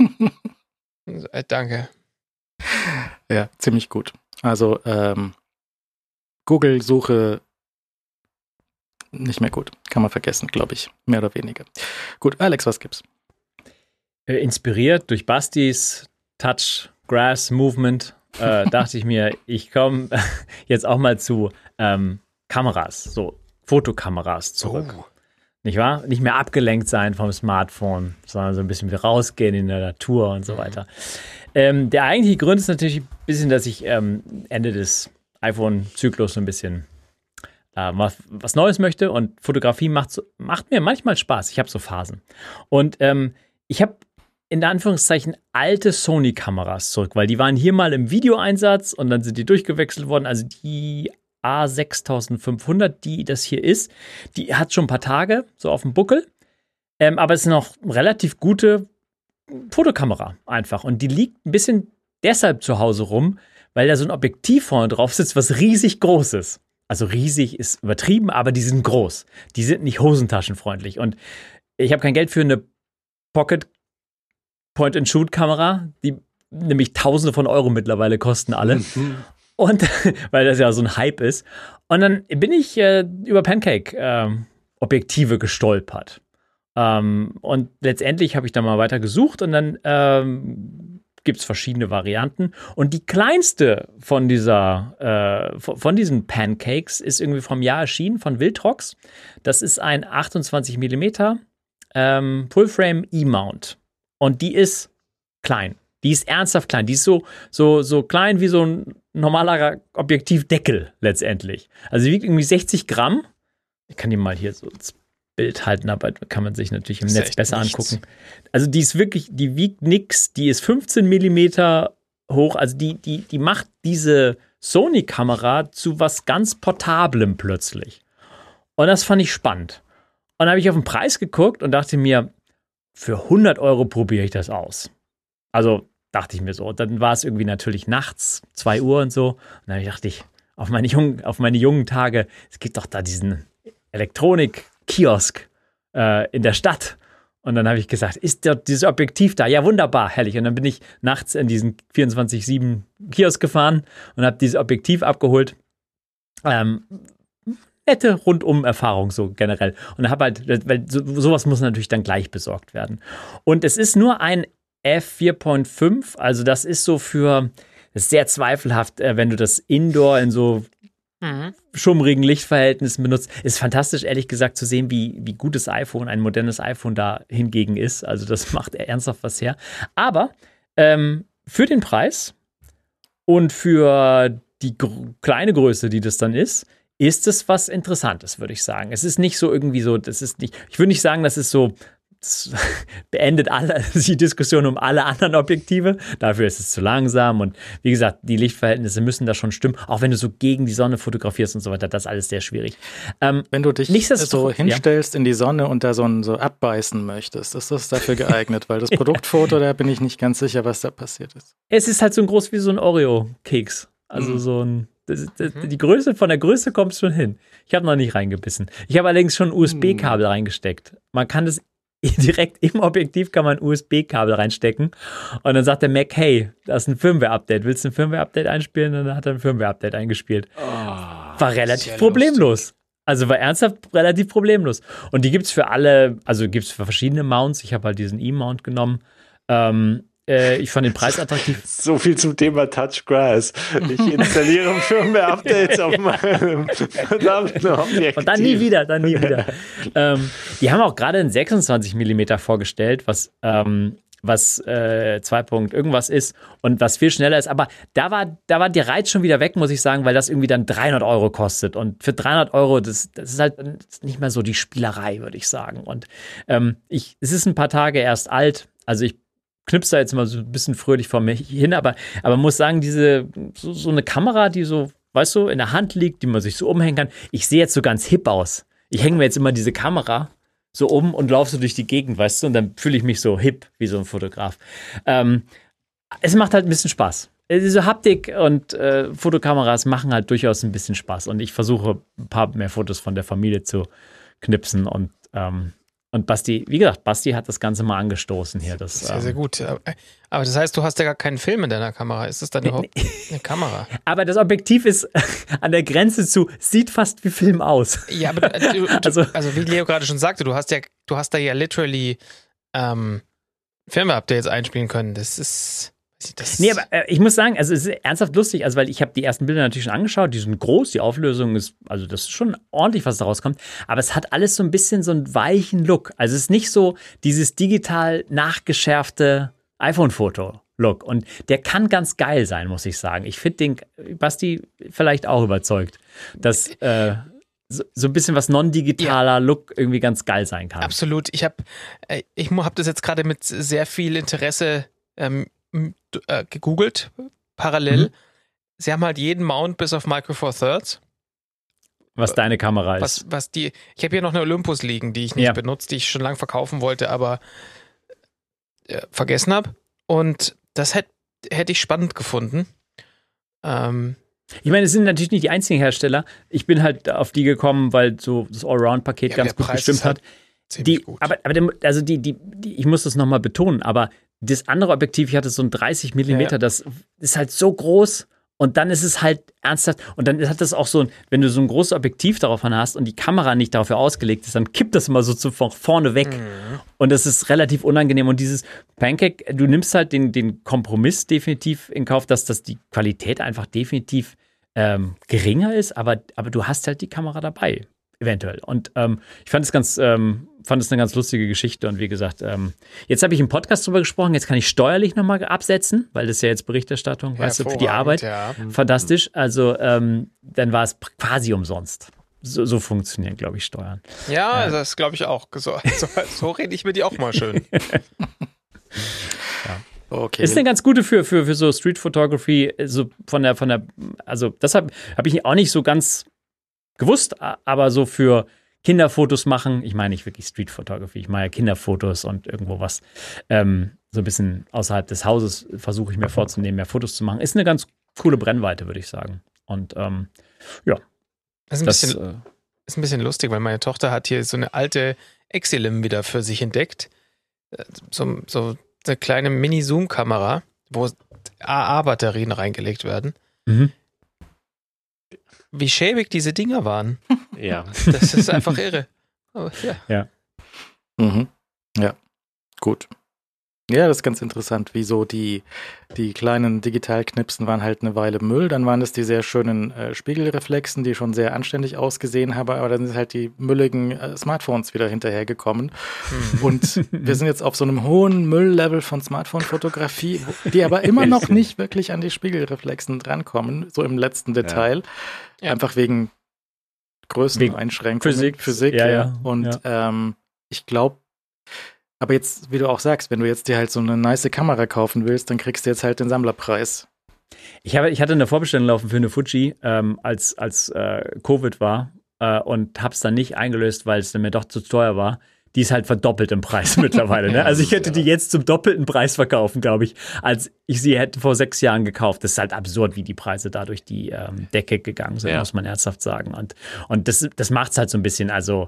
Danke. Ja, ziemlich gut. Also Google-Suche nicht mehr gut. Kann man vergessen, glaube ich. Mehr oder weniger. Gut, Alex, was gibt's? Inspiriert durch Bastis Touch Grass Movement dachte ich mir, ich komme jetzt auch mal zu Kameras, so Fotokameras zurück. Oh. Nicht wahr? Nicht mehr abgelenkt sein vom Smartphone, sondern so ein bisschen wieder rausgehen in der Natur und so weiter. Der eigentliche Grund ist natürlich ein bisschen, dass ich Ende des iPhone-Zyklus so ein bisschen was Neues möchte und Fotografie macht mir manchmal Spaß. Ich habe so Phasen. Und ich habe in Anführungszeichen alte Sony-Kameras zurück, weil die waren hier mal im Videoeinsatz und dann sind die durchgewechselt worden. Also die A6500, die das hier ist, die hat schon ein paar Tage so auf dem Buckel, aber es ist noch relativ gute Fotokamera einfach und die liegt ein bisschen deshalb zu Hause rum, weil da so ein Objektiv vorne drauf sitzt, was riesig groß ist. Also riesig ist übertrieben, aber die sind groß. Die sind nicht hosentaschenfreundlich und ich habe kein Geld für eine Pocket Point-and-Shoot-Kamera, die nämlich Tausende von Euro mittlerweile kosten alle. Und weil das ja so ein Hype ist. Und dann bin ich über Pancake-Objektive gestolpert. Und letztendlich habe ich dann mal weiter gesucht und dann gibt es verschiedene Varianten. Und die kleinste von diesen Pancakes ist irgendwie vom Jahr erschienen, von Viltrox. Das ist ein 28 mm Full-Frame E-Mount. Und die ist klein. Die ist ernsthaft klein. Die ist so klein wie so ein normaler Objektivdeckel letztendlich. Also die wiegt irgendwie 60 Gramm. Ich kann die mal hier so ins Bild halten, aber kann man sich natürlich im Netz besser angucken. Also die ist wirklich, die wiegt nix. Die ist 15 Millimeter hoch. Also die macht diese Sony-Kamera zu was ganz Portablem plötzlich. Und das fand ich spannend. Und dann habe ich auf den Preis geguckt und dachte mir, für 100 € probiere ich das aus. Also dachte ich mir so. Und dann war es irgendwie natürlich nachts, 2 Uhr und so. Und dann dachte ich, auf meine jungen Tage, es gibt doch da diesen Elektronik-Kiosk in der Stadt. Und dann habe ich gesagt, ist dort dieses Objektiv da? Ja, wunderbar, herrlich. Und dann bin ich nachts in diesen 24/7-Kiosk gefahren und habe dieses Objektiv abgeholt. Nette Rundum-Erfahrung so generell. Und habe halt, weil sowas muss natürlich dann gleich besorgt werden. Und es ist nur ein f4.5, also das ist so das ist sehr zweifelhaft, wenn du das Indoor in so schummrigen Lichtverhältnissen benutzt. Ist fantastisch, ehrlich gesagt, zu sehen, wie gutes iPhone, ein modernes iPhone da hingegen ist. Also das macht ernsthaft was her. Aber für den Preis und für die kleine Größe, die das dann ist es was Interessantes, würde ich sagen. Es ist nicht so irgendwie so, ich würde nicht sagen, das beendet die Diskussion um alle anderen Objektive. Dafür ist es zu langsam und wie gesagt, die Lichtverhältnisse müssen da schon stimmen, auch wenn du so gegen die Sonne fotografierst und so weiter, das ist alles sehr schwierig. Wenn du dich so hinstellst in die Sonne und da so abbeißen möchtest, ist das dafür geeignet? Weil das Produktfoto, da bin ich nicht ganz sicher, was da passiert ist. Es ist halt so groß wie so ein Oreo-Keks. Also so ein von der Größe kommst schon hin. Ich habe noch nicht reingebissen. Ich habe allerdings schon ein USB-Kabel reingesteckt. Man kann das direkt im Objektiv kann man ein USB-Kabel reinstecken und dann sagt der Mac, hey, das ist ein Firmware-Update. Willst du ein Firmware-Update einspielen? Und dann hat er ein Firmware-Update eingespielt. War relativ problemlos. Lustig. Also war ernsthaft relativ problemlos. Und die gibt es für verschiedene Mounts. Ich habe halt diesen E-Mount genommen. Ich fand den Preis attraktiv. So viel zum Thema Touch Grass. Ich installiere Firmware-Updates auf meinem verdammten Objektiv. Und dann nie wieder. Die haben auch gerade einen 26 mm vorgestellt, was 2 Punkt irgendwas ist und was viel schneller ist. Aber da war der Reiz schon wieder weg, muss ich sagen, weil das irgendwie dann 300 € kostet. Und für 300 €, das ist halt nicht mehr so die Spielerei, würde ich sagen. Und es ist ein paar Tage erst alt. Also ich knipst da jetzt mal so ein bisschen fröhlich vor mir hin, aber man muss sagen, so eine Kamera, die so, weißt du, in der Hand liegt, die man sich so umhängen kann. Ich sehe jetzt so ganz hip aus. Ich hänge mir jetzt immer diese Kamera so um und laufe so durch die Gegend, weißt du, und dann fühle ich mich so hip wie so ein Fotograf. Es macht halt ein bisschen Spaß. Diese Haptik und Fotokameras machen halt durchaus ein bisschen Spaß und ich versuche ein paar mehr Fotos von der Familie zu knipsen und Basti, wie gesagt, Basti hat das Ganze mal angestoßen hier. Sehr, sehr gut. Aber das heißt, du hast ja gar keinen Film in deiner Kamera. Ist das dann überhaupt eine Kamera? Aber das Objektiv ist an der Grenze sieht fast wie Film aus. Ja, aber also wie Leo gerade schon sagte, du hast da ja literally Firmware-Updates einspielen können. Das ist... Nee, aber ich muss sagen, also es ist ernsthaft lustig, also weil ich habe die ersten Bilder natürlich schon angeschaut, die sind groß, die Auflösung ist, also das ist schon ordentlich, was da rauskommt, aber es hat alles so ein bisschen so einen weichen Look. Also es ist nicht so dieses digital nachgeschärfte iPhone-Foto-Look und der kann ganz geil sein, muss ich sagen. Ich finde den Basti vielleicht auch überzeugt, dass so ein bisschen was non-digitaler Look irgendwie ganz geil sein kann. Absolut. Ich hab das jetzt gerade mit sehr viel Interesse gegoogelt, parallel. Sie haben halt jeden Mount bis auf Micro Four Thirds. Was deine Kamera ist. Ich habe hier noch eine Olympus liegen, die ich nicht benutze, die ich schon lange verkaufen wollte, aber vergessen habe. Und das hätte ich spannend gefunden. Ich meine, es sind natürlich nicht die einzigen Hersteller. Ich bin halt auf die gekommen, weil so das Allround-Paket ganz gut gestimmt hat. Gut. Aber ich muss das nochmal betonen, aber das andere Objektiv, ich hatte so ein 30 mm, das ist halt so groß und dann ist es halt ernsthaft und dann hat das auch so, wenn du so ein großes Objektiv darauf hast und die Kamera nicht dafür ausgelegt ist, dann kippt das immer so vorne weg und das ist relativ unangenehm und dieses Pancake, du nimmst halt den Kompromiss definitiv in Kauf, dass die Qualität einfach definitiv geringer ist, aber du hast halt die Kamera dabei. Eventuell. Und ich fand es ganz fand es eine ganz lustige Geschichte und wie gesagt, jetzt habe ich im Podcast drüber gesprochen, jetzt kann ich steuerlich nochmal absetzen, weil das ist ja jetzt Berichterstattung, weißt du, für die Arbeit. Ja. Fantastisch, also dann war es quasi umsonst. So funktionieren, glaube ich, Steuern. Ja, das glaube ich auch. So rede ich mir die auch mal schön. Ja. Okay. Ist eine ganz gute für so Street Photography, so also das habe ich auch nicht so ganz gewusst, aber so für Kinderfotos machen, ich meine nicht wirklich Street Photography, ich meine ja Kinderfotos und irgendwo was so ein bisschen außerhalb des Hauses versuche ich mir vorzunehmen, mehr Fotos zu machen. Ist eine ganz coole Brennweite, würde ich sagen. Und ja. Ist ein bisschen lustig, weil meine Tochter hat hier so eine alte Exilim wieder für sich entdeckt. So eine kleine Mini-Zoom-Kamera, wo AA-Batterien reingelegt werden. Mhm. Wie schäbig diese Dinger waren. Ja. Das ist einfach irre. Aber, ja. Mhm. Ja, gut. Ja, das ist ganz interessant, wieso die kleinen Digitalknipsen waren halt eine Weile Müll, dann waren es die sehr schönen Spiegelreflexen, die schon sehr anständig ausgesehen haben, aber dann sind halt die mülligen Smartphones wieder hinterhergekommen. Und wir sind jetzt auf so einem hohen Mülllevel von Smartphone-Fotografie, die aber immer noch nicht wirklich an die Spiegelreflexen drankommen, so im letzten Detail. Ja. Einfach wegen Größeneinschränkungen. Physik. Ja. Und ich glaube, aber jetzt, wie du auch sagst, wenn du jetzt dir halt so eine nice Kamera kaufen willst, dann kriegst du jetzt halt den Sammlerpreis. Ich hatte eine Vorbestellung laufen für eine Fuji, als Covid war und habe es dann nicht eingelöst, weil es dann mir doch zu teuer war. Die ist halt verdoppelt im Preis mittlerweile. Ne? Also ich hätte die jetzt zum doppelten Preis verkaufen, glaube ich, als ich sie hätte vor 6 Jahren gekauft. Das ist halt absurd, wie die Preise da durch die Decke gegangen sind, muss man ernsthaft sagen. Und das macht es halt so ein bisschen, also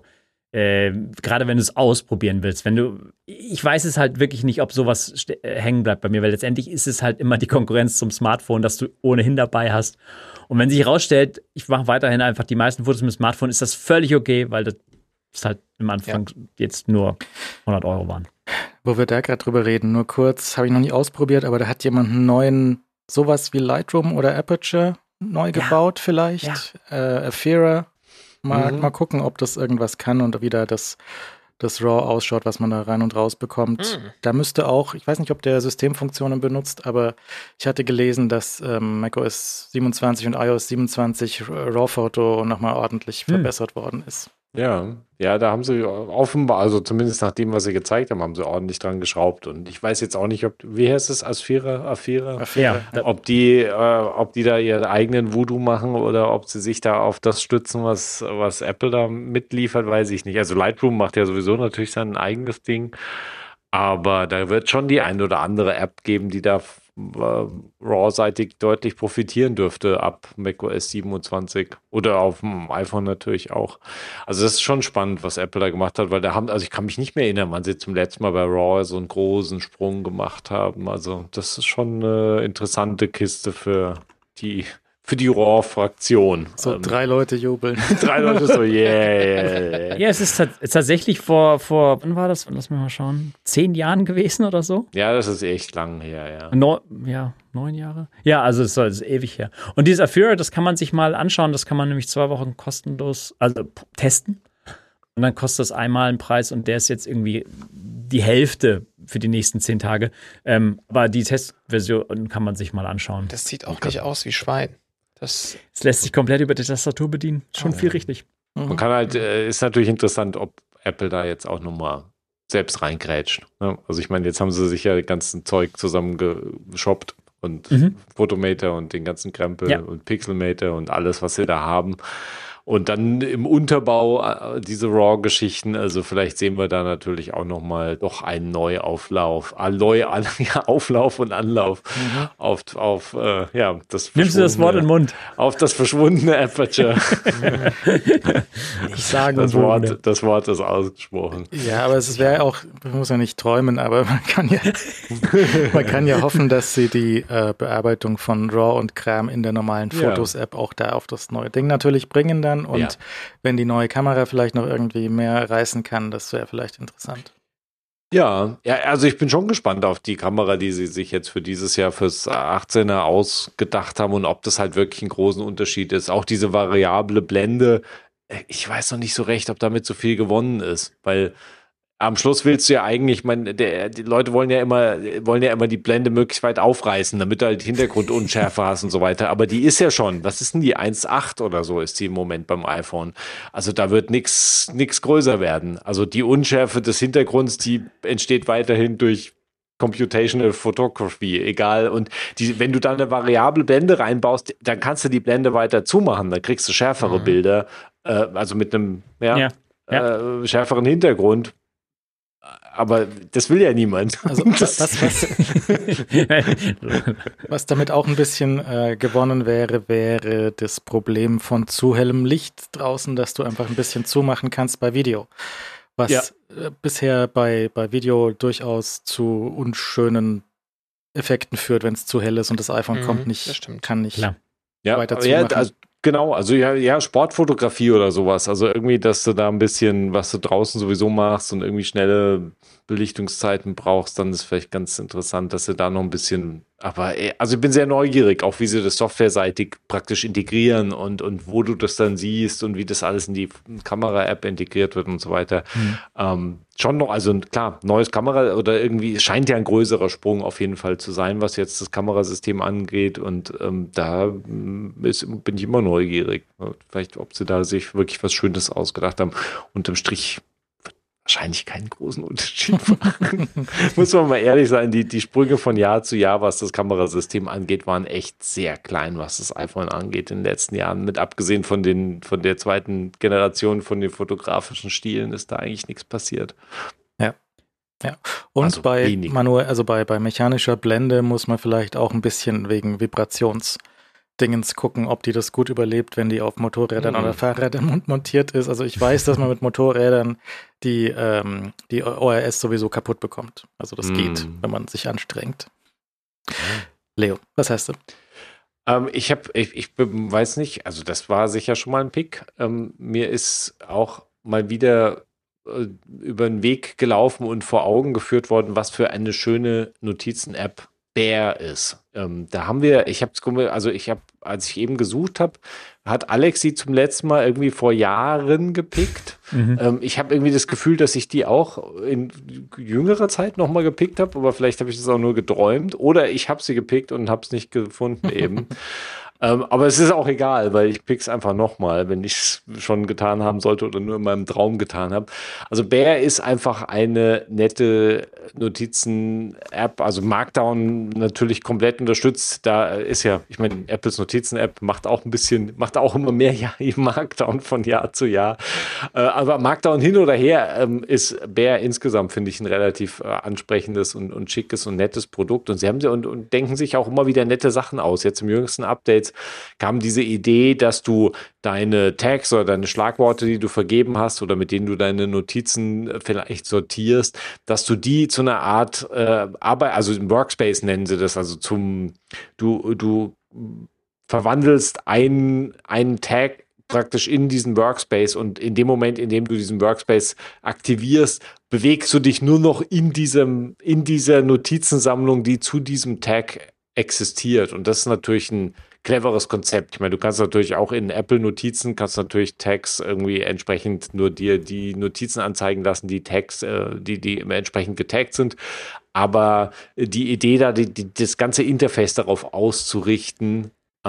gerade wenn du es ausprobieren willst, ich weiß es halt wirklich nicht, ob sowas hängen bleibt bei mir, weil letztendlich ist es halt immer die Konkurrenz zum Smartphone, das du ohnehin dabei hast. Und wenn sich herausstellt, ich mache weiterhin einfach die meisten Fotos mit dem Smartphone, ist das völlig okay, weil das halt am Anfang jetzt nur 100 € waren. Wo wir da gerade drüber reden, nur kurz, habe ich noch nie ausprobiert, aber da hat jemand einen neuen, sowas wie Lightroom oder Aperture neu gebaut vielleicht, Afira. Mal gucken, ob das irgendwas kann und wie da das RAW ausschaut, was man da rein und raus bekommt. Da müsste auch, ich weiß nicht, ob der Systemfunktionen benutzt, aber ich hatte gelesen, dass macOS 27 und iOS 27 RAW-Foto nochmal ordentlich verbessert worden ist. Ja, da haben sie offenbar, also zumindest nach dem, was sie gezeigt haben, haben sie ordentlich dran geschraubt. Und ich weiß jetzt auch nicht, wie heißt es, Afira? Ja. Ob die da ihren eigenen Voodoo machen oder ob sie sich da auf das stützen, was Apple da mitliefert, weiß ich nicht. Also Lightroom macht ja sowieso natürlich sein eigenes Ding, aber da wird schon die ein oder andere App geben, die da RAW-seitig deutlich profitieren dürfte ab macOS 27 oder auf dem iPhone natürlich auch. Also das ist schon spannend, was Apple da gemacht hat, weil also ich kann mich nicht mehr erinnern, wann sie zum letzten Mal bei RAW so einen großen Sprung gemacht haben. Also das ist schon eine interessante Kiste für die RAW-Fraktion. So 3 Leute jubeln. 3 Leute so, yeah. Ja, es ist tatsächlich vor, wann war das? Lass mich mal schauen. 10 Jahren gewesen oder so? Ja, das ist echt lang her, 9 Jahre? Ja, also es ist ewig her. Und dieses Afira, das kann man sich mal anschauen. Das kann man nämlich 2 Wochen kostenlos, testen. Und dann kostet das einmal einen Preis und der ist jetzt irgendwie die Hälfte für die nächsten 10 Tage. Aber die Testversion kann man sich mal anschauen. Das sieht auch nicht aus wie Schwein. Es lässt sich komplett über die Tastatur bedienen. Schon viel richtig. Man kann halt, ist natürlich interessant, ob Apple da jetzt auch nochmal selbst reingrätscht. Ne? Also ich meine, jetzt haben sie sich ja das ganze Zeug zusammengeshoppt und Photometer und den ganzen Krempel und Pixelmeter und alles, was sie da haben. Und dann im Unterbau diese RAW-Geschichten, also vielleicht sehen wir da natürlich auch nochmal doch einen Neuauflauf, Auflauf und Anlauf auf das Nimmst du das Wort in den Mund? Auf das verschwundene Aperture. Ich sage das Wort ist ausgesprochen. Ja, aber es wäre auch, man muss ja nicht träumen, aber man kann ja hoffen, dass sie die Bearbeitung von RAW und Kram in der normalen Fotos-App auch da auf das neue Ding natürlich bringen dann. Und wenn die neue Kamera vielleicht noch irgendwie mehr reißen kann, das wäre vielleicht interessant. Ja, also ich bin schon gespannt auf die Kamera, die sie sich jetzt für dieses Jahr fürs 18er ausgedacht haben und ob das halt wirklich einen großen Unterschied ist. Auch diese variable Blende, ich weiß noch nicht so recht, ob damit so viel gewonnen ist, weil am Schluss willst du ja eigentlich, die Leute wollen ja immer die Blende möglichst weit aufreißen, damit du halt Hintergrundunschärfe hast und so weiter. Aber die ist ja schon, was ist denn die? 1,8 oder so ist die im Moment beim iPhone. Also da wird nichts größer werden. Also die Unschärfe des Hintergrunds, die entsteht weiterhin durch Computational Photography, egal. Und wenn du da eine variable Blende reinbaust, dann kannst du die Blende weiter zumachen. Dann kriegst du schärfere Bilder, also mit einem schärferen Hintergrund. Aber das will ja niemand. Also was damit auch ein bisschen gewonnen wäre das Problem von zu hellem Licht draußen, dass du einfach ein bisschen zumachen kannst bei Video. Was bisher bei Video durchaus zu unschönen Effekten führt, wenn es zu hell ist und das iPhone kann nicht weiter zumachen. Genau, also Sportfotografie oder sowas. Also irgendwie, dass du da ein bisschen, was du draußen sowieso machst und irgendwie schnelle Belichtungszeiten brauchst, dann ist vielleicht ganz interessant, dass du da noch ein bisschen, aber also ich bin sehr neugierig, auch wie sie das softwareseitig praktisch integrieren und wo du das dann siehst und wie das alles in die Kamera-App integriert wird und so weiter. Schon noch, also klar, neues Kamera oder irgendwie, es scheint ja ein größerer Sprung auf jeden Fall zu sein, was jetzt das Kamerasystem angeht und da bin ich immer neugierig. Vielleicht, ob sie da sich wirklich was Schönes ausgedacht haben. Unterm Strich wird wahrscheinlich keinen großen Unterschied machen. Muss man mal ehrlich sein, die Sprünge von Jahr zu Jahr, was das Kamerasystem angeht, waren echt sehr klein, was das iPhone angeht in den letzten Jahren. Mit abgesehen von der zweiten Generation von den fotografischen Stilen ist da eigentlich nichts passiert. Ja. Und also bei mechanischer Blende muss man vielleicht auch ein bisschen wegen Vibrationsdingens gucken, ob die das gut überlebt, wenn die auf Motorrädern oder Fahrrädern montiert ist. Also ich weiß, dass man mit Motorrädern die ORS sowieso kaputt bekommt. Also das geht, wenn man sich anstrengt. Leo, was heißt du? Ich weiß nicht, also das war sicher schon mal ein Pick. Mir ist auch mal wieder über den Weg gelaufen und vor Augen geführt worden, was für eine schöne Notizen-App Bear ist. Da haben wir, als ich eben gesucht habe, hat Alex sie zum letzten Mal irgendwie vor Jahren gepickt. Ich habe irgendwie das Gefühl, dass ich die auch in jüngerer Zeit nochmal gepickt habe, aber vielleicht habe ich das auch nur geträumt oder ich habe sie gepickt und habe es nicht gefunden eben. Aber es ist auch egal, weil ich pick's einfach nochmal, wenn ich es schon getan haben sollte oder nur in meinem Traum getan habe. Also Bear ist einfach eine nette Notizen-App, also Markdown natürlich komplett unterstützt. Da ist ja, ich meine, Apples Notizen-App macht auch immer mehr Markdown von Jahr zu Jahr. Aber Markdown hin oder her ist Bear insgesamt, finde ich, ein relativ ansprechendes und schickes und nettes Produkt. Und sie haben und denken sich auch immer wieder nette Sachen aus. Jetzt im jüngsten Update kam diese Idee, dass du deine Tags oder deine Schlagworte, die du vergeben hast oder mit denen du deine Notizen vielleicht sortierst, dass du die zu einer Art Arbeit, also im Workspace nennen sie das, also du verwandelst einen Tag praktisch in diesen Workspace und in dem Moment, in dem du diesen Workspace aktivierst, bewegst du dich nur noch in dieser Notizensammlung, die zu diesem Tag existiert. Und das ist natürlich ein cleveres Konzept. Ich meine, du kannst natürlich auch in Apple-Notizen, Tags irgendwie entsprechend nur dir die Notizen anzeigen lassen, die Tags, die entsprechend getaggt sind. Aber die Idee da, das ganze Interface darauf auszurichten,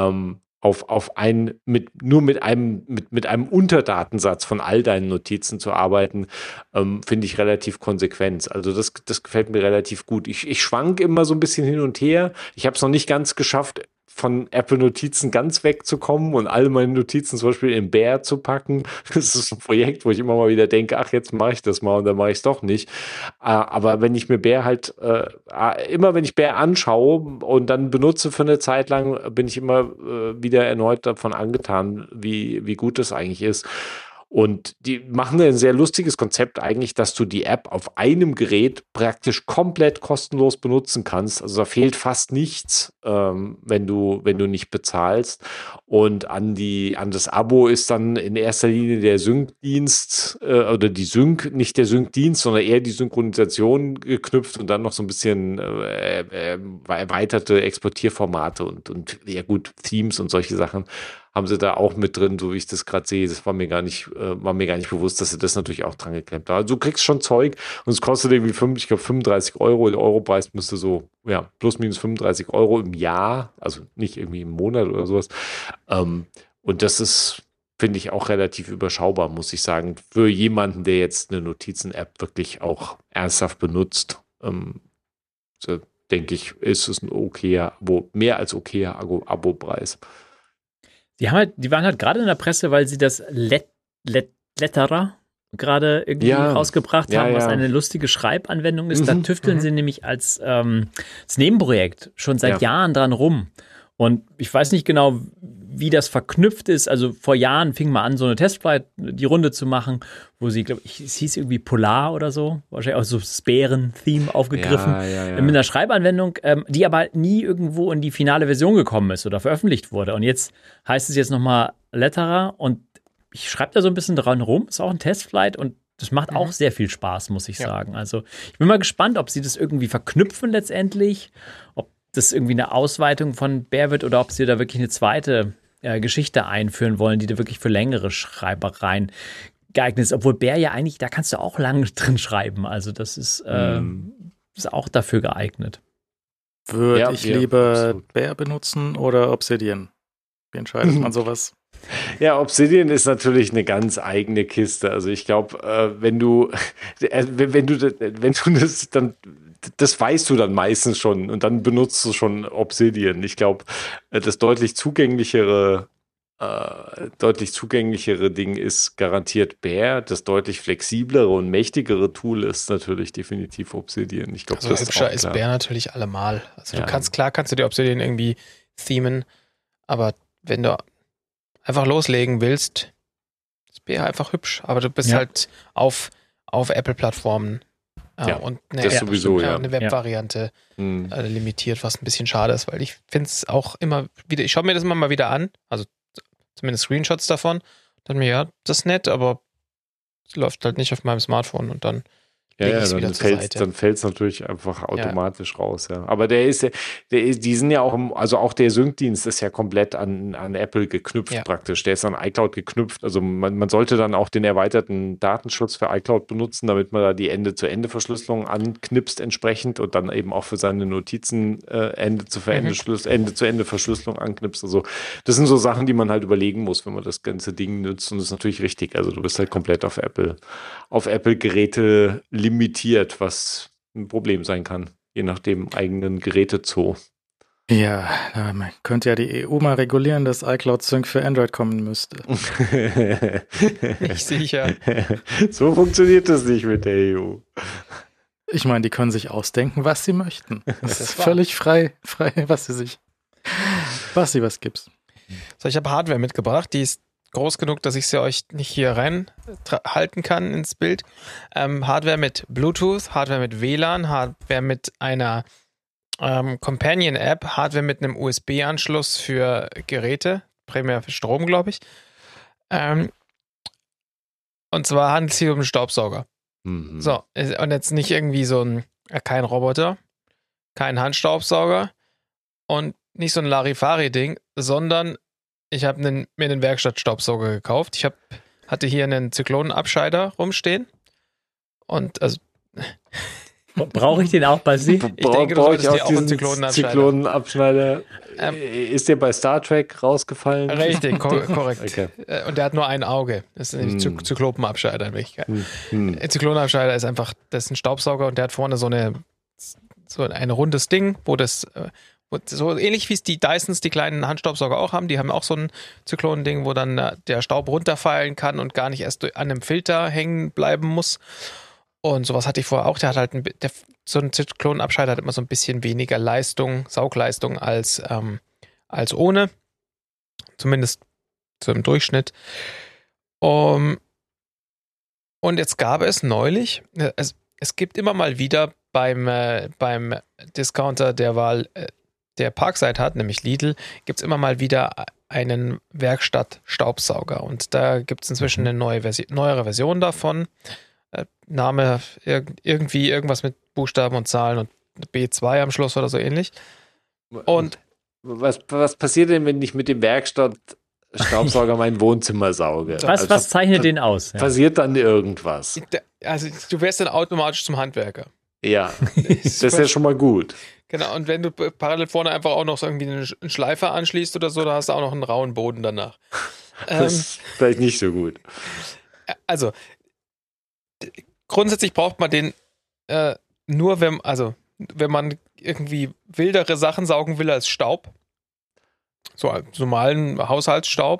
mit einem Unterdatensatz von all deinen Notizen zu arbeiten, finde ich relativ konsequent. Also das gefällt mir relativ gut. Ich schwank immer so ein bisschen hin und her. Ich habe es noch nicht ganz geschafft, von Apple-Notizen ganz wegzukommen und alle meine Notizen zum Beispiel in Bear zu packen. Das ist ein Projekt, wo ich immer mal wieder denke, ach, jetzt mache ich das mal und dann mache ich es doch nicht. Aber wenn ich mir Bear immer wenn ich Bear anschaue und dann benutze für eine Zeit lang, bin ich immer wieder erneut davon angetan, wie gut das eigentlich ist. Und die machen ein sehr lustiges Konzept eigentlich, dass du die App auf einem Gerät praktisch komplett kostenlos benutzen kannst. Also da fehlt fast nichts, wenn du nicht bezahlst. Und an das Abo ist dann in erster Linie der Sync-Dienst oder nicht der Sync-Dienst, sondern eher die Synchronisation geknüpft und dann noch so ein bisschen erweiterte Exportierformate und ja gut, Themes und solche Sachen haben sie da auch mit drin, so wie ich das gerade sehe. Das war mir gar nicht bewusst, dass sie das natürlich auch dran geklemmt haben. Also du kriegst schon Zeug und es kostet irgendwie 35 Euro. Der Europreis müsste so, ja, plus minus 35 Euro im Jahr, also nicht irgendwie im Monat oder sowas. Und das ist, finde ich, auch relativ überschaubar, muss ich sagen, für jemanden, der jetzt eine Notizen-App wirklich auch ernsthaft benutzt. So, denke ich, ist es ein okayer, mehr als okayer Abo-Preis. Die waren halt gerade in der Presse, weil sie das Letterer gerade irgendwie rausgebracht haben, was eine lustige Schreibanwendung ist. Da tüfteln sie nämlich als Nebenprojekt schon seit Jahren dran rum. Und ich weiß nicht genau, wie das verknüpft ist. Also vor Jahren fing mal an, so eine Testflight, die Runde zu machen, wo sie, glaube ich, es hieß irgendwie Polar oder so, wahrscheinlich auch so das Bären-Theme aufgegriffen. Mit einer Schreibanwendung, die aber nie irgendwo in die finale Version gekommen ist oder veröffentlicht wurde. Und jetzt heißt es jetzt nochmal Letterer und ich schreibe da so ein bisschen dran rum. Ist auch ein Testflight und das macht auch sehr viel Spaß, muss ich sagen. Also ich bin mal gespannt, ob sie das irgendwie verknüpfen letztendlich, ob das irgendwie eine Ausweitung von Bear wird oder ob sie da wirklich eine zweite Geschichte einführen wollen, die da wirklich für längere Schreibereien geeignet ist. Obwohl Bear ja eigentlich, da kannst du auch lange drin schreiben. Also das ist auch dafür geeignet. Würde ich lieber Bear benutzen oder Obsidian? Wie entscheidet man sowas? Ja, Obsidian ist natürlich eine ganz eigene Kiste. Also ich glaube, wenn du das dann, das weißt du dann meistens schon und dann benutzt du schon Obsidian. Ich glaube, das deutlich zugänglichere Ding ist garantiert Bear. Das deutlich flexiblere und mächtigere Tool ist natürlich definitiv Obsidian. Ich glaube, also hübscher ist Bear natürlich allemal. Also kannst du dir Obsidian irgendwie themen, aber wenn du einfach loslegen willst, ist Bear einfach hübsch. Aber du bist halt auf Apple-Plattformen und eine Web-Variante limitiert, was ein bisschen schade ist, weil ich finde es auch immer wieder, ich schaue mir das immer mal wieder an, also zumindest Screenshots davon, dann das ist nett, aber es läuft halt nicht auf meinem Smartphone und dann dann fällt es natürlich einfach automatisch raus. Ja. Aber die sind ja auch, also auch der Sync-Dienst ist ja komplett an Apple geknüpft praktisch. Der ist an iCloud geknüpft. Also man sollte dann auch den erweiterten Datenschutz für iCloud benutzen, damit man da die Ende-zu-Ende-Verschlüsselung anknipst entsprechend und dann eben auch für seine Notizen Ende-zu-Ende-Verschlüsselung anknipst. Also das sind so Sachen, die man halt überlegen muss, wenn man das ganze Ding nutzt. Und das ist natürlich richtig. Also du bist halt komplett auf Apple-Geräte limitiert, was ein Problem sein kann, je nach dem eigenen Gerätezoo. Ja, man könnte ja die EU mal regulieren, dass iCloud Sync für Android kommen müsste. Nicht sicher. So funktioniert das nicht mit der EU. Ich meine, die können sich ausdenken, was sie möchten. Das ist völlig frei, was was gibt's. So, ich habe Hardware mitgebracht, die ist groß genug, dass ich sie euch nicht hier reinhalten kann ins Bild. Hardware mit Bluetooth, Hardware mit WLAN, Hardware mit einer Companion-App, Hardware mit einem USB-Anschluss für Geräte, primär für Strom, glaube ich. Und zwar handelt es sich um einen Staubsauger. So, und jetzt nicht irgendwie kein Roboter, kein Handstaubsauger und nicht so ein Larifari-Ding, sondern ich habe mir einen Werkstattstaubsauger gekauft. Ich hatte hier einen Zykloneabscheider rumstehen. Und also. Brauche ich den auch bei Sie? Ich denke, du solltest dir auch einen Zykloneabschneider. Ist der bei Star Trek rausgefallen? Richtig, korrekt. Okay. Und der hat nur ein Auge. Das ist nämlich Zyklopenabscheider in Wirklichkeit. Ein Zykloneabscheider ist einfach, das ist ein Staubsauger und der hat vorne so ein rundes Ding, wo das. So ähnlich wie es die Dysons, die kleinen Handstaubsauger auch haben, die haben auch so ein Zyklonending, wo dann der Staub runterfallen kann und gar nicht erst an einem Filter hängen bleiben muss. Und sowas hatte ich vorher auch. Der hat halt so ein Zyklonenabscheider hat immer so ein bisschen weniger Saugleistung als ohne. Zumindest so im Durchschnitt. Und jetzt gab es neulich, es gibt immer mal wieder beim Discounter der Wahl, der Parkside hat, nämlich Lidl, gibt es immer mal wieder einen Werkstatt-Staubsauger. Und da gibt es inzwischen eine neuere Version davon. Name irgendwie irgendwas mit Buchstaben und Zahlen und B2 am Schluss oder so ähnlich. Und was passiert denn, wenn ich mit dem Werkstatt-Staubsauger mein Wohnzimmer sauge? Was zeichnet den aus? Ja. Passiert dann irgendwas? Also du wärst dann automatisch zum Handwerker. Ja, das ist ja schon mal gut. Genau, und wenn du parallel vorne einfach auch noch so irgendwie einen Schleifer anschließt oder so, da hast du auch noch einen rauen Boden danach. Das ist vielleicht nicht so gut. Also, grundsätzlich braucht man den nur, wenn man irgendwie wildere Sachen saugen will als Staub. So als normalen Haushaltsstaub.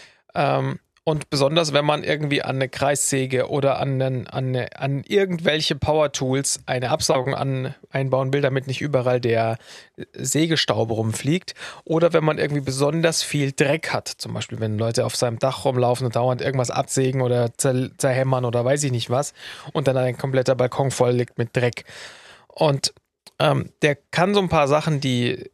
Und besonders, wenn man irgendwie an eine Kreissäge oder an irgendwelche Power-Tools eine Absaugung einbauen will, damit nicht überall der Sägestaub rumfliegt. Oder wenn man irgendwie besonders viel Dreck hat. Zum Beispiel, wenn Leute auf seinem Dach rumlaufen und dauernd irgendwas absägen oder zerhämmern oder weiß ich nicht was. Und dann ein kompletter Balkon voll liegt mit Dreck. Und der kann so ein paar Sachen, die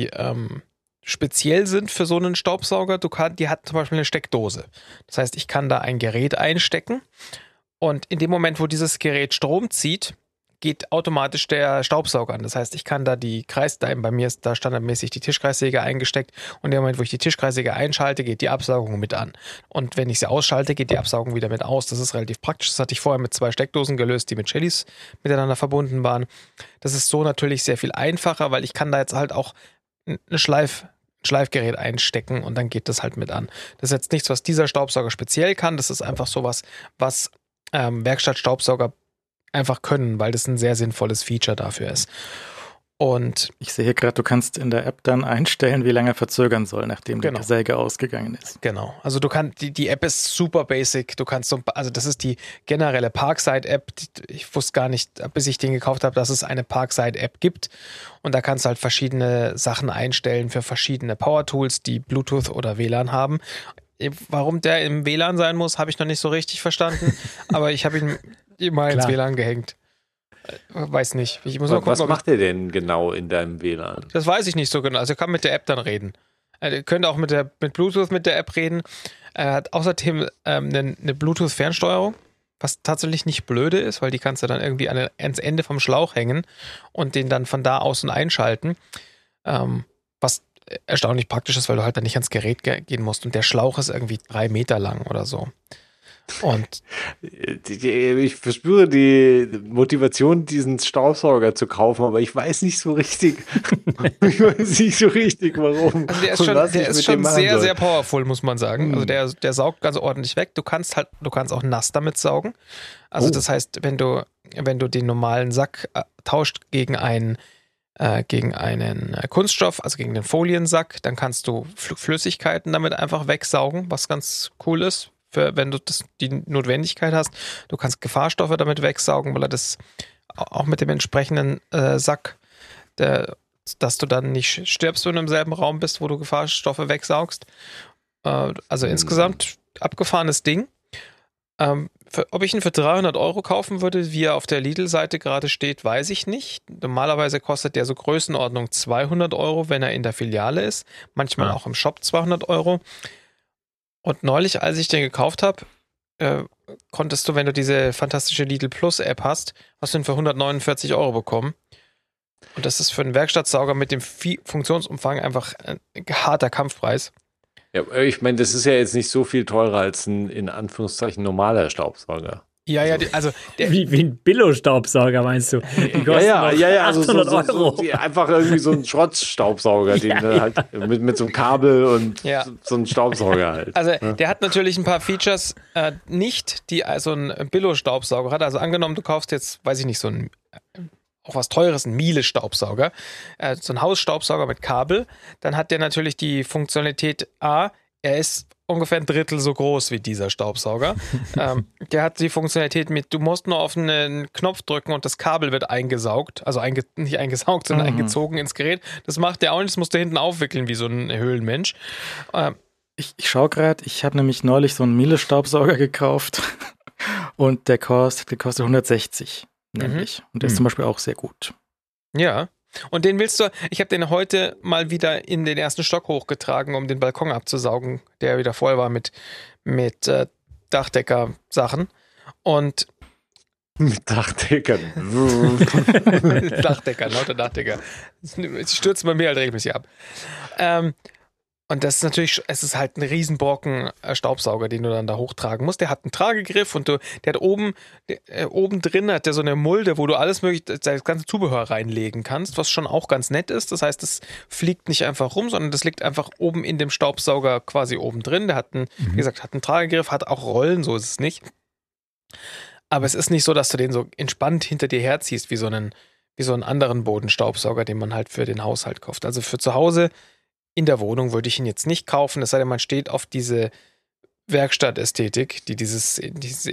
speziell sind für so einen Staubsauger. Die hat zum Beispiel eine Steckdose. Das heißt, ich kann da ein Gerät einstecken und in dem Moment, wo dieses Gerät Strom zieht, geht automatisch der Staubsauger an. Das heißt, ich kann da bei mir ist da standardmäßig die Tischkreissäge eingesteckt und in dem Moment, wo ich die Tischkreissäge einschalte, geht die Absaugung mit an. Und wenn ich sie ausschalte, geht die Absaugung wieder mit aus. Das ist relativ praktisch. Das hatte ich vorher mit 2 Steckdosen gelöst, die mit Shellys miteinander verbunden waren. Das ist so natürlich sehr viel einfacher, weil ich kann da jetzt halt auch ein Schleifgerät einstecken und dann geht das halt mit an. Das ist jetzt nichts, was dieser Staubsauger speziell kann. Das ist einfach sowas, was Werkstattstaubsauger einfach können, weil das ein sehr sinnvolles Feature dafür ist. Und ich sehe gerade, du kannst in der App dann einstellen, wie lange er verzögern soll, nachdem die Säge ausgegangen ist. Genau. Also die App ist super basic. Das ist die generelle Parkside-App. Ich wusste gar nicht, bis ich den gekauft habe, dass es eine Parkside-App gibt. Und da kannst du halt verschiedene Sachen einstellen für verschiedene Power-Tools, die Bluetooth oder WLAN haben. Warum der im WLAN sein muss, habe ich noch nicht so richtig verstanden. Aber ich habe ihn immer ins WLAN gehängt. Weiß nicht. Ich muss mal gucken, was macht er denn genau in deinem WLAN? Das weiß ich nicht so genau. Also er kann mit der App dann reden. Er könnte auch mit Bluetooth mit der App reden. Er hat außerdem eine Bluetooth-Fernsteuerung, was tatsächlich nicht blöde ist, weil die kannst du dann irgendwie ans Ende vom Schlauch hängen und den dann von da außen einschalten. Was erstaunlich praktisch ist, weil du halt dann nicht ans Gerät gehen musst. Und der Schlauch ist irgendwie 3 Meter lang oder so. Und ich verspüre die Motivation, diesen Staubsauger zu kaufen, aber ich weiß nicht so richtig, warum. Also der ist schon sehr, sehr powerful, muss man sagen. Also der saugt ganz ordentlich weg. Du kannst auch nass damit saugen. Also das heißt, wenn du den normalen Sack tauscht gegen einen Kunststoff, also gegen den Foliensack, dann kannst du Flüssigkeiten damit einfach wegsaugen, was ganz cool ist. Wenn du die Notwendigkeit hast. Du kannst Gefahrstoffe damit wegsaugen, weil er das auch mit dem entsprechenden Sack, dass du dann nicht stirbst, wenn du im selben Raum bist, wo du Gefahrstoffe wegsaugst. Also insgesamt abgefahrenes Ding. Ob ich ihn für 300 € kaufen würde, wie er auf der Lidl-Seite gerade steht, weiß ich nicht. Normalerweise kostet der so Größenordnung 200 €, wenn er in der Filiale ist. Manchmal auch im Shop 200 €. Und neulich, als ich den gekauft habe, konntest du, wenn du diese fantastische Lidl Plus App hast du ihn für 149 € bekommen. Und das ist für einen Werkstattsauger mit dem Funktionsumfang einfach ein harter Kampfpreis. Ja, ich meine, das ist ja jetzt nicht so viel teurer als ein, in Anführungszeichen, normaler Staubsauger. Ja, also wie ein Billo-Staubsauger, meinst du? Ja, also so, einfach irgendwie so ein Schrottstaubsauger, den halt mit so einem Kabel und so ein Staubsauger halt. Also der hat natürlich ein paar Features nicht, die so ein Billo-Staubsauger hat. Also angenommen, du kaufst jetzt, weiß ich nicht, so ein auch was Teures, ein Miele-Staubsauger, so ein Hausstaubsauger mit Kabel, dann hat der natürlich die Funktionalität er ist ungefähr ein Drittel so groß wie dieser Staubsauger. Der hat die Funktionalität du musst nur auf einen Knopf drücken und das Kabel wird eingesaugt. Also nicht eingesaugt, sondern eingezogen ins Gerät. Das macht der auch nicht, das musst du hinten aufwickeln wie so ein Höhlenmensch. Ich schaue gerade, ich habe nämlich neulich so einen Miele-Staubsauger gekauft und der kostet 160 nämlich. Und der ist zum Beispiel auch sehr gut. Ja. Und den ich habe den heute mal wieder in den ersten Stock hochgetragen, um den Balkon abzusaugen, der wieder voll war mit Dachdecker-Sachen. Und mit Dachdeckern. Dachdecker, lauter Dachdecker. Sie stürzen bei mir halt regelmäßig ab. Und das ist natürlich, es ist halt ein Riesenbrocken Staubsauger, den du dann da hochtragen musst. Der hat einen Tragegriff und der hat oben drin hat der so eine Mulde, wo du alles mögliche, das ganze Zubehör reinlegen kannst, was schon auch ganz nett ist. Das heißt, es fliegt nicht einfach rum, sondern das liegt einfach oben in dem Staubsauger quasi oben drin. Der hat wie gesagt, hat einen Tragegriff, hat auch Rollen, so ist es nicht. Aber es ist nicht so, dass du den so entspannt hinter dir herziehst, wie so einen anderen Bodenstaubsauger, den man halt für den Haushalt kauft. Also für zu Hause in der Wohnung würde ich ihn jetzt nicht kaufen, es sei denn, man steht auf diese Werkstattästhetik, diese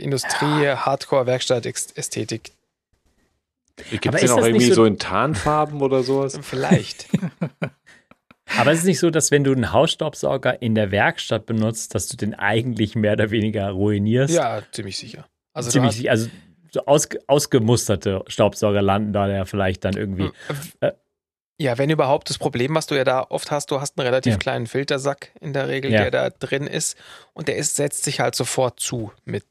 Industrie-Hardcore-Werkstattästhetik. Gibt es den auch irgendwie so in Tarnfarben oder sowas? Vielleicht. Aber es ist nicht so, dass wenn du einen Hausstaubsauger in der Werkstatt benutzt, dass du den eigentlich mehr oder weniger ruinierst? Ja, ziemlich sicher. Also so ausgemusterte Staubsauger landen da ja vielleicht dann irgendwie. Ja, wenn überhaupt. Das Problem, was du ja da oft hast, du hast einen relativ kleinen Filtersack in der Regel, der da drin ist und setzt sich halt sofort zu mit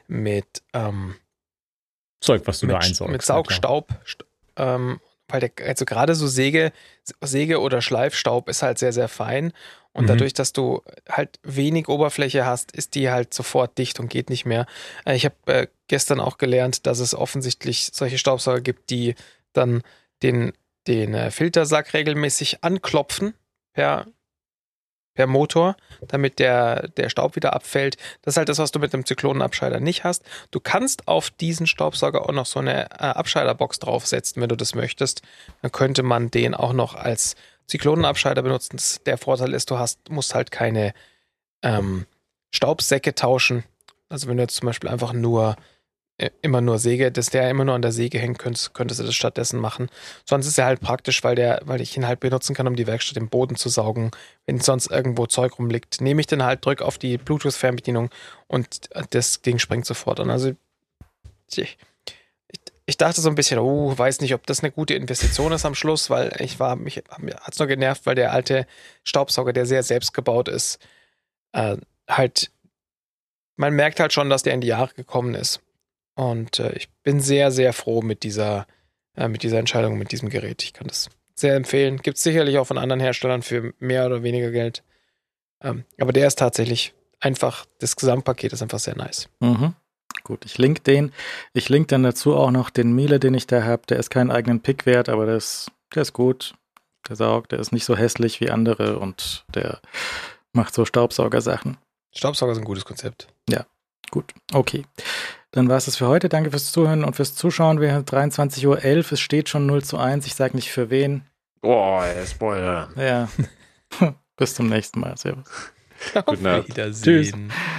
Zeug, was du da einsaugst. Mit Saugstaub, weil also gerade so Säge oder Schleifstaub ist halt sehr, sehr fein und dadurch, dass du halt wenig Oberfläche hast, ist die halt sofort dicht und geht nicht mehr. Ich habe gestern auch gelernt, dass es offensichtlich solche Staubsauger gibt, die dann den Filtersack regelmäßig anklopfen per Motor, damit der Staub wieder abfällt. Das ist halt das, was du mit dem Zyklonenabscheider nicht hast. Du kannst auf diesen Staubsauger auch noch so eine Abscheiderbox draufsetzen, wenn du das möchtest. Dann könnte man den auch noch als Zyklonenabscheider benutzen. Der Vorteil ist, musst halt keine Staubsäcke tauschen. Also wenn du jetzt zum Beispiel einfach immer nur Säge, dass der immer nur an der Säge hängt, könntest du das stattdessen machen. Sonst ist er halt praktisch, weil ich ihn halt benutzen kann, um die Werkstatt im Boden zu saugen. Wenn sonst irgendwo Zeug rumliegt, nehme ich den halt, drücke auf die Bluetooth-Fernbedienung und das Ding springt sofort an. Also ich dachte so ein bisschen, weiß nicht, ob das eine gute Investition ist am Schluss, weil mir hat es nur genervt, weil der alte Staubsauger, der sehr selbst gebaut ist, halt, man merkt halt schon, dass der in die Jahre gekommen ist. Und ich bin sehr, sehr froh mit dieser Entscheidung, mit diesem Gerät. Ich kann das sehr empfehlen. Gibt es sicherlich auch von anderen Herstellern für mehr oder weniger Geld. Aber der ist tatsächlich einfach, das Gesamtpaket ist einfach sehr nice. Mhm. Gut, ich link den. Ich link dann dazu auch noch den Miele, den ich da habe. Der ist keinen eigenen Pick wert, aber der ist gut. Der saugt, der ist nicht so hässlich wie andere und der macht so Staubsaugersachen. Staubsauger ist ein gutes Konzept. Ja, gut. Okay. Dann war es das für heute. Danke fürs Zuhören und fürs Zuschauen. Wir haben 23:11 Uhr. Es steht schon 0:1. Ich sage nicht für wen. Boah, Spoiler. Ja. Bis zum nächsten Mal. Servus. Auf Wiedersehen. Tschüss.